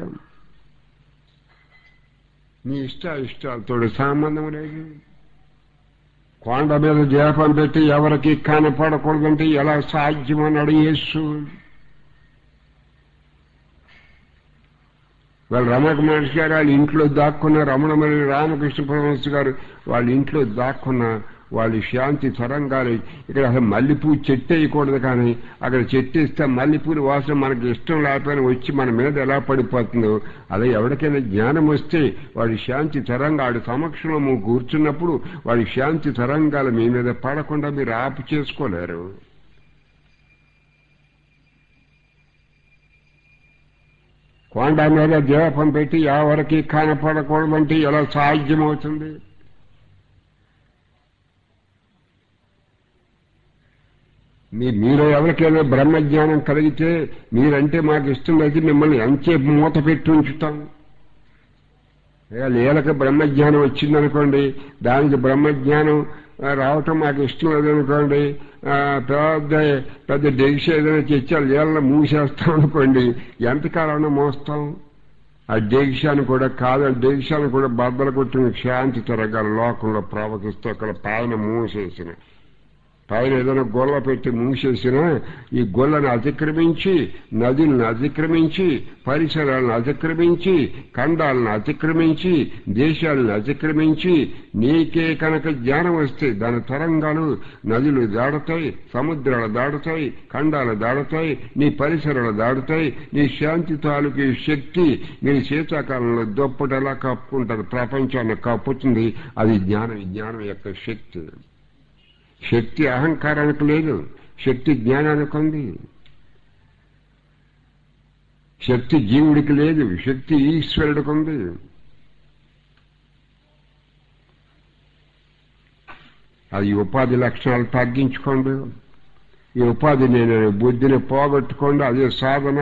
నీ ఇష్ట ఇష్టాలతో సంబంధం లేదు. కొండ మీద దీపం పెట్టి ఎవరికి కనపడకూడదంటే ఎలా సాధ్యమన్నాడు యేసు. వాళ్ళు రమణ మహర్షి గారు వాళ్ళ ఇంట్లో దాక్కున్న, రమణ మరియు రామకృష్ణ పరమహంస గారు వాళ్ళ ఇంట్లో దాక్కున్న వాళ్ళు శాంతి తరంగాలు. ఇక్కడ అసలు మల్లెపూ చెట్టు వేయకూడదు, కానీ అక్కడ చెట్టు ఇస్తే మల్లెపూలు వాసన మనకి ఇష్టం లేకపోయినా వచ్చి మన మీద ఎలా పడిపోతుందో అలా ఎవరికైనా జ్ఞానం వస్తే వాడి శాంతి తరంగాడు సమక్షంలో నువ్వు కూర్చున్నప్పుడు వాడి శాంతి తరంగాలు మీ మీద పడకుండా మీరు ఆపు చేసుకోలేరు. కొండ మీద దీపం పెట్టి ఎవరికి కనపడకూడదంటే ఎలా సాధ్యమవుతుంది? మీ మీరు ఎవరికైనా బ్రహ్మజ్ఞానం కలిగితే మీరంటే మాకు ఇష్టం అయితే మిమ్మల్ని ఎంతసేపు మూత పెట్టి ఉంచుతాం. లీలకి బ్రహ్మజ్ఞానం వచ్చిందనుకోండి, దానికి బ్రహ్మజ్ఞానం రావటం మాకు ఇష్టం లేదనుకోండి, పెద్ద పెద్ద డెగ్స్ ఏదైనా తెచ్చి ఆ లీలను మూసేస్తాం అనుకోండి, ఎంతకాలంలో మోస్తాం? ఆ డెగ్షాన్ని కూడా కాదు, ఆ డెగ్షాన్ని కూడా బద్దలు కొట్టిన శాంతి తరగాల లోకంలో ప్రవహిస్తూ అక్కడ పైన మూసేసిన పైన ఏదైనా గొల్ల పెట్టి మూసేసినా ఈ గొల్లను అతిక్రమించి నదులను అతిక్రమించి పరిసరాలను అతిక్రమించి ఖండాలను అతిక్రమించి దేశాలను అతిక్రమించి నీకే కనుక జ్ఞానం వస్తే దాని తరంగాలు నదులు దాడుతాయి, సముద్రాలు దాడుతాయి, ఖండాలు దాడుతాయి, నీ పరిసరాలు దాడుతాయి. నీ శాంతి తాలూకు శక్తి మీరు శీతాకాలంలో దుప్పటి ఎలా కప్పుకుంటారు, ప్రపంచాన్ని కప్పుతుంది. అది జ్ఞానం, జ్ఞానం యొక్క శక్తి. శక్తి అహంకారానికి లేదు, శక్తి జ్ఞానానికి ఉంది. శక్తి జీవుడికి లేదు, శక్తి ఈశ్వరుడికి ఉంది. అది ఉపాధి లక్షణాలు తగ్గించుకోండి, ఈ ఉపాధి నేను బుద్ధిని పోగొట్టుకోండి, అదే సాధన.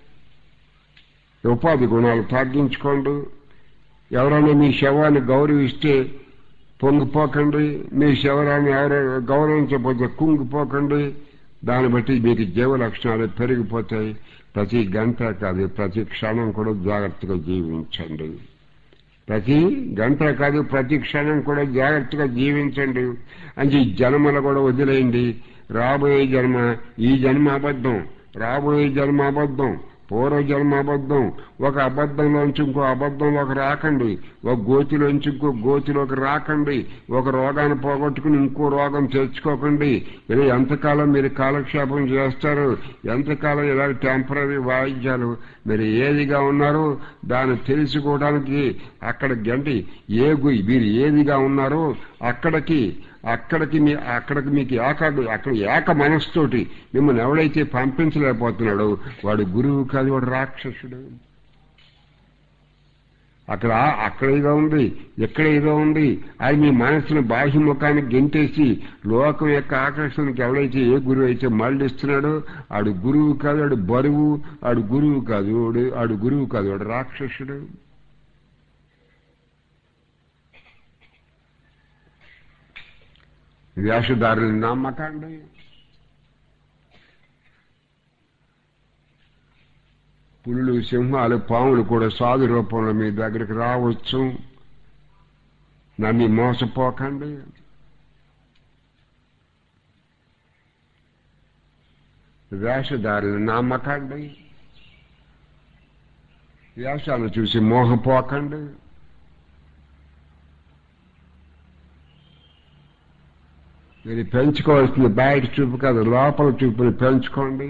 ఉపాధి గుణాలు తగ్గించుకోండి. ఎవరైనా మీ శవాన్ని గౌరవిస్తే పొంగిపోకండి, మీ శవరాన్ని ఎవరో గౌరవించకపోతే కుంగిపోకండి. దాన్ని బట్టి మీకు జీవ లక్షణాలు పెరిగిపోతాయి. ప్రతి గంట కాదు ప్రతి క్షణం కూడా జాగ్రత్తగా జీవించండి. ప్రతి గంట కాదు ప్రతి క్షణం కూడా జాగ్రత్తగా జీవించండి. అంటే ఈ జన్మలు కూడా వదిలేయండి. రాబోయే జన్మ, ఈ జన్మ అబద్ధం, రాబోయే జన్మ అబద్ధం, పూర్వజన్మ అబద్ధం. ఒక అబద్ధంలోంచి ఇంకో అబద్ధంలోకి రాకండి, ఒక గోతిలోంచి ఇంకో గోతిలోకి రాకండి, ఒక రోగాన్ని పోగొట్టుకుని ఇంకో రోగం తెచ్చుకోకండి. ఇలా ఎంతకాలం మీరు కాలక్షేపం చేస్తారు? ఎంతకాలం ఇలా టెంపరీ వాయిద్యాలు? మీరు ఏదిగా ఉన్నారో దాన్ని తెలుసుకోవడానికి అక్కడ గంటి ఏ మీరు ఏదిగా ఉన్నారో అక్కడికి అక్కడికి మీ అక్కడికి మీకు ఏక అక్కడ ఏక మనస్సుతోటి మిమ్మల్ని ఎవడైతే పంపించలేకపోతున్నాడో వాడు గురువు కాదు, వాడు రాక్షసుడు. అక్కడ అక్కడ ఏదో ఉంది, ఎక్కడ ఏదో ఉంది. అది మీ మనస్సును బాహ్యముఖానికి గెంటేసి లోకం యొక్క ఆకర్షణకి ఎవడైతే ఏ గురువు అయితే మళ్ళిస్తున్నాడో ఆడు గురువు కాదు, ఆడు బరువు, ఆడు గురువు కాదు, వాడు ఆడు గురువు కాదు, వాడు రాక్షసుడు. వేషధారులను నమ్మకండి. పులులు, సింహాలు, పాములు కూడా సాధు రూపంలో మీ దగ్గరికి రావచ్చు. నన్ను మోసపోకండి. వేషధారులను నమ్మకండి. వేషాలను చూసి మోహపోకండి. మీరు పెంచుకోవాల్సింది బయట చూపు కాదు, లోపల చూపుని పెంచుకోండి.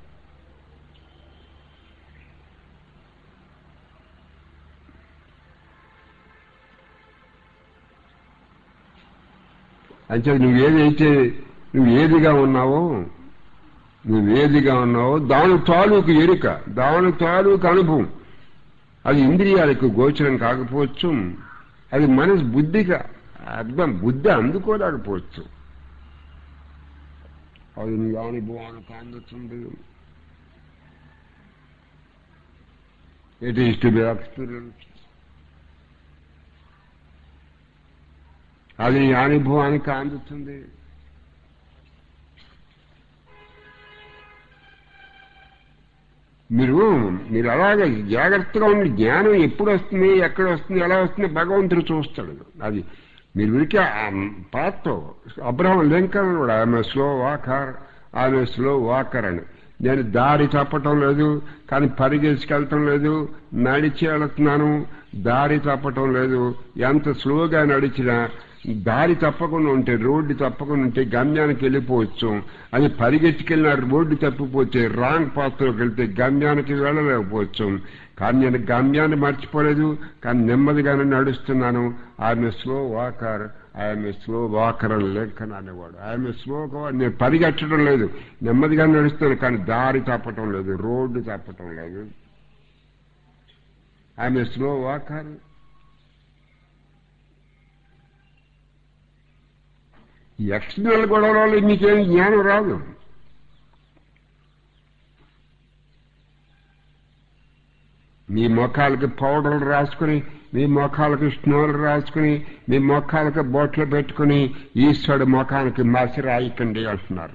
అంటే నువ్వేదైతే నువ్వు ఏదిగా ఉన్నావో నువ్వేదిగా ఉన్నావో దాని తాలూకు ఎరుక, దాని తాలూకు అనుభవం అది ఇంద్రియాలకు గోచరం కాకపోవచ్చు. అది మనసు బుద్ధిగా అర్థం బుద్ధి అందుకోలేకపోవచ్చు. అది నీ అనుభవానికి అందుతుంది. It is to be experience. అది నీ అనుభవానికి అందుతుంది. మీరు మీరు అలాగే జాగ్రత్తగా ఉండి జ్ఞానం ఎప్పుడు వస్తుంది, ఎక్కడ వస్తుంది, ఎలా వస్తుంది భగవంతుడు చూస్తాడు. అది మీరు వీరికి పాత్ర అబ్రహం లింకన్ కూడా ఆమె స్లో వాకర్, ఆమె స్లో వాకర్ అని. నేను దారి తప్పటం లేదు, కానీ పరిగెత్తుకెళ్ళటం లేదు, నడిచి వెళుతున్నాను. దారి తప్పటం లేదు. ఎంత స్లోగా నడిచినా దారి తప్పకుండా ఉంటే, రోడ్డు తప్పకుండా ఉంటే గమ్యానికి వెళ్ళిపోవచ్చు. అది పరిగెత్తుకెళ్ళిన రోడ్డు తప్పిపోతే, రాంగ్ పాత్రలోకి వెళ్తే గమ్యానికి వెళ్ళలేకపోవచ్చు. కానీ నేను గమ్యాన్ని మర్చిపోలేదు, కానీ నెమ్మదిగానే నడుస్తున్నాను. I'm a slow walker, I'm a slow walker అని లెక్కన అనేవాడు. ఐఎమ్ ఏ స్లో నేను పరిగెట్టడం లేదు, నెమ్మదిగా నడుస్తాను, కానీ దారి తప్పటం లేదు, రోడ్డు తప్పటం లేదు. I'm a slow walker. External గొడవల వల్ల మీకేం జ్ఞానం రాదు. మీ మొఖాలకి పౌడర్లు రాసుకుని, మీ మొఖాలకి స్నోలు రాసుకుని, మీ మొఖాలకి బొట్లు పెట్టుకుని ఈశ్వరుడు మొఖానికి మసి రాయకండి అంటున్నారు.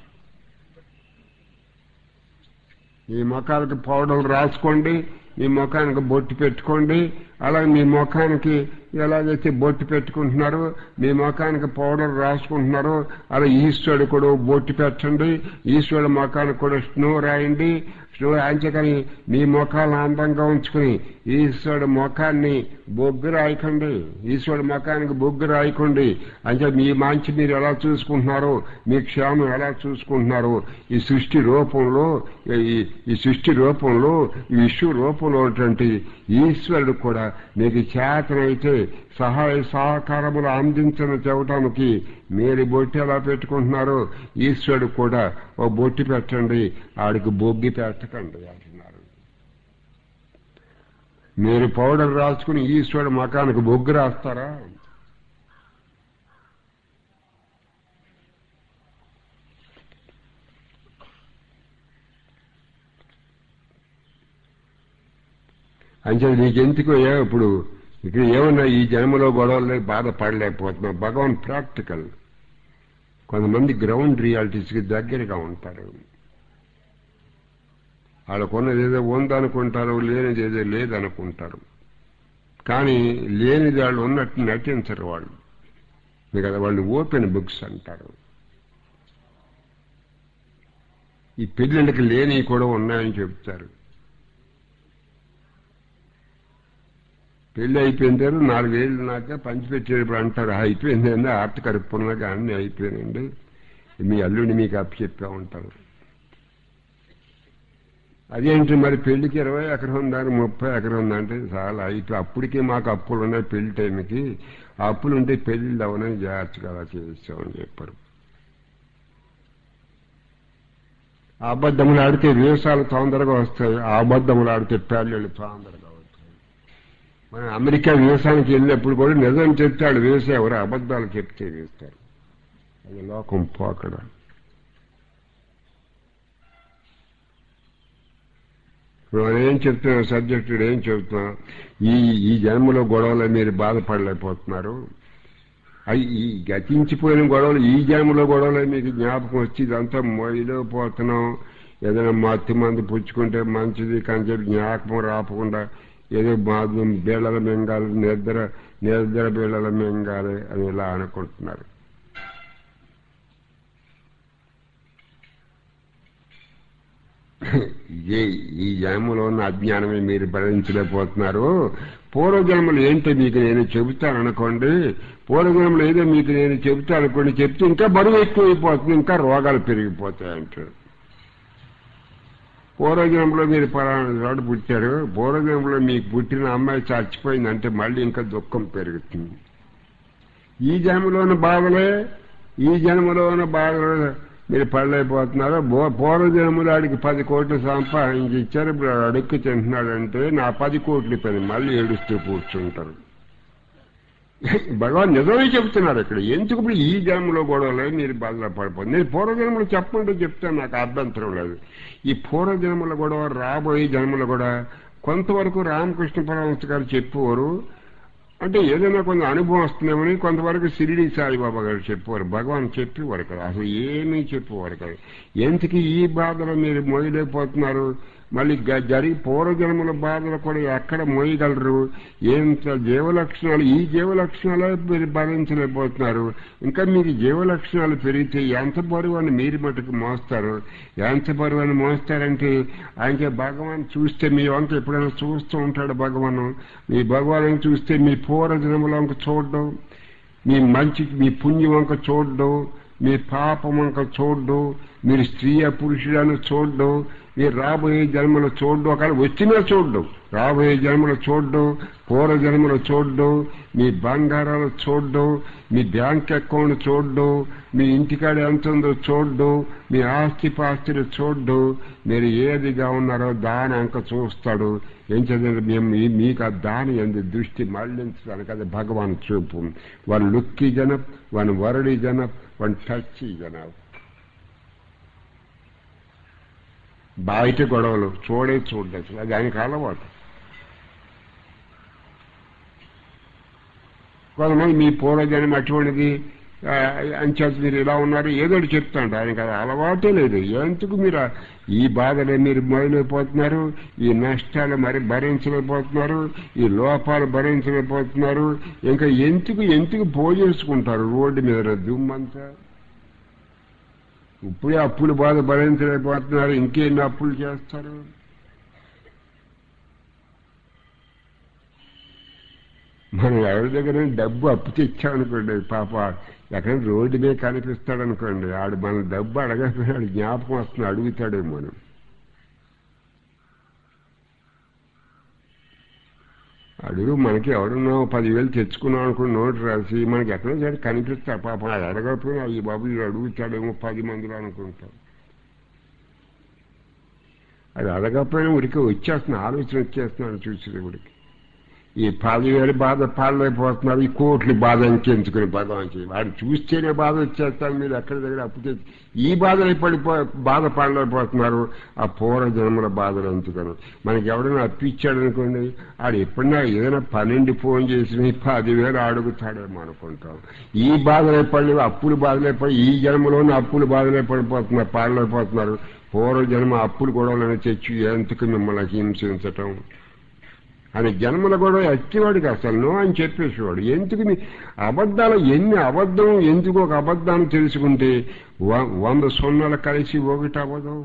మీ మొఖాలకి పౌడర్లు రాసుకోండి, మీ ముఖానికి బొట్టు పెట్టుకోండి. అలాగే మీ ముఖానికి ఎలాగైతే బొట్టు పెట్టుకుంటున్నారో, మీ ముఖానికి పౌడర్ రాసుకుంటున్నారో, అలా ఈశ్వరుడు కూడా బొట్టు పెట్టండి. ఈశ్వరుడు ముఖానికి కూడా స్నో రాయండి. స్నో అంచకని మీ ముఖాలను అందంగా ఉంచుకుని ఈశ్వరుడు ముఖాన్ని బొగ్గు రాయకండి. ఈశ్వరుడు ముఖానికి బొగ్గు రాయకండి. అంటే మీ మంచి మీరు ఎలా చూసుకుంటున్నారో, మీ క్షేమం ఎలా చూసుకుంటున్నారో, ఈ సృష్టి రూపంలో ఈ సృష్టి రూపంలో ఈ విశ్వ రూపంలో ఉన్నటువంటి ఈశ్వరుడు కూడా మీకు చేతనైతే సహాయ సహకారములు అందించని చెప్పటానికి మీరు బొట్టు ఎలా పెట్టుకుంటున్నారో ఈశ్వరుడు కూడా ఓ బొట్టు పెట్టండి, ఆడికి బొగ్గి పెట్టకండి అంటున్నారు. మీరు పౌడర్ రాసుకుని ఈశ్వరుడు మకానికి బొగ్గు రాస్తారా? అంటే నీకెందుకు ఇప్పుడు ఇక్కడ ఏమన్నా ఈ జన్మలో గొడవలే బాధపడలేకపోతున్నాం. భగవాన్ ప్రాక్టికల్. కొంతమంది గ్రౌండ్ రియాలిటీస్కి దగ్గరగా ఉంటారు. వాళ్ళకున్నది ఏదో ఉందనుకుంటారు, లేనిది ఏదో లేదనుకుంటారు. కానీ లేనిది వాళ్ళు ఉన్నట్టు నటించరు వాళ్ళు. కదా వాళ్ళు ఓపెన్ బుక్స్ అంటారు. ఈ పెళ్ళిళ్ళకి లేని కూడా ఉన్నాయని చెప్తారు. పెళ్లి అయిపోయిన నాలుగేళ్ళు నాక పంచిపెట్టేటప్పుడు అంటారు, అయిపోయిందండి, ఆర్త కరుపున్నాక అన్నీ అయిపోయానండి, మీ అల్లుడిని మీకు అప్పచెప్పా ఉంటారు. అదేంటి మరి పెళ్లికి ఇరవై ఎకరం ఉందని ముప్పై ఎకరం ఉందంటే చాలా అయిపోయి అప్పటికే మాకు అప్పులు ఉన్నాయి పెళ్లి టైంకి, ఆ అప్పులు ఉంటే పెళ్లిళ్ళు అవనని జాగ్రత్తగా అలా చేస్తామని చెప్పారు. అబద్ధములు ఆడితే వేషాలు తొందరగా వస్తాయి, ఆ అబద్ధములు ఆడితే పెళ్ళిళ్ళు తొందరగా. మన అమెరికా వ్యవసాయానికి వెళ్ళినప్పుడు కూడా నిజం చెప్తాడు వ్యవసాయ, ఎవరు అబద్ధాలు చెప్తే వేస్తారు. అది లోకం పోకడ. ఇప్పుడు మనం ఏం చెప్తున్నాం, సబ్జెక్టు ఏం చెప్తున్నాం, ఈ ఈ జన్మలో గొడవలు మీరు బాధపడలేకపోతున్నారు. అవి ఈ గతించిపోయిన గొడవలు ఈ జన్మలో గొడవలు మీకు జ్ఞాపకం వచ్చి ఇదంతా మొయిలో పోతున్నాం. ఏదైనా మత్తు మంది పుచ్చుకుంటే మంచిది కానీ చెప్పి జ్ఞాపకం రాకుండా ఏదో బాధ బీళ్ళల మింగాలి, నిద్ర నిద్ర బీళ్ళల మింగాలి అని ఇలా అనుకుంటున్నారు. ఇదే ఈ జన్మలో ఉన్న అజ్ఞానమే మీరు భరించలేకపోతున్నారు. పూర్వజన్మలు ఏంటో మీకు నేను చెబుతాను అనుకోండి. పూర్వజన్మలు ఏదో మీకు నేను చెబుతాను అనుకోండి, చెప్తే ఇంకా బరువు ఎక్కువైపోతుంది, ఇంకా రోగాలు పెరిగిపోతాయి అంటారు. పూర్వజన్మలో మీరు పలానా చోట పుట్టారు, పూర్వజన్మలో మీకు పుట్టిన అమ్మాయి చచ్చిపోయిందంటే మళ్ళీ ఇంకా దుఃఖం పెరుగుతుంది. ఈ జన్మలోని బాధలే ఈ జన్మలోని బాధలు మీరు పడలేకపోతున్నారు. పూర్వజన్మలో ఆడికి పది కోట్లు సంపాదించి ఇచ్చారు, ఇప్పుడు అడుక్కు తింటున్నాడంటే నా పది కోట్లు పని మళ్ళీ ఏడుస్తూ కూర్చుంటారు. భగవాన్ నిజమే చెప్తున్నారు ఇక్కడ. ఎందుకు ఇప్పుడు ఈ జన్మలో గొడవలే మీరు బాధలు పడిపోతుంది. నేను పూర్వజన్మలు చెప్పమంటే చెప్తాను, నాకు అభ్యంతరం లేదు. ఈ పూర్వజన్మల గొడవ రాబోయే జన్మలు కూడా కొంతవరకు రామకృష్ణ పరమహంస గారు చెప్పేవారు. అంటే ఏదైనా కొంత అనుభవం వస్తుందేమని కొంతవరకు షిరిడి సాయిబాబా గారు చెప్పేవారు. భగవాన్ చెప్పేవారు కదా, అసలు ఏమీ చెప్పేవారు కదా. ఎందుకు ఈ బాధలు మీరు మోయలేకపోతున్నారు? మళ్ళీ జరిగి పూర్వజన్మల బాధలు కూడా ఎక్కడ మోయగలరు? ఎంత జీవలక్షణాలు, ఈ జీవలక్షణాలే మీరు భరించలేకపోతున్నారు. ఇంకా మీకు జీవలక్షణాలు పెరిగితే ఎంత బరువుని మీరు మటుకు మోస్తారు. ఎంత బరువుని మోస్తారంటే ఆయనకి భగవాన్ చూస్తే మీ వంక ఎప్పుడైనా చూస్తూ ఉంటాడు భగవాను. మీ భగవాను చూస్తే మీ పూర్వజన్మలో చూడడం, మీ మంచి మీ పుణ్యం వంక చూడడం, మీ పాపం వంక చూడడం, మీరు స్త్రీ పురుషులను చూడడం, మీరు రాబోయే జన్మలు చూడడం, అక్కడ వచ్చినా చూడడం, రాబోయే జన్మలు చూడడం, పూర్వ జన్మలు చూడడం, మీ బంగారాలు చూడడం, మీ బ్యాంక్ అకౌంట్ చూడడం, మీ ఇంటికాడ ఎంత ఉందో చూడడం, మీ ఆస్తి పాస్తులు చూడడం, మీరు ఏదిగా ఉన్నారో దాని అంక చూస్తాడు. ఏం చదివింది మేము మీకు ఆ దాని ఎందు దృష్టి మళ్లించడానికి అది భగవాన్ చూపు. వన్ లుక్కి జనప్, వన్ వరడి జనప్, వన్ టచ్చి జనప్. బయట గొడవలు చూడే చూడచ్చు, అది ఆయనకు అలవాటు. కొంతమంది మీ పూర్వజన్మ అటువంటిది అంచేత మీరు ఇలా ఉన్నారు ఏదో చెప్తాంట, ఆయనకు అది అలవాటే లేదు. ఎందుకు మీరు ఈ బాధలే మీరు మొదలైపోతున్నారు, ఈ నష్టాలు మరి భరించలేకపోతున్నారు, ఈ లోపాలు భరించలేకపోతున్నారు, ఇంకా ఎందుకు ఎందుకు పోజేసుకుంటారు రోడ్డు మీద దుమ్మంతా. ఇప్పుడే అప్పులు బాధ భరించలేకపోతున్నారు, ఇంకెన్ని అప్పులు చేస్తారు. మనం ఎవరి దగ్గర డబ్బు అప్పు తెచ్చామనుకోండి, పాప ఎక్కడ రోడ్డు మీద కనిపిస్తాడు అనుకోండి, ఆడు మన డబ్బు అడగకపోయినాడు జ్ఞాపకం వస్తుంది, అడుగుతాడేమో. మనం అడుగు మనకి ఎవరున్నావు పదివేలు తెచ్చుకున్నాం అనుకుని నోటు రాసి మనకి ఎక్కడో సరే కనిపిస్తాడు, పాపం అది అడగకపోయినా ఈ బాబు ఇది అడుగుతాడేమో పది మందిలో అనుకుంటాం. అది అడగకపోయినా ఉడికి వచ్చేస్తున్నా, ఆలోచన వచ్చేస్తున్నాడు చూసేవాడికి. ఈ పదివేలు బాధ పాడలేకపోతున్నారు, ఈ కోట్లు బాధ ఇంకెంచుకుని భగవానికి వాడు చూస్తేనే బాధ వచ్చేస్తారు. మీరు ఎక్కడి దగ్గర అప్పు తెచ్చి ఈ బాధలు పడిపో బాధ పడలేకపోతున్నారు, ఆ పూర్వ జన్మల బాధలు ఎంచుకొని. మనకి ఎవడైనా అప్పిచ్చాడు అనుకోండి, ఆడు ఎప్పుడైనా ఏదైనా పన్నెండు ఫోన్ చేసి పదివేలు అడుగుతాడేమో అనుకుంటాం. ఈ బాధలే పడి అప్పులు బాధలే పడి ఈ జన్మలోనే అప్పులు బాధలే పడిపోతున్నారు, పాడలేకపోతున్నారు. పూర్వ జన్మ అప్పులు గొడవలను తెచ్చి ఎందుకు మిమ్మల్ని హింసించటం అని జన్మల గొడవ ఎక్కేవాడికి అసలు నో అని చెప్పేసేవాడు. ఎందుకు అబద్ధాలు ఎన్ని అబద్ధం ఎందుకు ఒక అబద్ధాన్ని తెలుసుకుంటే వంద సున్నాలు కలిసి ఒకటి అవ్వదు,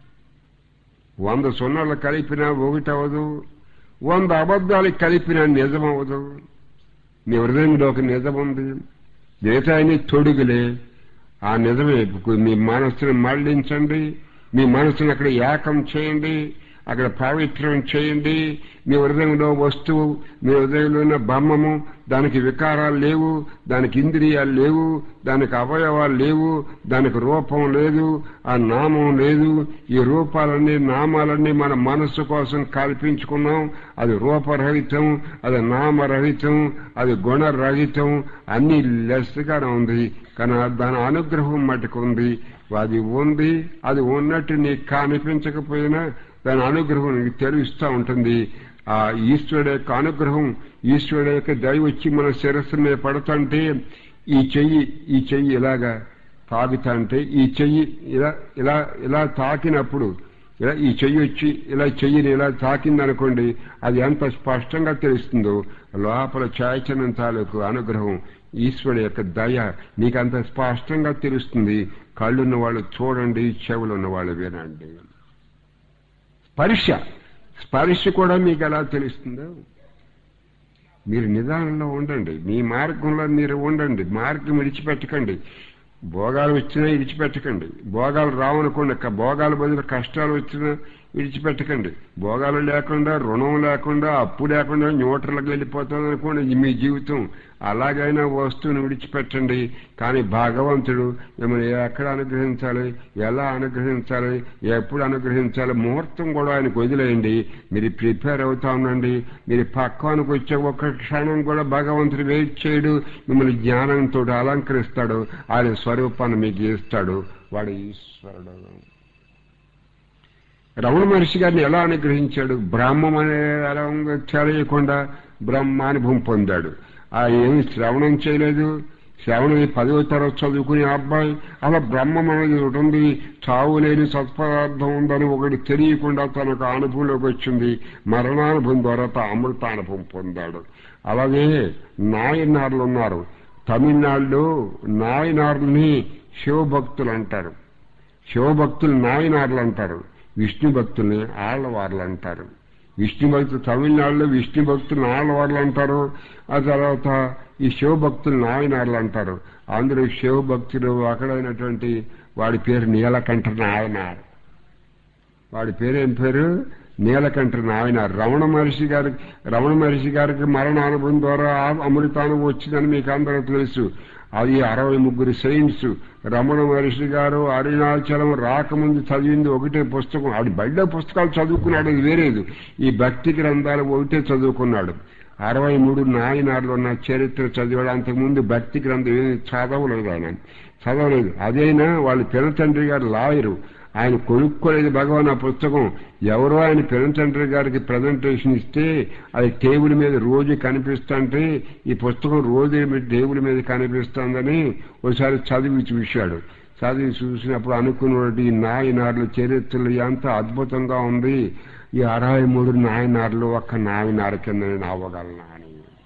వంద సున్నాలు కలిపినా ఒకటి అవ్వదు, వంద అబద్ధాలు కలిపినా నిజం అవ్వదు. మీ హృదయంలో ఒక నిజం ఉంది, మిగతాయని తొడుగులే. ఆ నిజమే మీ మనస్సును మళ్లించండి, మీ మనస్సును అక్కడ ఏకం చేయండి, అక్కడ పవిత్రం చేయండి. మీ హృదయంలో వస్తువు, మీ హృదయంలో ఉన్న బొమ్మము, దానికి వికారాలు లేవు, దానికి ఇంద్రియాలు లేవు, దానికి అవయవాలు లేవు, దానికి రూపం లేదు, ఆ నామం లేదు. ఈ రూపాలన్నీ నామాలన్నీ మన మనస్సు కోసం కల్పించుకున్నాం. అది రూపరహితం, అది నామరహితం, అది గుణరహితం, అన్ని లెస్గానే ఉంది. కానీ దాని అనుగ్రహం మటుకు ఉంది. అది ఉంది, అది ఉన్నట్టు నీకు కనిపించకపోయినా దాని అనుగ్రహం నీకు తెలుస్తూ ఉంటుంది. ఆ ఈశ్వరుడు యొక్క అనుగ్రహం, ఈశ్వరుడు యొక్క దయ వచ్చి మన శిరస్సు మీద పడుతుంటే, ఈ చెయ్యి ఈ చెయ్యి ఇలాగా తాగుతాంటే, ఈ చెయ్యి ఇలా ఇలా ఇలా తాకినప్పుడు ఇలా ఈ చెయ్యి వచ్చి ఇలా చెయ్యిని ఇలా తాకిందనుకోండి, అది ఎంత స్పష్టంగా తెలుస్తుందో. లోపల చైతన్యం తాలూకు అనుగ్రహం, ఈశ్వరుడు యొక్క దయ నీకు అంత స్పష్టంగా తెలుస్తుంది. కళ్ళున్న వాళ్ళు చూడండి, చెవులు ఉన్న వాళ్ళు వినండి. స్పర్శ స్పర్శ కూడా మీకు ఎలా తెలుస్తుందో. మీరు నిదానంలో ఉండండి, మీ మార్గంలో మీరు ఉండండి, మార్గం విడిచిపెట్టకండి. భోగాలు వచ్చినా విడిచిపెట్టకండి, భోగాలు రావనుకోండి, భోగాల బదులు కష్టాలు వచ్చినా విడిచిపెట్టకండి. భోగాలు లేకుండా, రుణం లేకుండా, అప్పు లేకుండా న్యూట్రల్కి వెళ్ళిపోతుంది అనుకోండి మీ జీవితం. అలాగైనా వస్తువుని విడిచిపెట్టండి. కానీ భగవంతుడు మిమ్మల్ని ఎక్కడ అనుగ్రహించాలి, ఎలా అనుగ్రహించాలి, ఎప్పుడు అనుగ్రహించాలి, ముహూర్తం కూడా ఆయనకు వదిలేయండి. మీరు ప్రిపేర్ అవుతా ఉండండి. మీరు పక్వానికి వచ్చే ఒక్క క్షణం కూడా భగవంతుడు వెయిట్ చేయడు. మిమ్మల్ని జ్ఞానంతో అలంకరిస్తాడు, ఆయన స్వరూపాన్ని మీకు ఇస్తాడు. వాడు ఈశ్వరుడు. రమణ మహర్షి గారిని ఎలా అనుగ్రహించాడు? బ్రహ్మం అనే ఎలా తెలియకుండా బ్రహ్మానుభవం పొందాడు. ఆ ఏమి శ్రవణం చేయలేదు. శ్రవణం పదవ తరగతి చదువుకునే అబ్బాయి అలా బ్రహ్మం అనేది ఒకటి ఉంది, చావు లేని సత్పదార్థం ఉందని ఒకటి తెలియకుండా తనకు అనుభవంలోకి వచ్చింది. మరణానుభవం ద్వారా అమృతానుభవం పొందాడు. అలాగే నాయనార్లు ఉన్నారు. తమిళనాడులో నాయనార్లని శివభక్తులు అంటారు. శివభక్తులు నాయనార్లు అంటారు, విష్ణు భక్తుల్ని ఆళ్లవార్లు అంటారు. విష్ణు భక్తులు తమిళనాడులో విష్ణు భక్తులు నాళ్ళవాళ్ళు అంటారు. ఆ తర్వాత ఈ శివభక్తులు నాయనార్లు అంటారు. అందరూ శివభక్తులు ఒకడైనటువంటి వాడి పేరు నీలకంఠ నాయనార్. వాడి పేరేం పేరు? నీలకంఠ నాయనార్. రమణ మహర్షి గారికి రమణ మహర్షి గారికి మరణానుభవం ద్వారా అమృతానుభవం వచ్చిందని మీకు అందరూ తెలుసు. అది అరవై ముగ్గురు సైన్స్. రమణ మహర్షి గారు అరుణాచలం రాకముందు చదివింది ఒకటే పుస్తకం. ఆడి బయట పుస్తకాలు చదువుకున్నాడు, అది వేరేది. ఈ భక్తి గ్రంథాలు ఒకటే చదువుకున్నాడు. అరవై మూడు నాయనార్లు ఉన్న చరిత్ర చదివాడు. అంతకుముందు భక్తి గ్రంథం ఏమి చదవలేదు, ఆయన చదవలేదు. అదైనా వాళ్ళ పినతండ్రి గారు లాయరు, ఆయన కొనుక్కోలేదు భగవాన్ ఆ పుస్తకం. ఎవరో ఆయన పినతండ్రి గారికి ప్రజెంటేషన్ ఇస్తే అది టేబుల్ మీద రోజు కనిపిస్తుంటే ఈ పుస్తకం రోజు టేబుల్ మీద కనిపిస్తుందని ఒకసారి చదివి చూశాడు. చదివి చూసినప్పుడు అనుకున్నటువంటి ఈ నాయనార్ల చరిత్రలు ఎంత అద్భుతంగా ఉంది. ఈ అరవై మూడు నాయనార్లు ఒక్క నాయనార్ కింద నేను అవ్వగలనా అని.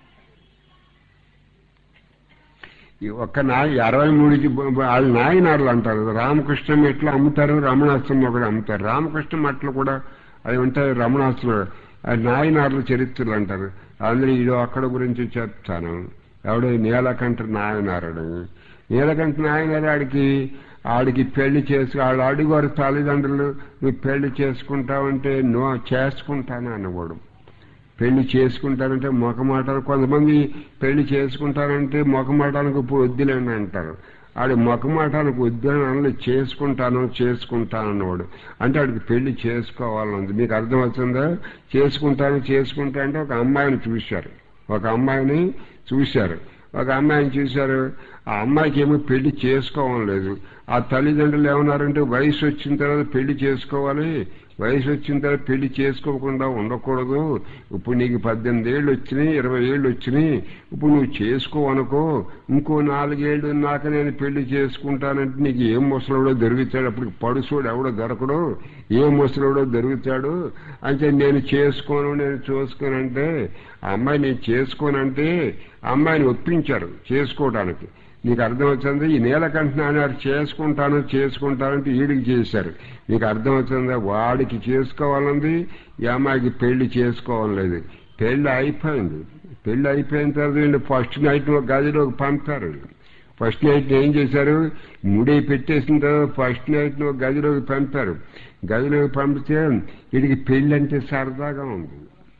ఈ ఒక్క నాయ అరవై మూడుకి వాళ్ళు నాయనార్లు అంటారు. రామకృష్ణ మెట్లు అమ్ముతారు, రమణాస్త్రం ఒకటి అమ్ముతారు. రామకృష్ణ మెట్లు కూడా అవి ఉంటాయి, రమణాస్త్రం నాయనార్ల చరిత్రలు అంటారు. అందరూ ఇదో అక్కడ గురించి చెప్తాను. ఎవడో నీలకంఠ నాయనారుడు. నీలకంఠ నాయనారు ఆడికి ఆడికి పెళ్లి చేసి వాళ్ళు అడిగారు తల్లిదండ్రులు, నువ్వు పెళ్లి చేసుకుంటావంటే నో చేసుకుంటాను అన్నవాడు. పెళ్లి చేసుకుంటారంటే మొఖమాటాలు, కొంతమంది పెళ్లి చేసుకుంటారంటే మొఖమాటానికి వద్దులేని అంటారు. ఆడి మొఖమాటానికి వద్దులని అనలే, చేసుకుంటాను చేసుకుంటాను అన్నవాడు. అంటే ఆడికి పెళ్లి చేసుకోవాలన్నది. మీకు అర్థమవుతుందా? చేసుకుంటాను చేసుకుంటా అంటే ఒక అమ్మాయిని చూశారు, ఒక అమ్మాయిని చూశారు ఒక అమ్మాయిని చూశారు. ఆ అమ్మాయికి ఏమో పెళ్లి చేసుకోవాలి లేదు. ఆ తల్లిదండ్రులు ఏమన్నారంటే వయసు వచ్చిన తర్వాత పెళ్లి చేసుకోవాలి, వయసు వచ్చిన తర్వాత పెళ్లి చేసుకోకుండా ఉండకూడదు. ఇప్పుడు నీకు పద్దెనిమిది ఏళ్ళు వచ్చినాయి, ఇరవై ఏళ్ళు వచ్చినాయి, ఇప్పుడు నువ్వు చేసుకోవనుకో, ఇంకో నాలుగేళ్లు నాక నేను పెళ్లి చేసుకుంటానంటే నీకు ఏం ముసలోడో దొరుకుతాడు, అప్పుడు పడుసోడు ఎవడో దొరకడు, ఏ ముసలోడో దొరుకుతాడు. అంటే నేను చేసుకోను నేను చూసుకోనంటే ఆ అమ్మాయి నేను చేసుకోనంటే ఆ అమ్మాయిని ఒప్పించారు చేసుకోవడానికి. నీకు అర్థమవుతుంది? ఈ నీలకంఠ నాయనారు చేసుకుంటాను చేసుకుంటానంటే ఈడికి చేశారు. నీకు అర్థమవుతుందా? వాడికి చేసుకోవాలంది, ఈ అమ్మాయికి పెళ్లి చేసుకోవాలేదు. పెళ్లి అయిపోయింది. పెళ్లి అయిపోయిన తర్వాత ఫస్ట్ నైట్ ఒక గదిలోకి పంపారు. ఫస్ట్ నైట్ ఏం చేశారు? ముడి పెట్టేసిన తర్వాత ఫస్ట్ నైట్ ఒక గదిలోకి పంపారు. గదిలోకి పంపితే వీడికి పెళ్లి అంటే సరదాగా ఉంది.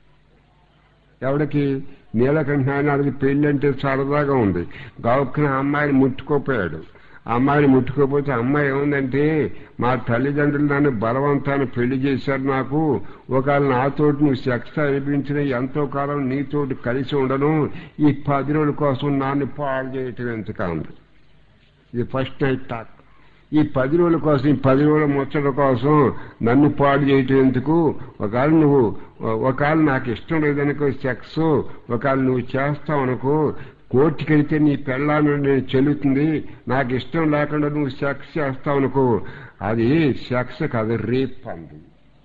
ఎవడికి? నీలకంఠ నాయనారికి పెళ్లి అంటే సరదాగా ఉంది. గౌక్కున అమ్మాయిని ముట్టుకోపోయాడు. అమ్మాయిని ముట్టుకోపోతే అమ్మాయి ఏముందంటే, మా తల్లిదండ్రులు నన్ను బలవంతాన్ని పెళ్లి చేశారు, నాకు ఒకవేళ నాతోటి నువ్వు సెక్స్ అనిపించిన ఎంతో కాలం నీతోటి కలిసి ఉండను, ఈ పది రోజుల కోసం నాన్ను పాడు చేయటం ఎంతకాంది. ఇది ఫస్ట్ నైట్ టాక్. ఈ పది రోజుల కోసం, ఈ పది రోజుల ముచ్చట కోసం నన్ను పాడు చేయటం ఎందుకు? ఒకవేళ నువ్వు ఒకవేళ నాకు ఇష్టం లేదనుకో సెక్స్, ఒకవేళ నువ్వు చేస్తావు అనుకో, కోర్టుకి వెళ్తే నీ పెళ్ళాన్ని నేను చెల్లుతుంది. నాకు ఇష్టం లేకుండా నువ్వు సెక్స్ చేస్తావు అనుకో, అది సెక్స్ కాదు, రేప్ అంది.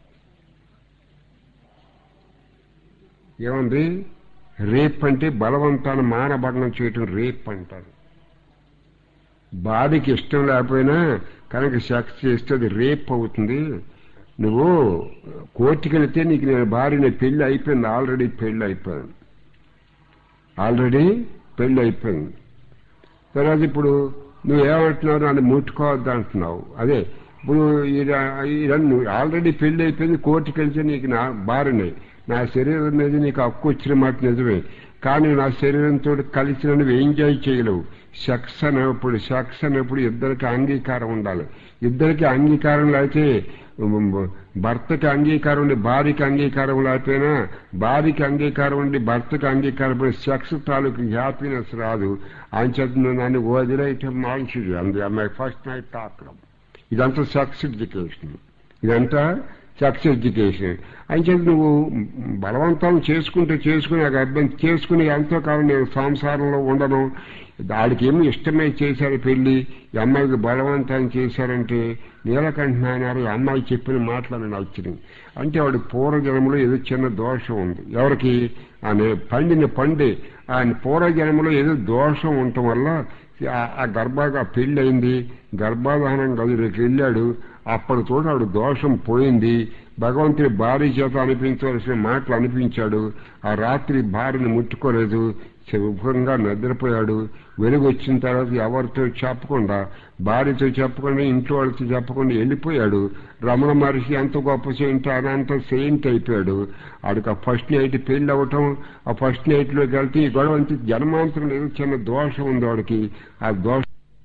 ఏమంది? రేప్ అంటే బలవంతాన్ని మానభంగం చేయటం రేప్ అంటారు. భార్యకి ఇష్టం లేకపోయినా కనుక సెక్స్ చేస్తే అది రేప్ అవుతుంది. నువ్వు కోర్టుకి వెళితే నీకు నేను భార్య పెళ్లి అయిపోయింది, ఆల్రెడీ పెళ్లి అయిపోయింది, ఆల్రెడీ పెళ్లి అయిపోయింది. తర్వాత ఇప్పుడు నువ్వేమంటున్నావు? నన్ను ముట్టుకోవద్దు అంటున్నావు. అదే ఇప్పుడు నువ్వు ఆల్రెడీ పెళ్లి అయిపోయింది, కోర్టుకి వెళ్తే నీకు నా భార్యనే, నా శరీరం మీద నీకు హక్కు వచ్చిన మాట నిజమే, కానీ నా శరీరంతో కలిసి నువ్వు ఎంజాయ్ చేయలేవు. సెక్స్ అనేప్పుడు సెక్స్ అనేప్పుడు ఇద్దరికి అంగీకారం ఉండాలి. ఇద్దరికి అంగీకారం లేకపోతే భర్తకి అంగీకారం ఉండి భార్యకి అంగీకారం లేకపోయినా, భార్యకి అంగీకారం ఉండి భర్తకి అంగీకారం పడి సెక్స్ తాలూకు హ్యాపీనెస్ రాదు. అని చెప్పిన నన్ను వదిలేయటం మంచిది అంది అమ్మాయి ఫస్ట్ నైట్ టాక్లో. ఇదంతా సెక్స్ ఎడ్యుకేషన్, ఇదంతా సెక్స్ ఎడ్యుకేషన్. అని చెప్పి నువ్వు బలవంతం చేసుకుంటే చేసుకుని నాకు అర్థం చేసుకుని ఎంతో కాలం నేను సంసారంలో ఉండను, వాడికి ఏమి ఇష్టమై చేశారు పెళ్లి, ఈ అమ్మాయికి బలవంతం చేశారంటే నీలకంఠ నాయనారు ఈ అమ్మాయి చెప్పిన మాటలను నచ్చినాయి. అంటే వాడి పూర్వజన్మలో ఏదో చిన్న దోషం ఉంది. ఎవరికి? ఆయన పండిన పండి ఆయన పూర్వజన్మలో ఏదో దోషం ఉండటం వల్ల ఆ గర్భగా పెళ్లి అయింది, గర్భాధానం గదిలోకి వెళ్ళాడు, అప్పటితో ఆవిడ దోషం పోయింది. భగవంతుడి భార్య చేత అనిపించవలసిన మాటలు అనిపించాడు. ఆ రాత్రి భార్యను ముట్టుకోలేదు, సుఖంగా నిద్రపోయాడు. వెలుగు వచ్చిన తర్వాత ఎవరితో చెప్పకుండా, భార్యతో చెప్పకుండా, ఇంట్లో వాళ్ళతో చెప్పకుండా వెళ్ళిపోయాడు. రమణ మహర్షి ఎంత గొప్ప సెయింట్, అనంత సెయింట్ అయిపోయాడు. ఆడికి ఆ ఫస్ట్ నైట్ పెళ్లి అవ్వటం, ఆ ఫస్ట్ నైట్ లోకి వెళ్తే ఈ గొడవ అంతే. జన్మాంతరం ఏదో చిన్న దోషం ఉంది వాడికి. ఆ దోషం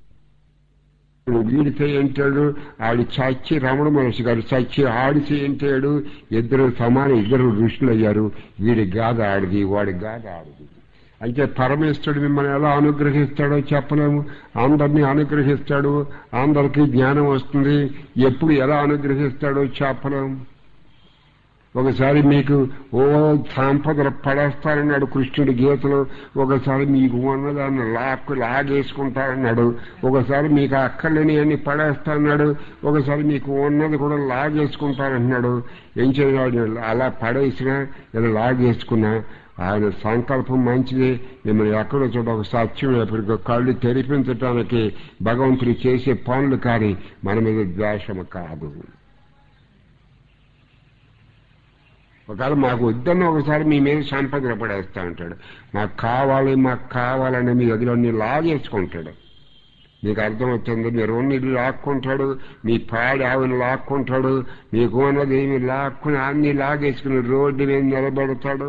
వీడితే ఏంటాడు, ఆడి చచ్చి రమణ మహర్షి గారు చచ్చి ఆడితే ఏంటాడు. ఇద్దరు సమానం, ఇద్దరు ఋషులు అయ్యారు. వీడి గాథ ఆడిది, వాడి గాథ ఆడిది. అయితే పరమేశ్వరుడు మిమ్మల్ని ఎలా అనుగ్రహిస్తాడో చెప్పలేము. అందరినీ అనుగ్రహిస్తాడు, అందరికీ జ్ఞానం వస్తుంది. ఎప్పుడు ఎలా అనుగ్రహిస్తాడో చెప్పలేము. ఒకసారి మీకు ఓ సంపదలు పడేస్తారన్నాడు కృష్ణుడి గీతలో. ఒకసారి మీకు ఉన్నదాన్ని లాక్కు లాగేసుకుంటారన్నాడు. ఒకసారి మీకు అక్కర్లేని అన్ని పడేస్తాన్నాడు. ఒకసారి మీకు ఉన్నది కూడా లాగేసుకుంటారన్నాడు. ఏం చేయాలి, అలా పడేసినా ఇలా లాగేసుకున్నా ఆయన సంకల్పం మంచిది. మిమ్మల్ని ఎక్కడో చోట ఒక సత్యం ఎప్పటికో కళ్ళు తెరిపించటానికి భగవంతుడు చేసే పనులు కానీ మన మీద ద్వేషము కాదు. ఒకవేళ మాకు వద్దన్న ఒకసారి మీ మీద సంపదలు పడేస్తా ఉంటాడు. మాకు కావాలి మాకు కావాలని మీ దగ్గరన్నీ లాగేసుకుంటాడు. మీకు అర్థమవుతుంది. మీరు ఉన్నది లాక్కుంటాడు, మీ పాడి ఆవిని లాక్కుంటాడు, మీకు ఉన్నది ఏమి లాక్కుని అన్ని లాగేసుకుని రోడ్డు మీద నిలబెడతాడు.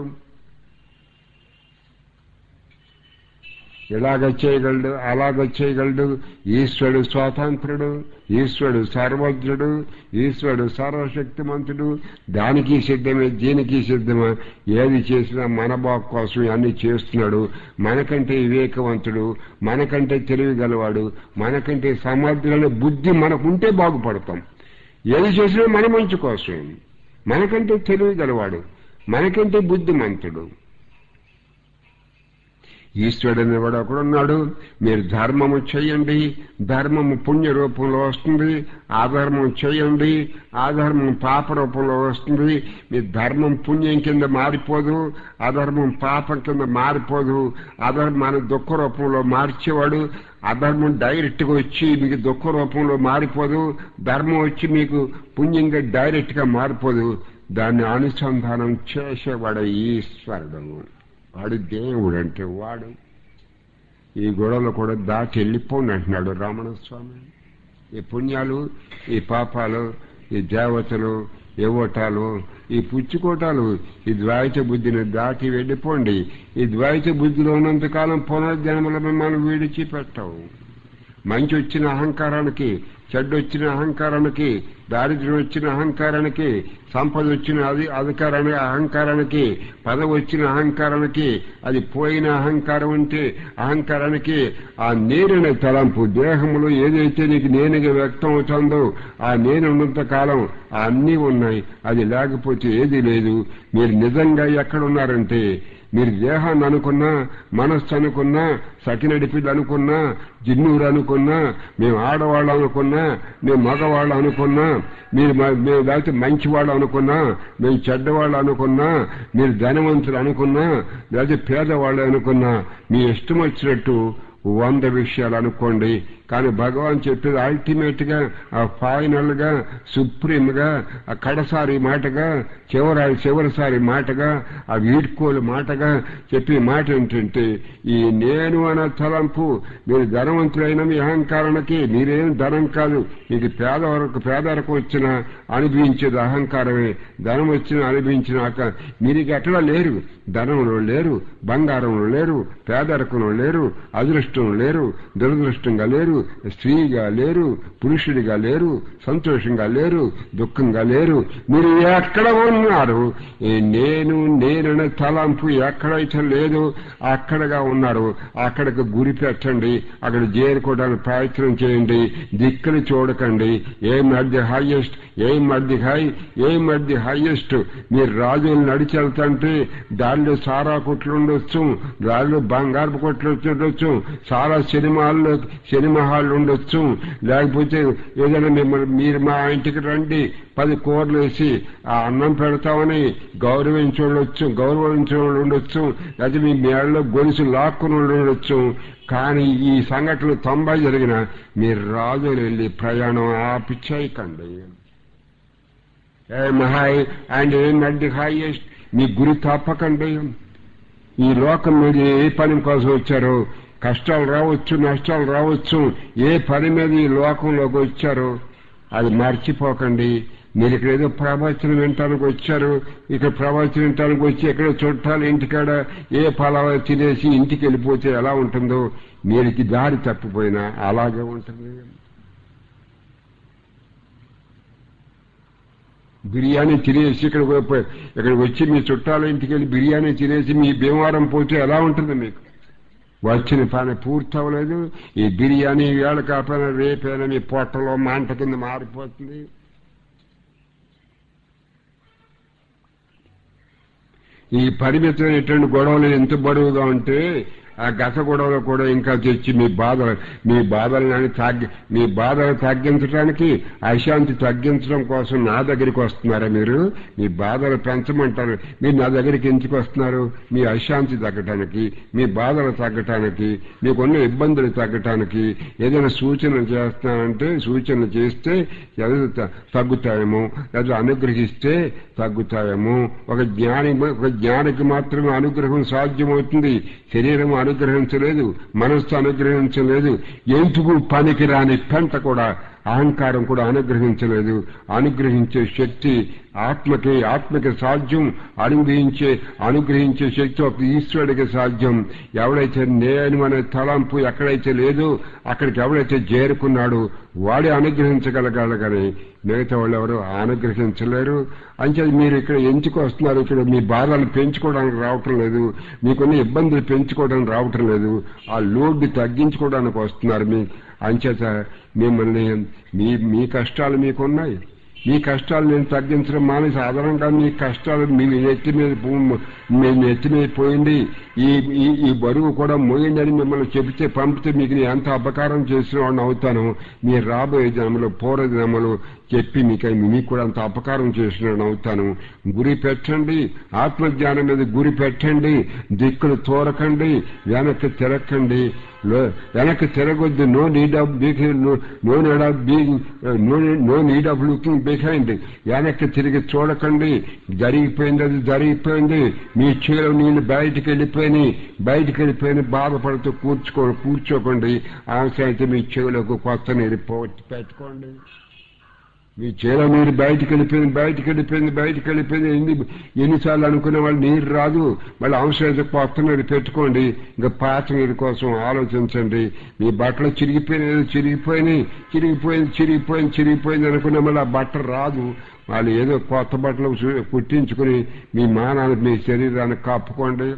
ఇలాగ చేయగలడు, అలాగ చేయగలడు. ఈశ్వరుడు స్వాతంత్రుడు, ఈశ్వరుడు సర్వజ్ఞుడు, ఈశ్వరుడు సర్వశక్తిమంతుడు. దానికి సిద్ధమే, దీనికి సిద్ధమే. ఏది చేసినా మన బాగు కోసం అన్ని చేస్తున్నాడు. మనకంటే వివేకవంతుడు, మనకంటే తెలివిగలవాడు, మనకంటే సమర్థులైన బుద్ధి మనకుంటే బాగుపడతాం. ఏది చేసినా మన మంచి కోసం. మనకంటే తెలివిగలవాడు, మనకంటే బుద్ధిమంతుడు. ఈశ్వరుడు అనేవాడు ఒకడున్నాడు. మీరు ధర్మము చేయండి, ధర్మము పుణ్య రూపంలో వస్తుంది. ఆధర్మం చేయండి, ఆధర్మం పాప రూపంలో వస్తుంది. మీ ధర్మం పుణ్యం కింద మారిపోదు, అధర్మం పాపం కింద మారిపోదు. అధర్మాన్ని దుఃఖ రూపంలో మార్చేవాడు. అధర్మం డైరెక్ట్గా వచ్చి మీకు దుఃఖ రూపంలో మారిపోదు, ధర్మం వచ్చి మీకు పుణ్యంగా డైరెక్ట్గా మారిపోదు. దాన్ని అనుసంధానం చేసేవాడు ఈశ్వరుడు. వాడు దేవుడు అంటే వాడు. ఈ గొడవలు కూడా దాటి వెళ్ళిపోండి అంటున్నాడు రమణ స్వామి. ఈ పుణ్యాలు, ఈ పాపాలు, ఈ దేవతలు, ఈ ఓటాలు, ఈ పుచ్చుకోటాలు, ఈ ద్వైత బుద్ధిని దాటి వెళ్ళిపోండి. ఈ ద్వైత బుద్ధిలో ఉన్నంతకాలం పునర్జన్మల మిమ్మల్ని విడిచిపెట్టవు. మంచి వచ్చిన అహంకారానికి, చెడ్డ వచ్చిన అహంకారానికి, దారిద్ర్యం వచ్చిన అహంకారానికి, సంపద వచ్చిన అది అధికారానికి అహంకారానికి, పదవి వచ్చిన అహంకారానికి, అది పోయిన అహంకారం అంటే అహంకారానికి, ఆ నేననే తలంపు దేహంలో ఏదైతే నీకు నేనుగా వ్యక్తం అవుతుందో ఆ నేను ఉన్నంత కాలం అన్నీ ఉన్నాయి. అది లేకపోతే ఏది లేదు. మీరు నిజంగా ఎక్కడున్నారంటే, మీరు దేహాన్ని అనుకున్నా, మనస్సు అనుకున్నా, సకినడిపిల్లు అనుకున్నా, జిన్నూరు అనుకున్నా, మేము ఆడవాళ్ళు అనుకున్నా, మేము మగవాళ్ళు అనుకున్నా, మీరు మేము లేకపోతే మంచివాళ్ళు అనుకున్నా, మేము చెడ్డవాళ్ళు అనుకున్నా, మీరు ధనవంతులు అనుకున్నా, లేకపోతే పేదవాళ్ళు అనుకున్నా, మీ ఇష్టం వచ్చినట్టు వంద విషయాలు అనుకోండి. కానీ భగవాన్ చెప్పేది అల్టిమేట్ గా, ఆ ఫైనల్ గా, సుప్రీం గా, ఆ కడసారి మాటగా, చివరి చివరిసారి మాటగా, ఆ వీడ్కోలు మాటగా చెప్పే మాట ఏంటంటే, ఈ నేను అనే తలంపు మీరు ధనవంతులైన మీ అహంకారానికి, మీరేం ధనం కాదు, మీకు పేదవరకు పేదరకు వచ్చిన అనుభవించేది అహంకారమే. ధనం వచ్చిన అనుభవించినాక మీరు ఎట్లా లేరు. ధనంలో లేరు, బంగారంలో లేరు, పేదరికంలో లేరు, అదృష్టం లేరు, దురదృష్టంగా లేరు, స్త్రీగా లేరు, పురుషుడిగా లేరు, సంతోషంగా లేరు, దుఃఖంగా లేరు. మీరు ఎక్కడ ఉన్నారు? నేను నేననే తలంపు ఎక్కడైతే లేదు అక్కడగా ఉన్నారు. అక్కడికి గురి పెట్టండి, అక్కడ చేరుకోవడానికి ప్రయత్నం చేయండి. దిక్కులు చూడకండి. Aim at the highest, aim at the high, aim at the highest. మీరు రాజులు నడిచి వెళ్తాంటే దారిలో సారా కొట్లు ఉండొచ్చు, దారిలో బంగారు కొట్లు ఉండొచ్చు, చాలా సినిమాల్లో సినిమా హాళ్ళు ఉండొచ్చు, లేకపోతే ఏదైనా మిమ్మల్ని మీరు మా ఇంటికి రండి పది కూరలు వేసి ఆ అన్నం పెడతామని గౌరవించవచ్చు, గౌరవించే వాళ్ళు ఉండొచ్చు, లేకపోతే మీ మేడలో గొలుసు లాక్కుని ఉండొచ్చు. కానీ ఈ సంఘటనలు తొంభై జరిగిన మీరు రాజులు వెళ్ళి ప్రయాణం ఆపి చేయకండి. High and aim at the highest. మీ గురి తప్పకండి. ఈ లోకం మీద ఏ పని కోసం వచ్చారో, కష్టాలు రావచ్చు, నష్టాలు రావచ్చు, ఏ పని మీద ఈ లోకంలోకి వచ్చారో అది మర్చిపోకండి. మీరు ఇక్కడ ఏదో ప్రవచనం వినటానికి వచ్చారు, ఇక్కడ ప్రవచనం వినటానికి వచ్చి ఎక్కడ చుట్టాలు ఇంటికాడ ఏ ఫలాలు తినేసి ఇంటికి వెళ్ళిపోతే ఎలా ఉంటుందో మీరికి దారి తప్పిపోయినా అలాగే ఉంటుంది. బిర్యానీ తినేసి ఇక్కడ ఇక్కడికి వచ్చి మీ చుట్టాల ఇంటికి వెళ్ళి బిర్యానీ తినేసి మీ భీమవరం పోతే ఎలా ఉంటుంది? మీకు వచ్చిన పని పూర్తి అవ్వలేదు. ఈ బిర్యానీ వేళ కాకపోయినా రేపైనా మీ పొట్టలో మంట కింద మారిపోతుంది. ఈ పరిమితమైనటువంటి గొడవలు ఎంత బరువుగా ఉంటే ఆ గత గొడవలు కూడా ఇంకా తెచ్చి మీ బాధ మీ బాధలను తగ్గి మీ బాధలు తగ్గించడానికి, అశాంతి తగ్గించడం కోసం నా దగ్గరికి వస్తున్నారా? మీరు మీ బాధలు పెంచమంటారు. మీరు నా దగ్గరికి ఎందుకు వస్తున్నారు? మీ అశాంతి తగ్గటానికి, మీ బాధలు తగ్గటానికి, మీకున్న ఇబ్బందులు తగ్గటానికి. ఏదైనా సూచనలు చేస్తానంటే సూచనలు చేస్తే ఏదో తగ్గుతాయేమో, లేదా అనుగ్రహిస్తే తగ్గుతాయేమో. ఒక జ్ఞాని ఒక జ్ఞానికి మాత్రమే అనుగ్రహం సాధ్యమవుతుంది. శరీరం అనుగ్రహించలేదు, మనస్సు అనుగ్రహించలేదు, ఎందుకు పనికి రాని పెంట కూడా, అహంకారం కూడా అనుగ్రహించలేదు. అనుగ్రహించే శక్తి ఆత్మకి ఆత్మకి సాధ్యం. అనుగ్రహించే అనుగ్రహించే శక్తి ఒక ఈశ్వరుడికి సాధ్యం. ఎవడైతే నేను అనే తలంపు ఎక్కడైతే లేదో అక్కడికి ఎవడైతే చేరుకున్నాడో వాడే అనుగ్రహించగలగాలి, కానీ మిగతా వాళ్ళు ఎవరు అనుగ్రహించలేరు. అంచేది మీరు ఇక్కడ ఎందుకు వస్తున్నారు? ఇక్కడ మీ బాధలు పెంచుకోవడానికి రావటం లేదు, మీకున్న ఇబ్బందులు పెంచుకోవడానికి రావటం లేదు, ఆ లోడ్ తగ్గించుకోవడానికి వస్తున్నారు. మీ అంచేత మిమ్మల్ని మీ మీ కష్టాలు మీకున్నాయి. మీ కష్టాలు నేను తగ్గించడం మాని సాధారణంగా మీ కష్టాలు మీ నెత్తి మీద మీ నెత్తి మీద పోయింది, ఈ ఈ బరువు కూడా మోయండి అని మిమ్మల్ని చెబితే పంపితే మీకు నేను ఎంత అపకారం చేసిన వాడిని అవుతాను. మీరు రాబోయే జన్మలు పూర్వ జన్మలు చెప్పి మీకు మీకు కూడా అంత అపకారం చేసిన అవుతాను. గురి పెట్టండి, ఆత్మజ్ఞానం మీద గురి పెట్టండి. దిక్కులు తోరకండి, వెనక్కి తిరగకండి. వెనక్కి తిరగొద్దు. No need of no need of being no need of looking behind. వెనక్కి తిరిగి చూడకండి. జరిగిపోయింది, అది జరిగిపోయింది. మీ చేలో నీళ్ళు బయటికి వెళ్ళిపోయినాయి, బయటికి వెళ్ళిపోయిన బాధపడుతూ కూర్చుకో కూర్చోకండి. అవసరం అయితే మీ చెవులకు కొత్త నీరు పెట్టుకోండి. మీ చేలో నీరు బయటికి వెళ్ళిపోయింది, బయటికి వెళ్ళిపోయింది, బయటికి వెళ్ళిపోయింది. ఎన్ని ఎన్నిసార్లు అనుకునే వాళ్ళు నీరు రాదు. మళ్ళీ అవసరమైతే కొత్త నీరు పెట్టుకోండి. ఇంకా పాత నీరు కోసం ఆలోచించండి. మీ బట్టలు చిరిగిపోయినాయి, చిరిగిపోయినాయి చిరిగిపోయింది చిరిగిపోయింది చిరిగిపోయింది అనుకునే మళ్ళీ ఆ బట్ట రాదు. వాళ్ళు ఏదో కొత్త బట్టలు కుట్టించుకుని మీ మానాన్ని మీ శరీరాన్ని కప్పుకోండి.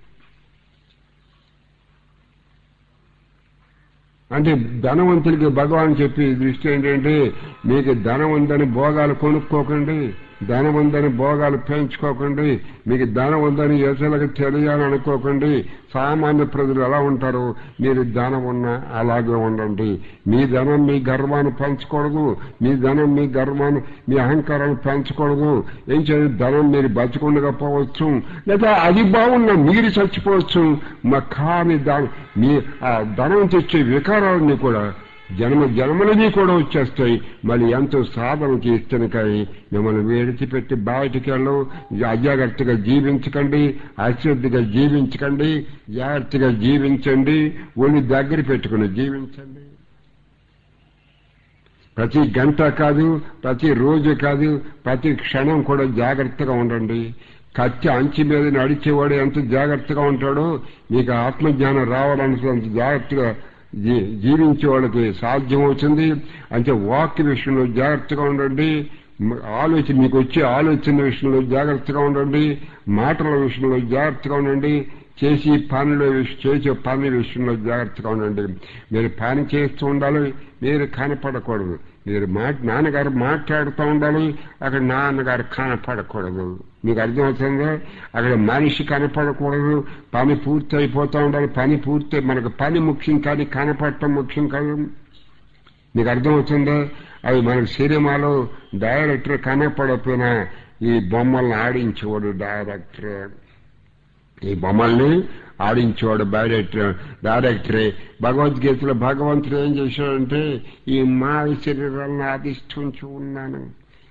అంటే ధనవంతులకి భగవాన్ చెప్పి దృష్టి ఏంటంటే, మీకు ధనం ఉందని భోగాలు కొనుక్కోకండి, ధనం ఉందని భోగాలు పెంచుకోకండి, మీకు ధనం ఉందని ఎసలకు తెలియాలని అనుకోకండి. సామాన్య ప్రజలు ఎలా ఉంటారు, మీరు ధనం ఉన్నా అలాగే ఉండండి. మీ ధనం మీ గర్వాన్ని పెంచకూడదు, మీ ధనం మీ గర్వాన్ని మీ అహంకారాన్ని పెంచకూడదు. ఏం చేయాలి? ధనం మీరు బతికుండగా పోవచ్చు, లేదా అది బాగున్నా మీరు చచ్చిపోవచ్చు. మా కానీ మీ ఆ ధనం తెచ్చే వికారాలన్నీ కూడా జన్మ జన్మలన్నీ కూడా వచ్చేస్తాయి. మళ్ళీ ఎంతో సాధన చేస్తేనకాయ మిమ్మల్ని విడిచిపెట్టి బయటికి వెళ్ళవు. అజాగ్రత్తగా జీవించకండి, అశ్రద్ధగా జీవించకండి, జాగ్రత్తగా జీవించండి. ఒళ్ళు దగ్గర పెట్టుకుని జీవించండి. ప్రతి గంట కాదు, ప్రతి రోజు కాదు, ప్రతి క్షణం కూడా జాగ్రత్తగా ఉండండి. కత్తి అంచి మీద నడిచేవాడు ఎంత జాగ్రత్తగా ఉంటాడో మీకు ఆత్మజ్ఞానం రావాలంటే అంత జాగ్రత్తగా జీవించే వాళ్ళకి సాధ్యమవుతుంది. అంటే వాక్య విషయంలో జాగ్రత్తగా ఉండండి, ఆలోచన మీకు వచ్చే ఆలోచన విషయంలో జాగ్రత్తగా ఉండండి, మాటల విషయంలో జాగ్రత్తగా ఉండండి, చేసి పనుల చేసే పనుల విషయంలో జాగ్రత్తగా ఉండండి. మీరు పని చేస్తూ ఉండాలి, మీరు కనపడకూడదు. మీరు మా నాన్నగారు మాట్లాడుతూ ఉండాలి, అక్కడ నాన్నగారు కనపడకూడదు. మీకు అర్థమవుతుందా? అక్కడ మనిషి కనపడకూడదు, పని పూర్తి అయిపోతూ ఉండాలి. పని పూర్తి మనకు పని ముఖ్యం కానీ కనపడటం ముఖ్యం కాదు. మీకు అర్థమవుతుందా? అవి మనకు సినిమాలో డైరెక్టర్ కనపడకపోయినా ఈ బొమ్మల్ని ఆడించేవాడు డైరెక్టర్, ఈ బొమ్మల్ని ఆడించేవాడు డైరెక్టర్ డైరెక్టరే. భగవద్గీతలో భగవంతుడు ఏం చేశాడంటే, ఈ మాయ శరీరాలను ఆదిష్టించి ఉన్నాను,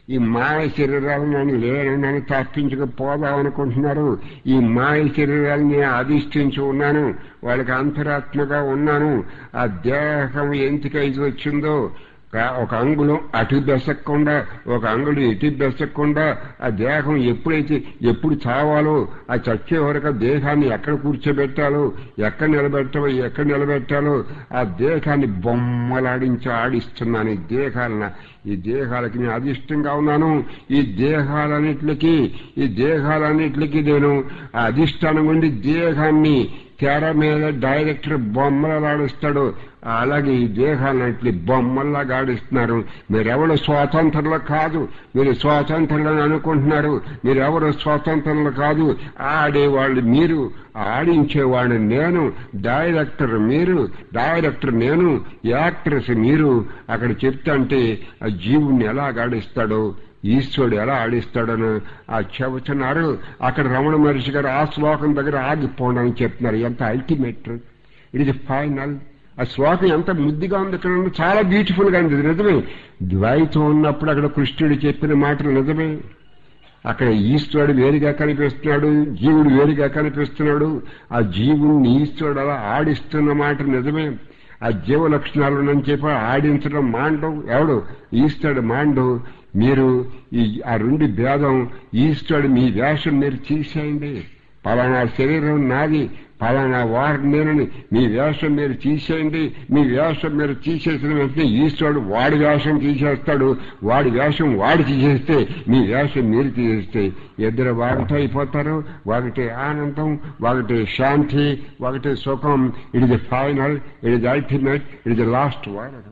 ఈ మాయ శరీరాలు నన్ను లేను నన్ను తప్పించకపోదాం అనుకుంటున్నారు. ఈ మాయ శరీరాలని అధిష్ఠించి ఉన్నాను, వాళ్ళకి అంతరాత్మగా ఉన్నాను. ఆ దేహం ఎంతకైతే వచ్చిందో ఒక అంగుళం అటు బెసక్కుండా ఒక అంగుళం ఇటు బెసక్కుండా ఆ దేహం ఎప్పుడైతే ఎప్పుడు చావాలో ఆ చచ్చే వరకు దేహాన్ని ఎక్కడ కూర్చోబెట్టాలో ఎక్కడ నిలబెట్టాలో ఎక్కడ నిలబెట్టాలో ఆ దేహాన్ని బొమ్మలాడించి ఆడిస్తున్నాను. ఈ దేహాలన ఈ దేహాలకి నేను అధిష్టంగా ఉన్నాను. ఈ దేహాలన్నిటికీ ఈ దేహాలన్నిటికీ నేను ఆ అధిష్టానం ఉండి దేహాన్ని తెర మీద డైరెక్టర్ బొమ్మలాడిస్తాడు. అలాగే ఈ దేహాలన్నింటినీ బొమ్మల్లాగా ఆడిస్తున్నారు. మీరెవరు స్వాతంత్రంలో కాదు, మీరు స్వాతంత్రులని అనుకుంటున్నారు. మీరెవరు స్వాతంత్రంలో కాదు, ఆడేవాళ్ళు మీరు, ఆడించేవాడు నేను, డైరెక్టర్ మీరు, డైరెక్టర్ నేను, యాక్ట్రెస్ మీరు. అక్కడ చెప్తాంటే ఆ జీవుణ్ణి ఎలా ఆడిస్తాడో ఈశ్వరుడు ఎలా ఆడిస్తాడని ఆ చెబుతున్నారు. అక్కడ రమణ మహర్షి గారు ఆ శ్లోకం దగ్గర ఆగిపోండి అని చెప్తున్నారు. ఎంత అల్టిమేట్, ఇట్ ఇస్ ఫైనల్. ఆ శ్లోకం ఎంత ముద్దుగా ఉంది, ఇక్కడ చాలా బ్యూటిఫుల్ గా ఉంది. నిజమే, ద్వైతం ఉన్నప్పుడు అక్కడ కృష్ణుడు చెప్పిన మాటలు నిజమే. అక్కడ ఈశ్వరుడు వేరుగా కనిపిస్తున్నాడు, జీవుడు వేరుగా కనిపిస్తున్నాడు. ఆ జీవుణ్ణి ఈశ్వరుడు అలా ఆడిస్తున్న మాట నిజమే. ఆ జీవ లక్షణాలను చెప్పి ఆడించడం మాండం ఎవడు? ఈశ్వరుడు మాండు. మీరు ఈ ఆ రెండు భేదం, ఈశ్వరుడు మీ వేషం మీరు తీసేయండి, పలానా శరీరం నాది, పలానా వారు నేనని మీ వేషం మీరు తీసేయండి. మీ వేషం మీరు తీసేసిన వెంటనే ఈశ్వరుడు వాడి వేషం తీసేస్తాడు. వాడి వేషం వాడు తీసేస్తే మీ వేషం మీరు తీసేస్తే ఇద్దరు ఒకటి అయిపోతారు. ఒకటి ఆనందం, ఒకటి శాంతి, ఒకటి సుఖం. It is the final, it is ultimate, it is the last word.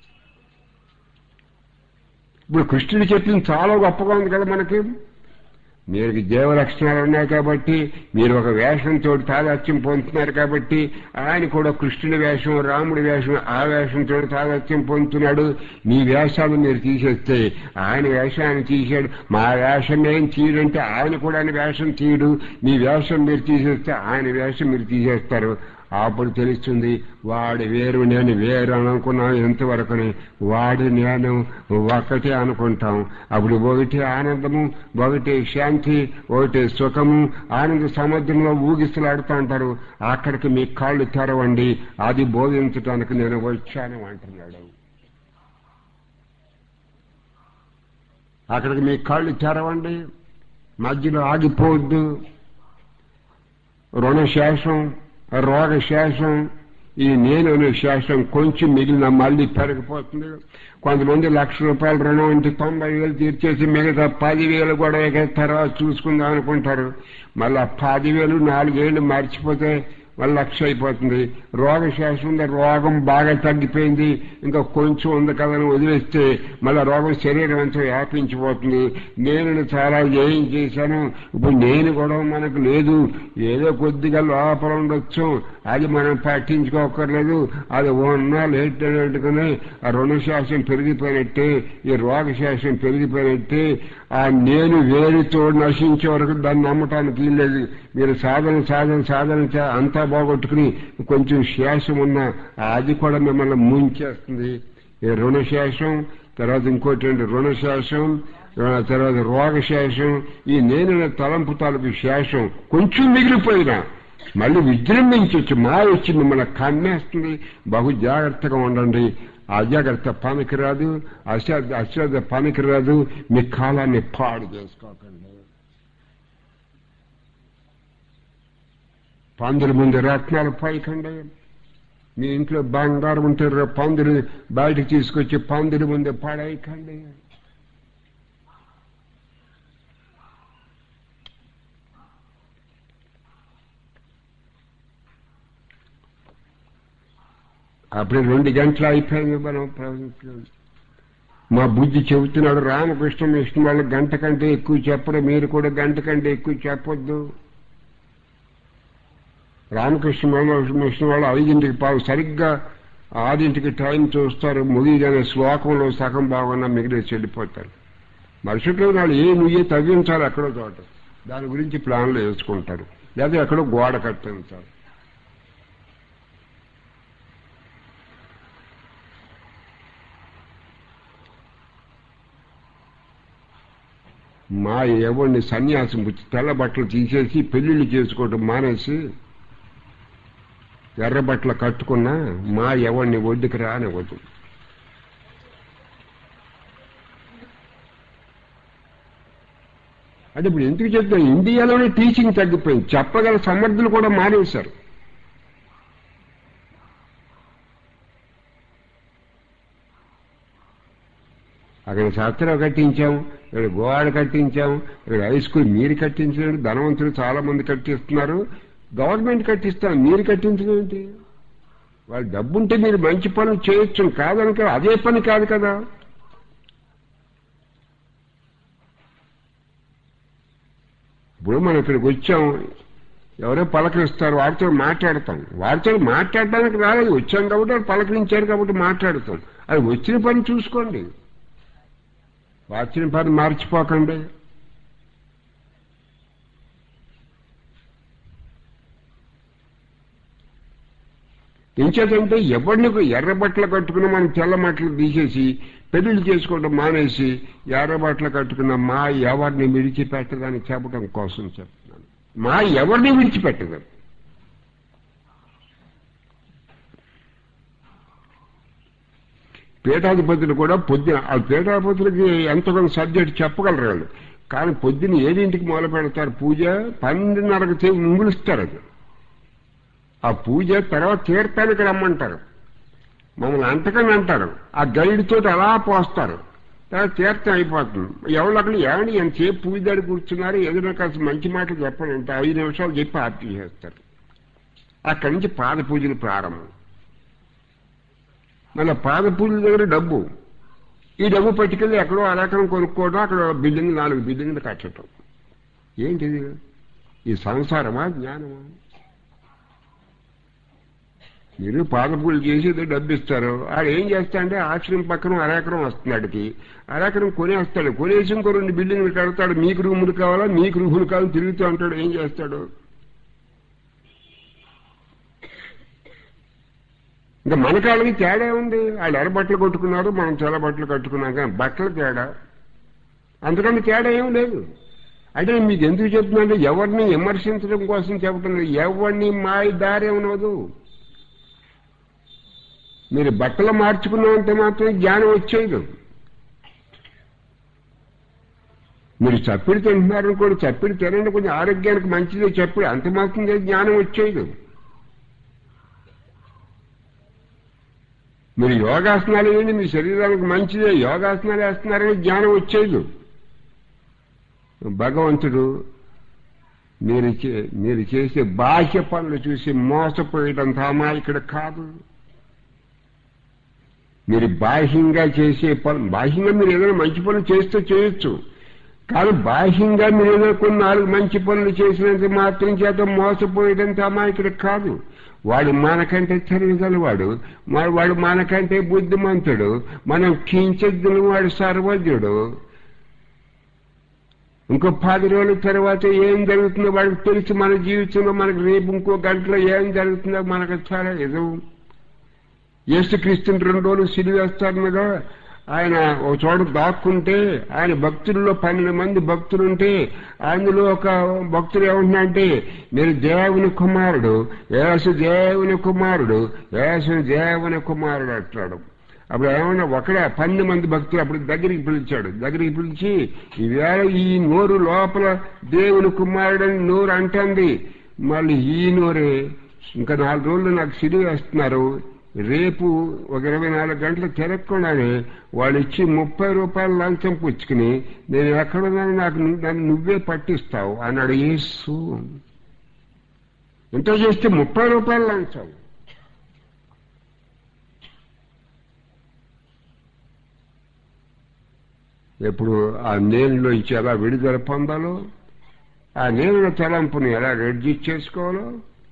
ఇప్పుడు కృష్ణుడు చెప్పింది చాలా గొప్పగా ఉంది కదా మనకి. మీరు జీవ లక్షణాలు ఉన్నాయి కాబట్టి మీరు ఒక వేషంతో తాదాత్యం పొందుతున్నారు కాబట్టి ఆయన కూడా కృష్ణుడి వేషం, రాముడి వేషం, ఆ వేషంతో తాదాత్యం పొందుతున్నాడు. మీ వేషాలు మీరు తీసేస్తే ఆయన వేషాన్ని తీశాడు. మా వేషం ఏం తీయడంటే ఆయన కూడా ఆయన వేషం తీయడు. మీ వేషం మీరు తీసేస్తే ఆయన వేషం మీరు తీసేస్తారు. అప్పుడు తెలుస్తుంది వాడు వేరు నేను వేరు అనుకున్నాం ఎంతవరకుని, వాడు నేను ఒకటే అనుకుంటాం. అప్పుడు ఒకటి ఆనందము, ఒకటి శాంతి, ఒకటి సుఖము. ఆనంద సముద్రంలో ఊగిసలాడుతూ ఉంటారు. అక్కడికి మీ కాళ్ళు తెరవండి, అది బోధించడానికి నేను వచ్చాను అంటున్నాడు. అక్కడికి మీ కాళ్ళు తెరవండి, మధ్యలో ఆగిపోవద్దు. రుణశేషం, రోగశేషం, ఈ నేను అనే శేషం కొంచెం మిగిలిన మళ్ళీ పెరిగిపోతుంది. కొంతమంది లక్ష రూపాయల రుణం అంటే తొంభై వేలు తీర్చేసి మిగతా పదివేలు కూడా తర్వాత చూసుకుందాం అనుకుంటారు. మళ్ళీ పదివేలు నాలుగేళ్లు మర్చిపోతే మళ్ళీ లక్ష అయిపోతుంది. రోగశేషం ఉంది, రోగం బాగా తగ్గిపోయింది, ఇంకా కొంచెం ఉంది కదని వదిలేస్తే మళ్ళీ రోగం శరీరం అంతా వ్యాపించిపోతుంది. నేను చాలా ఏం చేశాను, ఇప్పుడు నేను కూడా మనకు లేదు, ఏదో కొద్దిగా లోపల ఉండొచ్చు, అది మనం పట్టించుకోకర్లేదు. అది ఉన్నా లేట్ అనేట్టుకుని ఆ రుణశాసం పెరిగిపోయినట్టే, ఈ రోగశాసం పెరిగిపోయినట్టే. ఆ నేను వేరుతో నశించే వరకు దాన్ని నమ్మటానికి వీల్లేదు. మీరు సాధన సాధన సాధన అంతా బాగొట్టుకుని కొంచెం శేషం ఉన్న అది కూడా మిమ్మల్ని ముంచేస్తుంది. ఈ రుణశేషం, తర్వాత ఇంకోటి రుణశేషం, తర్వాత రోగశేషం. ఈ నేను తలంపు తలుపు శేషం కొంచెం మిగిలిపోయినా మళ్ళీ విజృంభించవచ్చు. మాయ వచ్చి మిమ్మల్ని కమ్మేస్తుంది. బహు జాగ్రత్తగా ఉండండి. అజాగ్రత్త పనికిరాదు, అశ్రద్ధ అశ్రద్ధ పనికిరాదు. మీ కాలాన్ని పాడు చేసుకోకండి. పందుల ముందు రత్నాలు పైకండి. మీ ఇంట్లో బంగారం ఉంటే పందులు బయటకు తీసుకొచ్చి పందుల ముందు పడేయకండి. అప్పుడు రెండు గంటలు అయిపోయింది. మనం ప్రవహించలేదు. మా బుద్ధి చెబుతున్నాడు, రామకృష్ణ మిషన్ వాళ్ళు గంట కంటే ఎక్కువ చెప్పరు, మీరు కూడా గంట కంటే ఎక్కువ చెప్పొద్దు. రామకృష్ణ మిషన్ వాళ్ళు ఐదింటికి పావు సరిగ్గా ఆరింటికి టైం చూస్తారు. ముగిగానే శ్లోకంలో సగం బాగున్నా మిగిలిసి వెళ్ళిపోతారు. మరుసటి వాళ్ళు ఏ నువ్వే తవ్వించాలి ఎక్కడో చోట, దాని గురించి ప్లాన్లు వేసుకుంటారు. లేదా ఎక్కడో గోడ కట్టించాలి. మా ఎవరిని సన్యాసం పుచ్చి తెల్ల బట్టలు తీసేసి పెళ్లిళ్ళు చేసుకోవటం మానేసి ఎర్ర బట్టలు కట్టుకున్నా మా ఎవరిని ఒడ్డుకు రానివ్వదు. అంటే ఇప్పుడు ఎందుకు చెప్తాను, ఇండియాలోనే టీచింగ్ తగ్గిపోయింది, చెప్పగల సమర్థులు కూడా మానేశారు. అక్కడ శాస్త్రం కట్టించాం, ఇక్కడ గోవాడ కట్టించాం, ఇక్కడ హై స్కూల్ మీరు కట్టించారు, ధనవంతులు చాలా మంది కట్టిస్తున్నారు, గవర్నమెంట్ కట్టిస్తారు, మీరు కట్టించడం ఏంటి? వాళ్ళు డబ్బుంటే మీరు మంచి పనులు చేయొచ్చు, కాదనుక అదే పని కాదు కదా. ఇప్పుడు మనం ఇక్కడికి వచ్చాం, ఎవరో పలకరిస్తారు, వాడితో మాట్లాడతాం, వాడితో మాట్లాడడానికి రాలేదు, వచ్చాం కాబట్టి వాళ్ళు పలకరించారు కాబట్టి మాట్లాడతాం. అది వచ్చిన పని చూసుకోండి, వచ్చిన పని మార్చిపోకండి. ఎంచేతంటే ఎవరిని ఎర్ర బట్టలు కట్టుకున్న మనం తెల్ల బట్టలు తీసేసి పెళ్లిళ్ళు చేసుకోవడం మానేసి ఎర్ర బట్టలు కట్టుకున్న మా ఎవరిని విడిచిపెట్టదని చెప్పడం కోసం చెప్తున్నాను. మా ఎవరిని విడిచిపెట్టదు. పీఠాధిపతులు కూడా పొద్దున ఆ పీఠాధిపతులకి ఎంతగానో సబ్జెక్ట్ చెప్పగలరు వాళ్ళు, కానీ పొద్దున్న ఏడింటికి మొదలు పెడతారు పూజ, పన్నెండున్నరకు చేసి ముంగులిస్తారు. అది ఆ పూజ తర్వాత తీర్థానికి రమ్మంటారు, మమ్మల్ని అంతకని అంటారు, ఆ గైడ్తో అలా పోస్తారు, తర్వాత తీర్థం అయిపోతుంది. ఎవరు అక్కడ ఏమని ఎంతసేపు పూజ దాడి కూర్చున్నారు, ఏదైనా కాస్త మంచి మాటలు చెప్పండి అంటే ఐదు నిమిషాలు చెప్పి ఆర్తి చేస్తారు. అక్కడి నుంచి పాద పూజలు ప్రారంభం. మళ్ళీ పాద పూజల దగ్గర డబ్బు, ఈ డబ్బు పట్టుకెళ్ళి ఎక్కడో అరెకరం కొనుక్కోవడం, అక్కడ బిల్డింగ్ నాలుగు బిల్డింగ్లు కట్టడం. ఏంటిది? ఈ సంసారమా జ్ఞానమా? మీరు పాద పూజ చేసి ఏదో డబ్బు ఇస్తారు, ఆడు ఏం చేస్తా అంటే ఆశ్రమం పక్కన అరెకరం వస్తుంది, అడికి అరెకరం కొనేస్తాడు, కొనేసి ఇంకో రెండు బిల్డింగ్లు కడతాడు, మీకు రూములు కావాలా మీకు రూములు కావాలని తిరుగుతూ అంటాడు. ఏం చేస్తాడు? ఇంకా మన కాళ్ళకి తేడా ఉంది. వాళ్ళు ఎర్ర బట్టలు కొట్టుకున్నారు, మనం తెల్ల బట్టలు కట్టుకున్నాం, కానీ బట్టలు తేడా, అందుకని తేడా ఏం లేదు. అంటే మీకు ఎందుకు చెప్తున్నానంటే ఎవరిని విమర్శించడం కోసం చెప్పడం లేదు, ఎవరిని మాయ దారి ఉన్నదు. మీరు బట్టలు మార్చుకున్నామంటే మాత్రం జ్ఞానం వచ్చేది. మీరు చప్పిడి తింటున్నారనుకోండి, చప్పిడి తినండి, కొంచెం ఆరోగ్యానికి మంచిదే చప్పిడి, అంత మాత్రం జ్ఞానం వచ్చేది. మీరు యోగాసనాలు వేయండి, మీ శరీరానికి మంచిదే, యోగాసనాలు వేస్తున్నారని జ్ఞానం వచ్చేది. భగవంతుడు మీరు మీరు చేసే బాహ్య పనులు చూసి మోసపోయడం తామా ఇక్కడ కాదు. మీరు బాహ్యంగా చేసే పనులు, బాహ్యంగా మీరు ఏదైనా మంచి పనులు చేస్తే చేయొచ్చు, కానీ బాహ్యంగా మీరు ఏదైనా కొన్ని నాలుగు మంచి పనులు చేసినంత మాత్రం చేత మోసపోయడం తామా ఇక్కడ కాదు. వాడు మనకంటే తెలియగలవాడు, వాడు మనకంటే బుద్ధిమంతుడు, మనం కించద్దును, వాడు సర్వజ్ఞుడు. ఇంకో పది రోజుల తర్వాత ఏం జరుగుతుందో వాడికి తెలిసి మన జీవితంలో మనకు రేపు ఇంకో గంటలో ఏం జరుగుతుందో మనకు చాలా ఎదు. యేసుక్రీస్తుని రెండు రోజులు సిలువేస్తారు మీద ఆయన ఒక చోట దాక్కుంటే, ఆయన భక్తుల్లో పన్నెండు మంది భక్తులుంటే అందులో ఒక భక్తుడు ఏమంటున్నా అంటే మీరు దేవుని కుమారుడు, యేసు దేవుని కుమారుడు, యేసు దేవుని కుమారుడు అంటాడు. అప్పుడు ఏమన్నా ఒకడే పన్నెండు మంది భక్తులు అప్పుడు దగ్గరికి పిలిచాడు, దగ్గరికి పిలిచి ఈవేళ ఈ నోరు లోపల దేవుని కుమారుడని నోరు అంటుంది, మళ్ళీ ఈ నోరే ఇంకా నాలుగు రోజులు నాకు సిలువ వేస్తున్నారు, రేపు ఒక ఇరవై నాలుగు గంటలు తిరగకుండానే వాళ్ళు ఇచ్చి ముప్పై రూపాయలు లంచం పుచ్చుకుని నేను ఎక్కడున్నాను నాకు నన్ను నువ్వే పట్టిస్తావు అన్నాడు యేసు. ఎంత చేస్తే ముప్పై రూపాయలు లంచం. ఎప్పుడు ఆ నేనులోంచి ఎలా విడుదల పొందాలో, ఆ నేనుల తలంపుని ఎలా రెడ్యూస్ చేసుకోవాలో,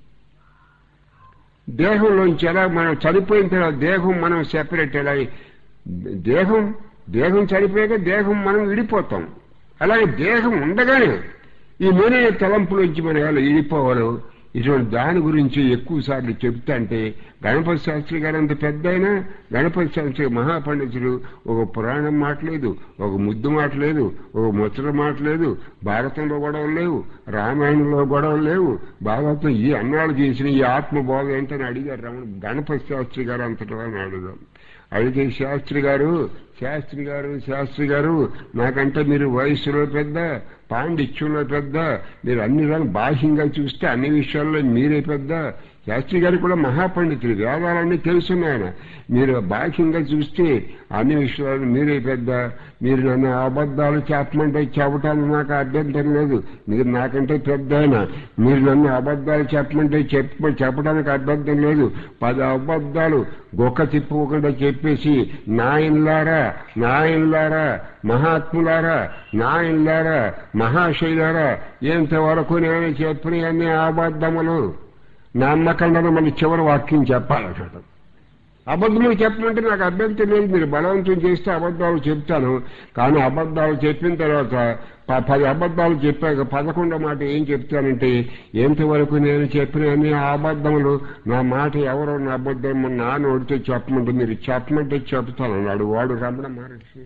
దేహంలోంచి ఎలా మనం చనిపోయిన తర్వాత దేహం మనం సెపరేట్ ఎలా, దేహం దేహం చనిపోయాక దేహం మనం విడిపోతాం, అలాగే దేహం ఉండగానే ఈ నేనే తలంపులోంచి మనం ఎలా విడిపోవాలో, ఇటువంటి దాని గురించి ఎక్కువ సార్లు చెప్తా అంటే గణపతి శాస్త్రి గారు అంత పెద్ద అయినా గణపతి శాస్త్రి మహాపండితుడు ఒక పురాణం మాట్లేదు, ఒక ముద్దు మాట్లేదు, ఒక ముచ్చట మాట్లేదు, భారతంలో గొడవలు లేవు, రామాయణంలో గొడవలు లేవు, భాగవతం ఈ అన్నాళ్ళు చేసిన ఈ ఆత్మబోధ ఏంటని అడిగారు రమణ గణపతి శాస్త్రి గారు అంతటా అని అడుగుదాం. అడిగే శాస్త్రి గారు శాస్త్రి గారు శాస్త్రి గారు నాకంటే మీరు వయస్సులో పెద్ద, పాండిత్యంలో పెద్ద, మీరు అన్ని రకాల బాహ్యంగా చూస్తే అన్ని విషయాల్లో మీరే పెద్ద. శాస్త్రి గారు కూడా మహాపండితులు, వేదాలన్నీ తెలుసున్నాయన. మీరు బాహ్యంగా చూస్తే అన్ని విషయాలు మీరే పెద్ద. మీరు నన్ను అబద్ధాలు చెప్పమంటే చెప్పటానికి నాకు అభ్యంతరం లేదు, మీరు నాకంటే పెద్ద అయినా. మీరు నన్ను అబద్ధాలు చెప్పమంటే చెప్ప చెప్పడానికి అభ్యంతరం లేదు. పది అబద్ధాలు గొక్క తిప్పుకోకుండా చెప్పేసి నాయన్లారా నాయన్లారా మహాత్ములారా నాయన్లారా మహాశైలారా ఎంతవరకు నేను చెప్పినవన్నీ అబద్ధములు, నమ్మకంలో మళ్ళీ చివరి వాక్యం చెప్పాలన్నాడు. అబద్ధములు చెప్పమంటే నాకు అభ్యంతరం లేదు, మీరు బలవంతం చేస్తే అబద్ధాలు చెప్తాను. కానీ అబద్ధాలు చెప్పిన తర్వాత పది అబద్ధాలు చెప్పాక పదకొండో మాట ఏం చెప్తానంటే ఎంతవరకు నేను చెప్పిన అన్ని అబద్ధములు, నా మాట ఎవరో నా అబద్ధం నా నోడితే చెప్పమంటే మీరు చెప్పమంటే చెప్తాను అన్నాడు వాడు రమణ మహర్షి.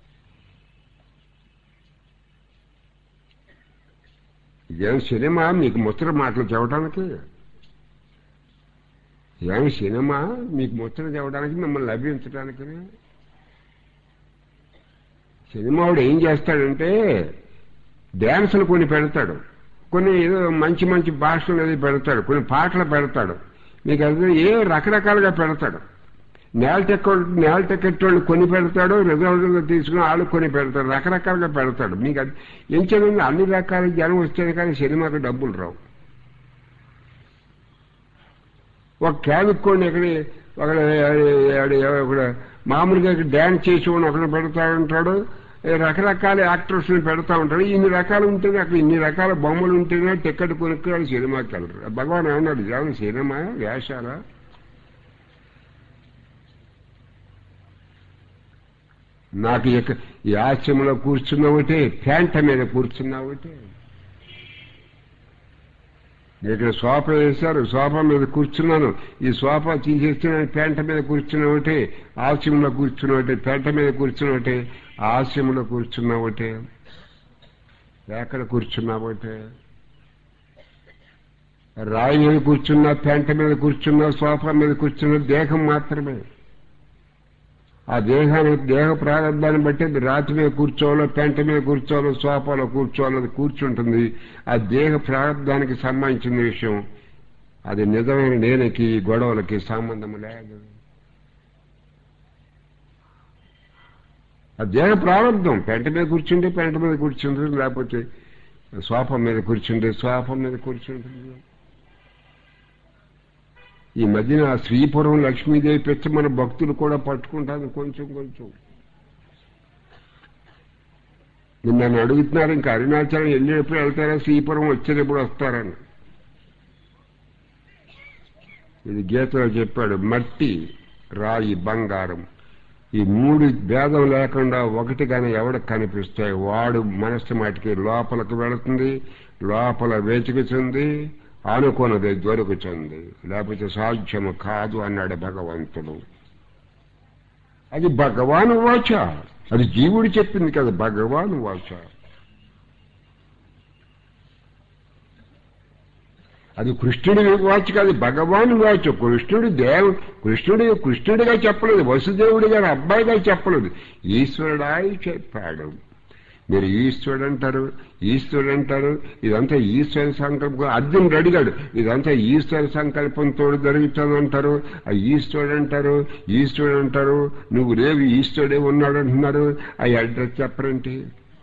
ఇదేం సినిమా మీకు ముచ్చట మాటలు చెప్పడానికి? ఏమి సినిమా మీకు ముచ్చట చెప్పడానికి, మిమ్మల్ని లభించడానికి? సినిమా వాడు ఏం చేస్తాడంటే డ్యాన్సులు కొన్ని పెడతాడు, కొన్ని ఏదో మంచి మంచి భాషలు అనేది పెడతాడు, కొన్ని పాటలు పెడతాడు, మీకు అది ఏ రకరకాలుగా పెడతాడు. నేల టికెట్ నేల టికెట్ వాళ్ళు కొని పెడతాడు, రిజర్వ్గా తీసుకుని వాళ్ళు కొని పెడతాడు, రకరకాలుగా పెడతాడు. మీకు అది ఏం చేయాలి? అన్ని రకాల జనం వచ్చేది కానీ సినిమాకి డబ్బులు రావు. ఒక క్యాబిక్కోండి ఎక్కడ ఒక మామూలుగా డ్యాన్స్ చేసేవాడిని ఒకరిని పెడతా ఉంటాడు, రకరకాల యాక్టర్స్ని పెడతా ఉంటాడు. ఇన్ని రకాలు ఉంటేనే అక్కడ ఇన్ని రకాల బొమ్మలు ఉంటేనే టికెట్ కొనుక్కోవాలి, సినిమాకి వెళ్ళరు. భగవాన్ ఏమన్నాడు? ఏమన్నా సినిమా వేషాలా? నాకు ఈ ఆశ్రమంలో కూర్చున్నా ఒకటే, ప్యాంట మీద కూర్చున్నా ఒకటే. ఇక్కడ సోఫా వేశారు, సోఫా మీద కూర్చున్నాను, ఈ సోఫా తీసేస్తే ప్యాంట మీద కూర్చున్నా ఒకటే, ఆశ్రమంలో కూర్చున్నా ఒకటే, ప్యాంట మీద కూర్చున్నా ఒకటే, ఆశ్రమంలో కూర్చున్నా ఒకటే, ఎక్కడ కూర్చున్నా ఒకటే. రాయి మీద కూర్చున్నా, ప్యాంట మీద కూర్చున్నా, సోఫా మీద కూర్చున్నా దేహం మాత్రమే. ఆ దేహాన్ని దేహ ప్రారంభాన్ని బట్టి రాతి మీద కూర్చోవాలో, పెంట మీద కూర్చోవాలో, సోఫాలో కూర్చోవాలో అది కూర్చుంటుంది. ఆ దేహ ప్రారంభానికి సంబంధించిన విషయం. అది నిజమైన నేనకి గొడవలకి సంబంధం లేదు. ఆ దేహ ప్రారంభం. పెంట మీద కూర్చుంటే పెంట మీద కూర్చుంటుంది, లేకపోతే సోఫా మీద కూర్చుంటే సోఫా మీద కూర్చుంటుంది. ఈ మధ్యన శ్రీపురం లక్ష్మీదేవి పెట్టి మన భక్తులు కూడా పట్టుకుంటారు కొంచెం కొంచెం. నిన్న నన్ను అడుగుతున్నారు ఇంకా అరుణాచలం వెళ్ళేటప్పుడు వెళ్తారా, శ్రీపురం వచ్చేటప్పుడు వస్తారని. ఇది గీతలో చెప్పాడు. మట్టి, రాయి, బంగారం ఈ మూడు భేదం లేకుండా ఒకటిగానే ఎవడికి కనిపిస్తాయి వాడు మనస్సు మటుకి లోపలికి వెళుతుంది, లోపల వెతుకుతుంది, అనుకున్నది దొరుకుతుంది, లేకపోతే సాధ్యము కాదు అన్నాడు భగవంతుడు. అది భగవాన్ వాచ, అది జీవుడు చెప్పింది కదా, భగవాన్ వాచ. అది కృష్ణుడి వాచ కాదు, భగవాన్ వాచ. కృష్ణుడు దేవు కృష్ణుడి కృష్ణుడిగా చెప్పలేదు, వసుదేవుడి గారు అబ్బాయిగా చెప్పలేదు, ఈశ్వరుడాయి చెప్పాడు. మీరు ఈశ్వరుడు అంటారు, ఈశ్వరుడు అంటారు, ఇదంతా ఈశ్వర సంకల్పం. అర్జునుడు అడిగాడు, ఇదంతా ఈశ్వర సంకల్పంతో జరుగుతుంది అంటారు, ఆ ఈశ్వరుడు అంటారు, ఈశ్వరుడు అంటారు, నువ్వు రేవు ఈశ్వరుడే ఉన్నాడు అంటున్నారు, ఆ అడ్రస్ చెప్పరంటే.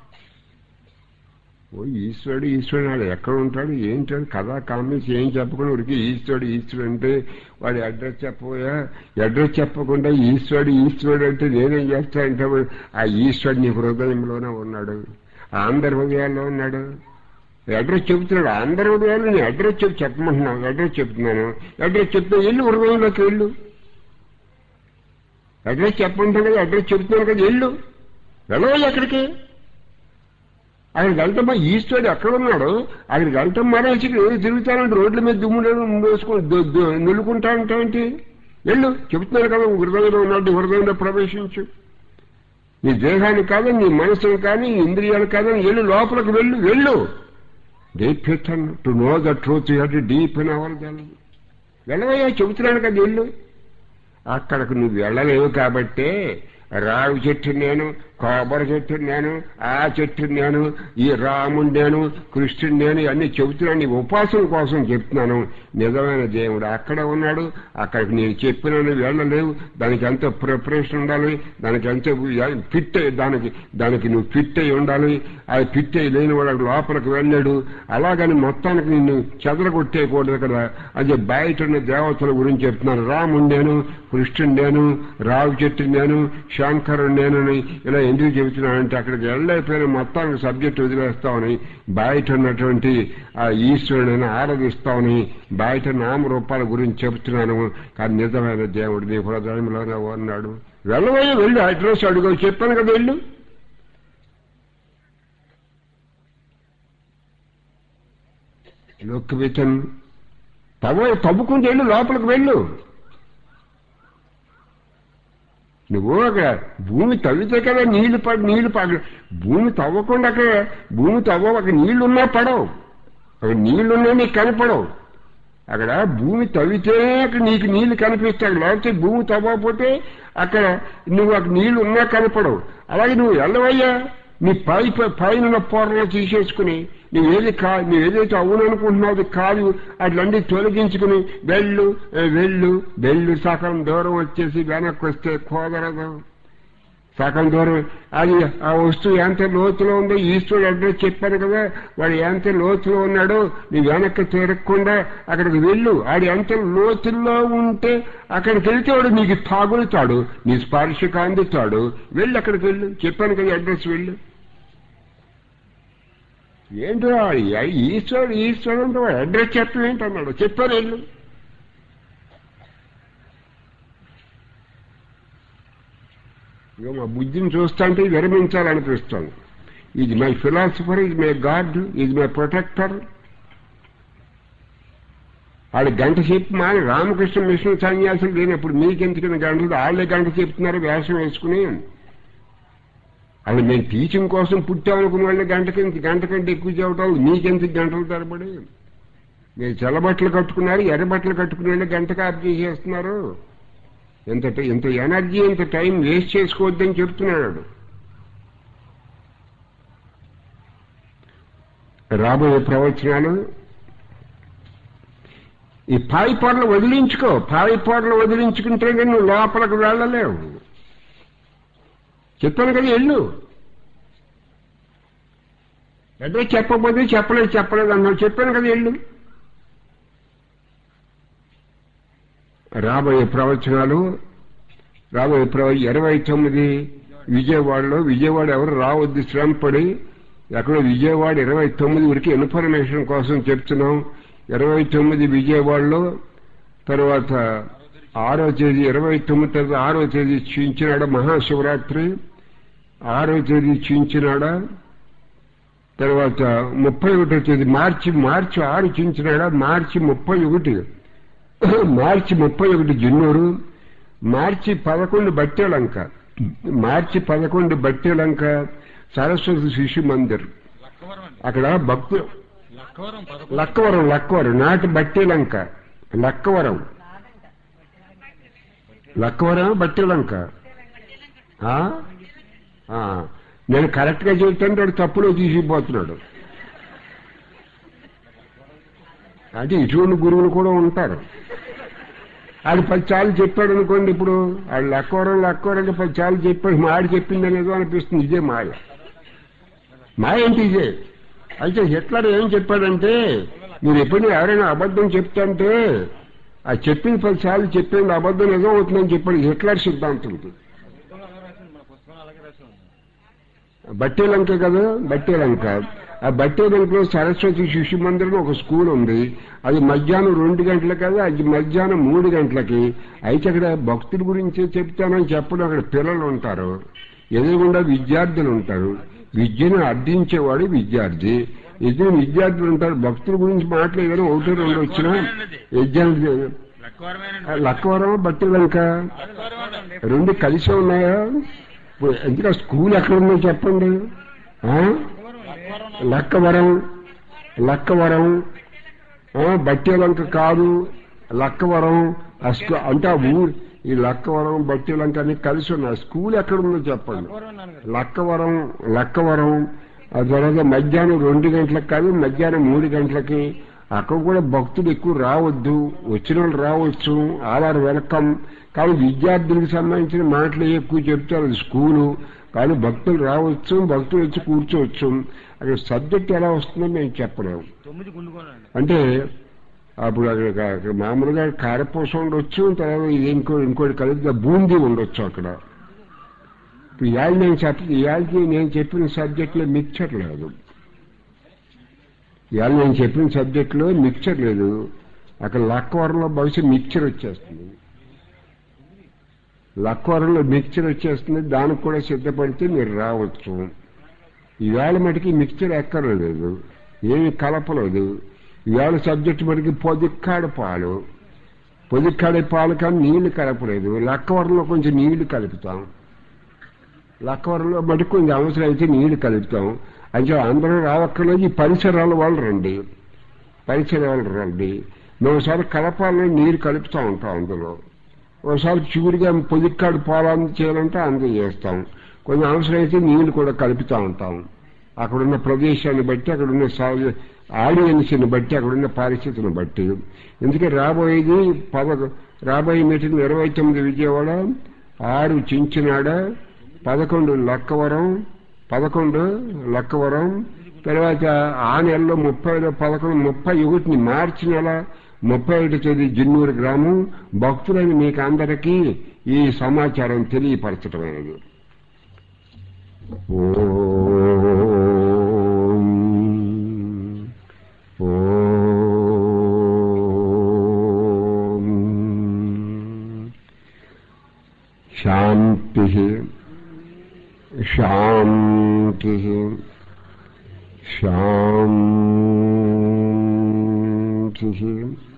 ఓ ఈశ్వరుడు ఈశ్వరుడు నాడు ఎక్కడ ఉంటాడు ఏంటాడు కథా కామెంట్స్ ఏం చెప్పకుండా ఉరికి ఈశ్వరుడు ఈశ్వరుడు అంటే వాడి అడ్రస్ చెప్పబోయా. అడ్రస్ చెప్పకుండా ఈశ్వరుడు ఈశ్వరుడు అంటే నేనేం చేస్తానంటే ఆ ఈశ్వరుడు నీ హృదయంలోనే ఉన్నాడు, అందరి హృదయాల్లో ఉన్నాడు. అడ్రస్ చెబుతున్నాడు, అందరి హృదయాల్లో నేను అడ్రస్ చెప్పి చెప్పమంటున్నాను, అడ్రస్ చెప్తున్నాను. అడ్రస్ చెప్తే వెళ్ళు, హృదయంలోకి వెళ్ళు. అడ్రస్ చెప్పమంటాను కదా, అడ్రస్ చెప్తున్నాను కదా, వెళ్ళు. వెళ్ళవాలి ఎక్కడికి? అక్కడికి వెళ్తాం ఈశ్వరుడు ఎక్కడ ఉన్నాడు అక్కడికి వెళ్తాం మరేసి తిరుగుతానంటే రోడ్ల మీద దుమ్ము వేసుకొని నిలుకుంటా ఉంటావేంటి? వెళ్ళు, చెబుతున్నారు కదా, హృదయంలో ఉన్నాడు, హృదయంలో ప్రవేశించు. నీ దేహాన్ని కాదని, నీ మనసును కానీ, ఇంద్రియాలు కాదని వెళ్ళు, లోపలికి వెళ్ళు వెళ్ళు deep within to know the truth you have to deep in ourselves. వెళ్ళవయ్యా, చెబుతున్నాను కదా వెళ్ళు. అక్కడికి నువ్వు వెళ్ళలేవు కాబట్టే రావి చెట్టు నేను, కొబ్బరి చెట్టు నేను, ఆ చెట్టు నేను, ఈ రాముడు నేను, కృష్ణుడు నేను అన్ని చెబుతున్నాను. నీ ఉపాసన కోసం చెప్తున్నాను. నిజమైన దేవుడు అక్కడ ఉన్నాడు. అక్కడికి నేను చెప్పినాను వెళ్ళలేవు. దానికి ఎంతో ప్రిపరేషన్ ఉండాలి, దానికి ఎంతో ఫిట్ దానికి దానికి నువ్వు ఫిట్ అయి ఉండాలి. అది ఫిట్ అయి లేని వాళ్ళకి లోపలికి వెళ్ళాడు. అలాగని మొత్తానికి నిన్ను చెదరగొట్టేయకూడదు కదా. అది బయట ఉన్న దేవతల గురించి చెప్తున్నాను. రాముడు నేను, కృష్ణుడు నేను, రావి చెట్టు నేను, శంకరుడు నేనని ఇలా ఎందుకు చెబుతున్నానంటే అక్కడికి వెళ్ళైపోయిన మొత్తానికి సబ్జెక్ట్ వదిలేస్తామని, బయట ఉన్నటువంటి ఆ ఈశ్వరుడిని ఆరాధిస్తామని, బయట నామరూపాల గురించి చెబుతున్నాను. కానీ నిజమైన దేవుడు నీ హృదయంలోనే ఉన్నాడు. వెళ్ళవయ్యా, వెళ్ళు, అడ్రస్ అడుగు, చెప్పాను కదా వెళ్ళు. లొక్కు పెట్టాను తవ్వ తవ్వుకుంటూ వెళ్ళు, లోపలికి వెళ్ళు. నువ్వు అక్కడ భూమి తవ్వితే కదా నీళ్లు పడి నీళ్లు పడ భూమి తవ్వకుండా అక్కడ భూమి తవ్వ అక్కడ నీళ్లున్నా పడవు, అక్కడ నీళ్లున్నా నీకు కనపడవు. అక్కడ భూమి తవ్వితే అక్కడ నీకు నీళ్లు కనిపిస్తాడు. లేకపోతే భూమి తవ్వకపోతే అక్కడ నువ్వు అక్కడ నీళ్లు ఉన్నా కనపడవు. అలాగే నువ్వు వెళ్ళవయ్యా, నీ పై పైన పొరలు తీసేసుకుని నువ్వేది కా నువ్వేదైతే అవును అనుకుంటున్నావు కాదు అట్లన్నీ తొలగించుకుని వెళ్ళు వెళ్ళు వెళ్ళు సగం దూరం వచ్చేసి వెనక్కి వస్తే కుదరదు. సగం దూరం అది ఆ వస్తువు ఎంత లోతులో ఉందో ఈశ్వరుడు అడ్రస్ చెప్పాను కదా, వాడు ఎంత లోతులో ఉన్నాడో నీ వెనక్కి తిరగకుండా అక్కడికి వెళ్ళు. ఆడు ఎంత లోతుల్లో ఉంటే అక్కడికి వెళ్తే వాడు నీకు తాగులుతాడు, నీ స్పర్శకు అందుతాడు. వెళ్ళు, అక్కడికి వెళ్ళు, చెప్పాను కదా అడ్రస్, వెళ్ళు. ఏంటో ఈశ్వరుడు ఈశ్వరుడు అంటే వాడు అడ్రస్ చెప్పడం ఏంటన్నాడు, చెప్పాను వెళ్ళు. ఇక మా బుద్ధిని చూస్తుంటే విరమించాలనిపిస్తుంది. Is my philosopher, is my God, is my protector. వాళ్ళు గంట చెప్పి మా రామకృష్ణ మిషన్ సన్యాసులు లేనప్పుడు మీకెందుకు గంటలు వాళ్ళే గంట చెప్తున్నారు వేషం వేసుకుని. వాళ్ళు మేము టీచింగ్ కోసం పుట్టామనుకున్న వాళ్ళు గంటకి గంట కంటే ఎక్కువ చెప్పటం మీకెందుకు గంటలు తరబడి. మీరు తెల్లబట్టలు కట్టుకున్నారు, ఎర్రబట్టలు కట్టుకునే వాళ్ళు గంట కాపీ చేసేస్తున్నారు. ఎంత ఎంత ఎనర్జీ ఎంత టైం వేస్ట్ చేసుకోవద్దని చెప్తున్నాడు. రాబోయే ప్రవచనాలు ఈ పాయి పొరలు వదిలించుకో. పాయి పొరలు వదిలించుకుంటే కానీ నువ్వు లోపలికి వెళ్ళలేవు. చెప్పాను కదా వెళ్ళు. అంటే చెప్పబోతే చెప్పలేదు చెప్పలేదు అన్నావు, చెప్పాను కదా వెళ్ళు. రాబోయే ప్రవచనాలు రాబోయే ప్రవ ఇరవై తొమ్మిది విజయవాడలో. విజయవాడ ఎవరు రావద్దు శ్రమపడి, ఎక్కడో విజయవాడ ఇరవై తొమ్మిది వరకు ఇన్ఫర్మేషన్ కోసం చెప్తున్నాం. ఇరవై తొమ్మిది విజయవాడలో, తర్వాత ఆరో తేదీ ఇరవై తొమ్మిది తర్వాత ఆరో తేదీ చించినాడ మహాశివరాత్రి, ఆరో తేదీ చించినాడ, తర్వాత ముప్పై ఒకటో తేదీ మార్చి మార్చి ఆరు చించినాడ, మార్చి ముప్పై ఒకటి మార్చి ముప్పై ఒకటి జిన్నూరు, మార్చి పదకొండు బట్టేలంక, మార్చి పదకొండు బట్టేలంక సరస్వతి శిశు మందిర్. అక్కడ భక్తులు లక్కవరం లక్కవరం నాటి బట్టేలంక లక్కవరం లక్కవరం బట్టేలంక. నేను కరెక్ట్ గా చెబుతాను, వాడు తప్పులో తీసిపోతున్నాడు. అంటే ఇటువంటి గురువులు కూడా ఉంటారు. ఆడు పది సార్లు చెప్పాడు అనుకోండి, ఇప్పుడు ఆడు లక్కవరం లక్కవరంగా పది సార్లు చెప్పాడు, మా ఆడు చెప్పింది అనేదో అనిపిస్తుంది. ఇదే మాయ. మాయ ఏంటి ఇదే. అయితే హిట్లర్ ఏం చెప్పాడంటే, మీరు ఎప్పుడు ఎవరైనా అబద్ధం చెప్తాంటే ఆ చెప్పింది పది సార్లు చెప్పింది అబద్ధం ఏదో అవుతుందని చెప్పాడు. హిట్లర్ సిద్ధాంతం. బట్టేలంక కదా, బట్టేలంక. ఆ బట్టేలంకలో సరస్వతి శిశు మందిరం ఒక స్కూల్ ఉంది. అది మధ్యాహ్నం రెండు గంటల కదా, అది మధ్యాహ్నం మూడు గంటలకి. అయితే అక్కడ భక్తుల గురించి చెప్తానని చెప్పడం, అక్కడ పిల్లలు ఉంటారు, ఎదురుగుండా విద్యార్థులు ఉంటారు. విద్యను అర్థించేవాడు విద్యార్థి. ఇద్దరు విద్యార్థులు ఉంటారు. భక్తుల గురించి మాట్లాడేదని ఒకటి రెండు వచ్చినా విద్యార్థి లక్కవరం బట్టి లంక రెండు కలిసి ఉన్నాయా? ఇప్పుడు ఎందుకంటే స్కూల్ ఎక్కడ ఉందో చెప్పండి. లక్కవరం లక్కవరం బట్టి లంక కాదు, లక్కవరం అంటే ఆ ఊరు. ఈ లక్కవరం బట్టి లంక అన్ని కలిసి ఉన్నాయి. స్కూల్ ఎక్కడ ఉందో చెప్పండి. లక్కవరం లక్కవరం ఆ తర్వాత మధ్యాహ్నం రెండు గంటలకు కాదు, మధ్యాహ్నం మూడు గంటలకి. అక్కడ కూడా భక్తులు ఎక్కువ రావద్దు, వచ్చిన వాళ్ళు రావచ్చు, ఆధార్ వెల్కమ్. కానీ విద్యార్థులకు సంబంధించిన మాటలు ఎక్కువ చెప్తారు. అది స్కూలు కానీ భక్తులు రావచ్చు, భక్తులు వచ్చి కూర్చోవచ్చు. అక్కడ సబ్జెక్ట్ ఎలా వస్తుందో మేము చెప్పలేము. అంటే అప్పుడు అక్కడ మామూలుగా కారపూస ఉండొచ్చు, తర్వాత ఇది ఇంకో ఇంకోటి కలిపి బూందీ ఉండొచ్చు అక్కడ. ఇప్పుడు ఇవాళ నేను చెప్ప ఇవాళకి నేను చెప్పిన సబ్జెక్టులో మిక్చర్ లేదు. ఇవాళ నేను చెప్పిన సబ్జెక్టులో మిక్చర్ లేదు. అక్కడ లక్కవరంలో బహుశా మిక్చర్ వచ్చేస్తుంది. లక్కవరంలో మిక్చర్ వచ్చేస్తుంది. దానికి కూడా సిద్ధపడితే మీరు రావచ్చు. ఇవాళ మటుకి మిక్చర్ ఎక్కర్లేదు, ఏమి కలపలేదు. ఇవాళ సబ్జెక్టు మటుకి పొదిక్కాడ పాలు పొదిక్కాడే పాలు కానీ నీళ్లు కలపలేదు. లక్కవరంలో కొంచెం నీళ్లు కలుపుతాం. లక్కవరంలో మటుకు కొంచెం అవసరం అయితే నీళ్లు కలుపుతాం. అంటే అందరూ రావక్కర్లేదు. ఈ పరిసరాల వాళ్ళు రండి, పరిసరాలు రండి. మేము ఒకసారి కలపాలని నీరు కలుపుతూ ఉంటాం. అందులో ఒకసారి చిగురిగా పొదిక్కాడు పాలు చేయాలంటే అందరూ చేస్తాం. కొంచెం అవసరం అయితే నీళ్లు కూడా కలుపుతూ ఉంటాం. అక్కడున్న ప్రదేశాన్ని బట్టి, అక్కడున్న ఆడియన్స్ని బట్టి, అక్కడున్న పరిస్థితిని బట్టి. ఎందుకంటే రాబోయేది పద రాబోయే మీటింగ్ ఇరవై తొమ్మిది విజయవాడ, ఆరు చించినాడ, పదకొండు లక్కవరం, పదకొండు లక్కవరం. తర్వాత ఆ నెలలో ముప్పైలో పదకొండు ముప్పై ఒకటిని మార్చి నెల ముప్పై ఒకటి తేదీ జిన్నూరు గ్రామం. భక్తులని మీకు అందరికీ ఈ సమాచారం తెలియపరచడం అనేది. ఓం ఓం శాంతి శాంతి శాంతి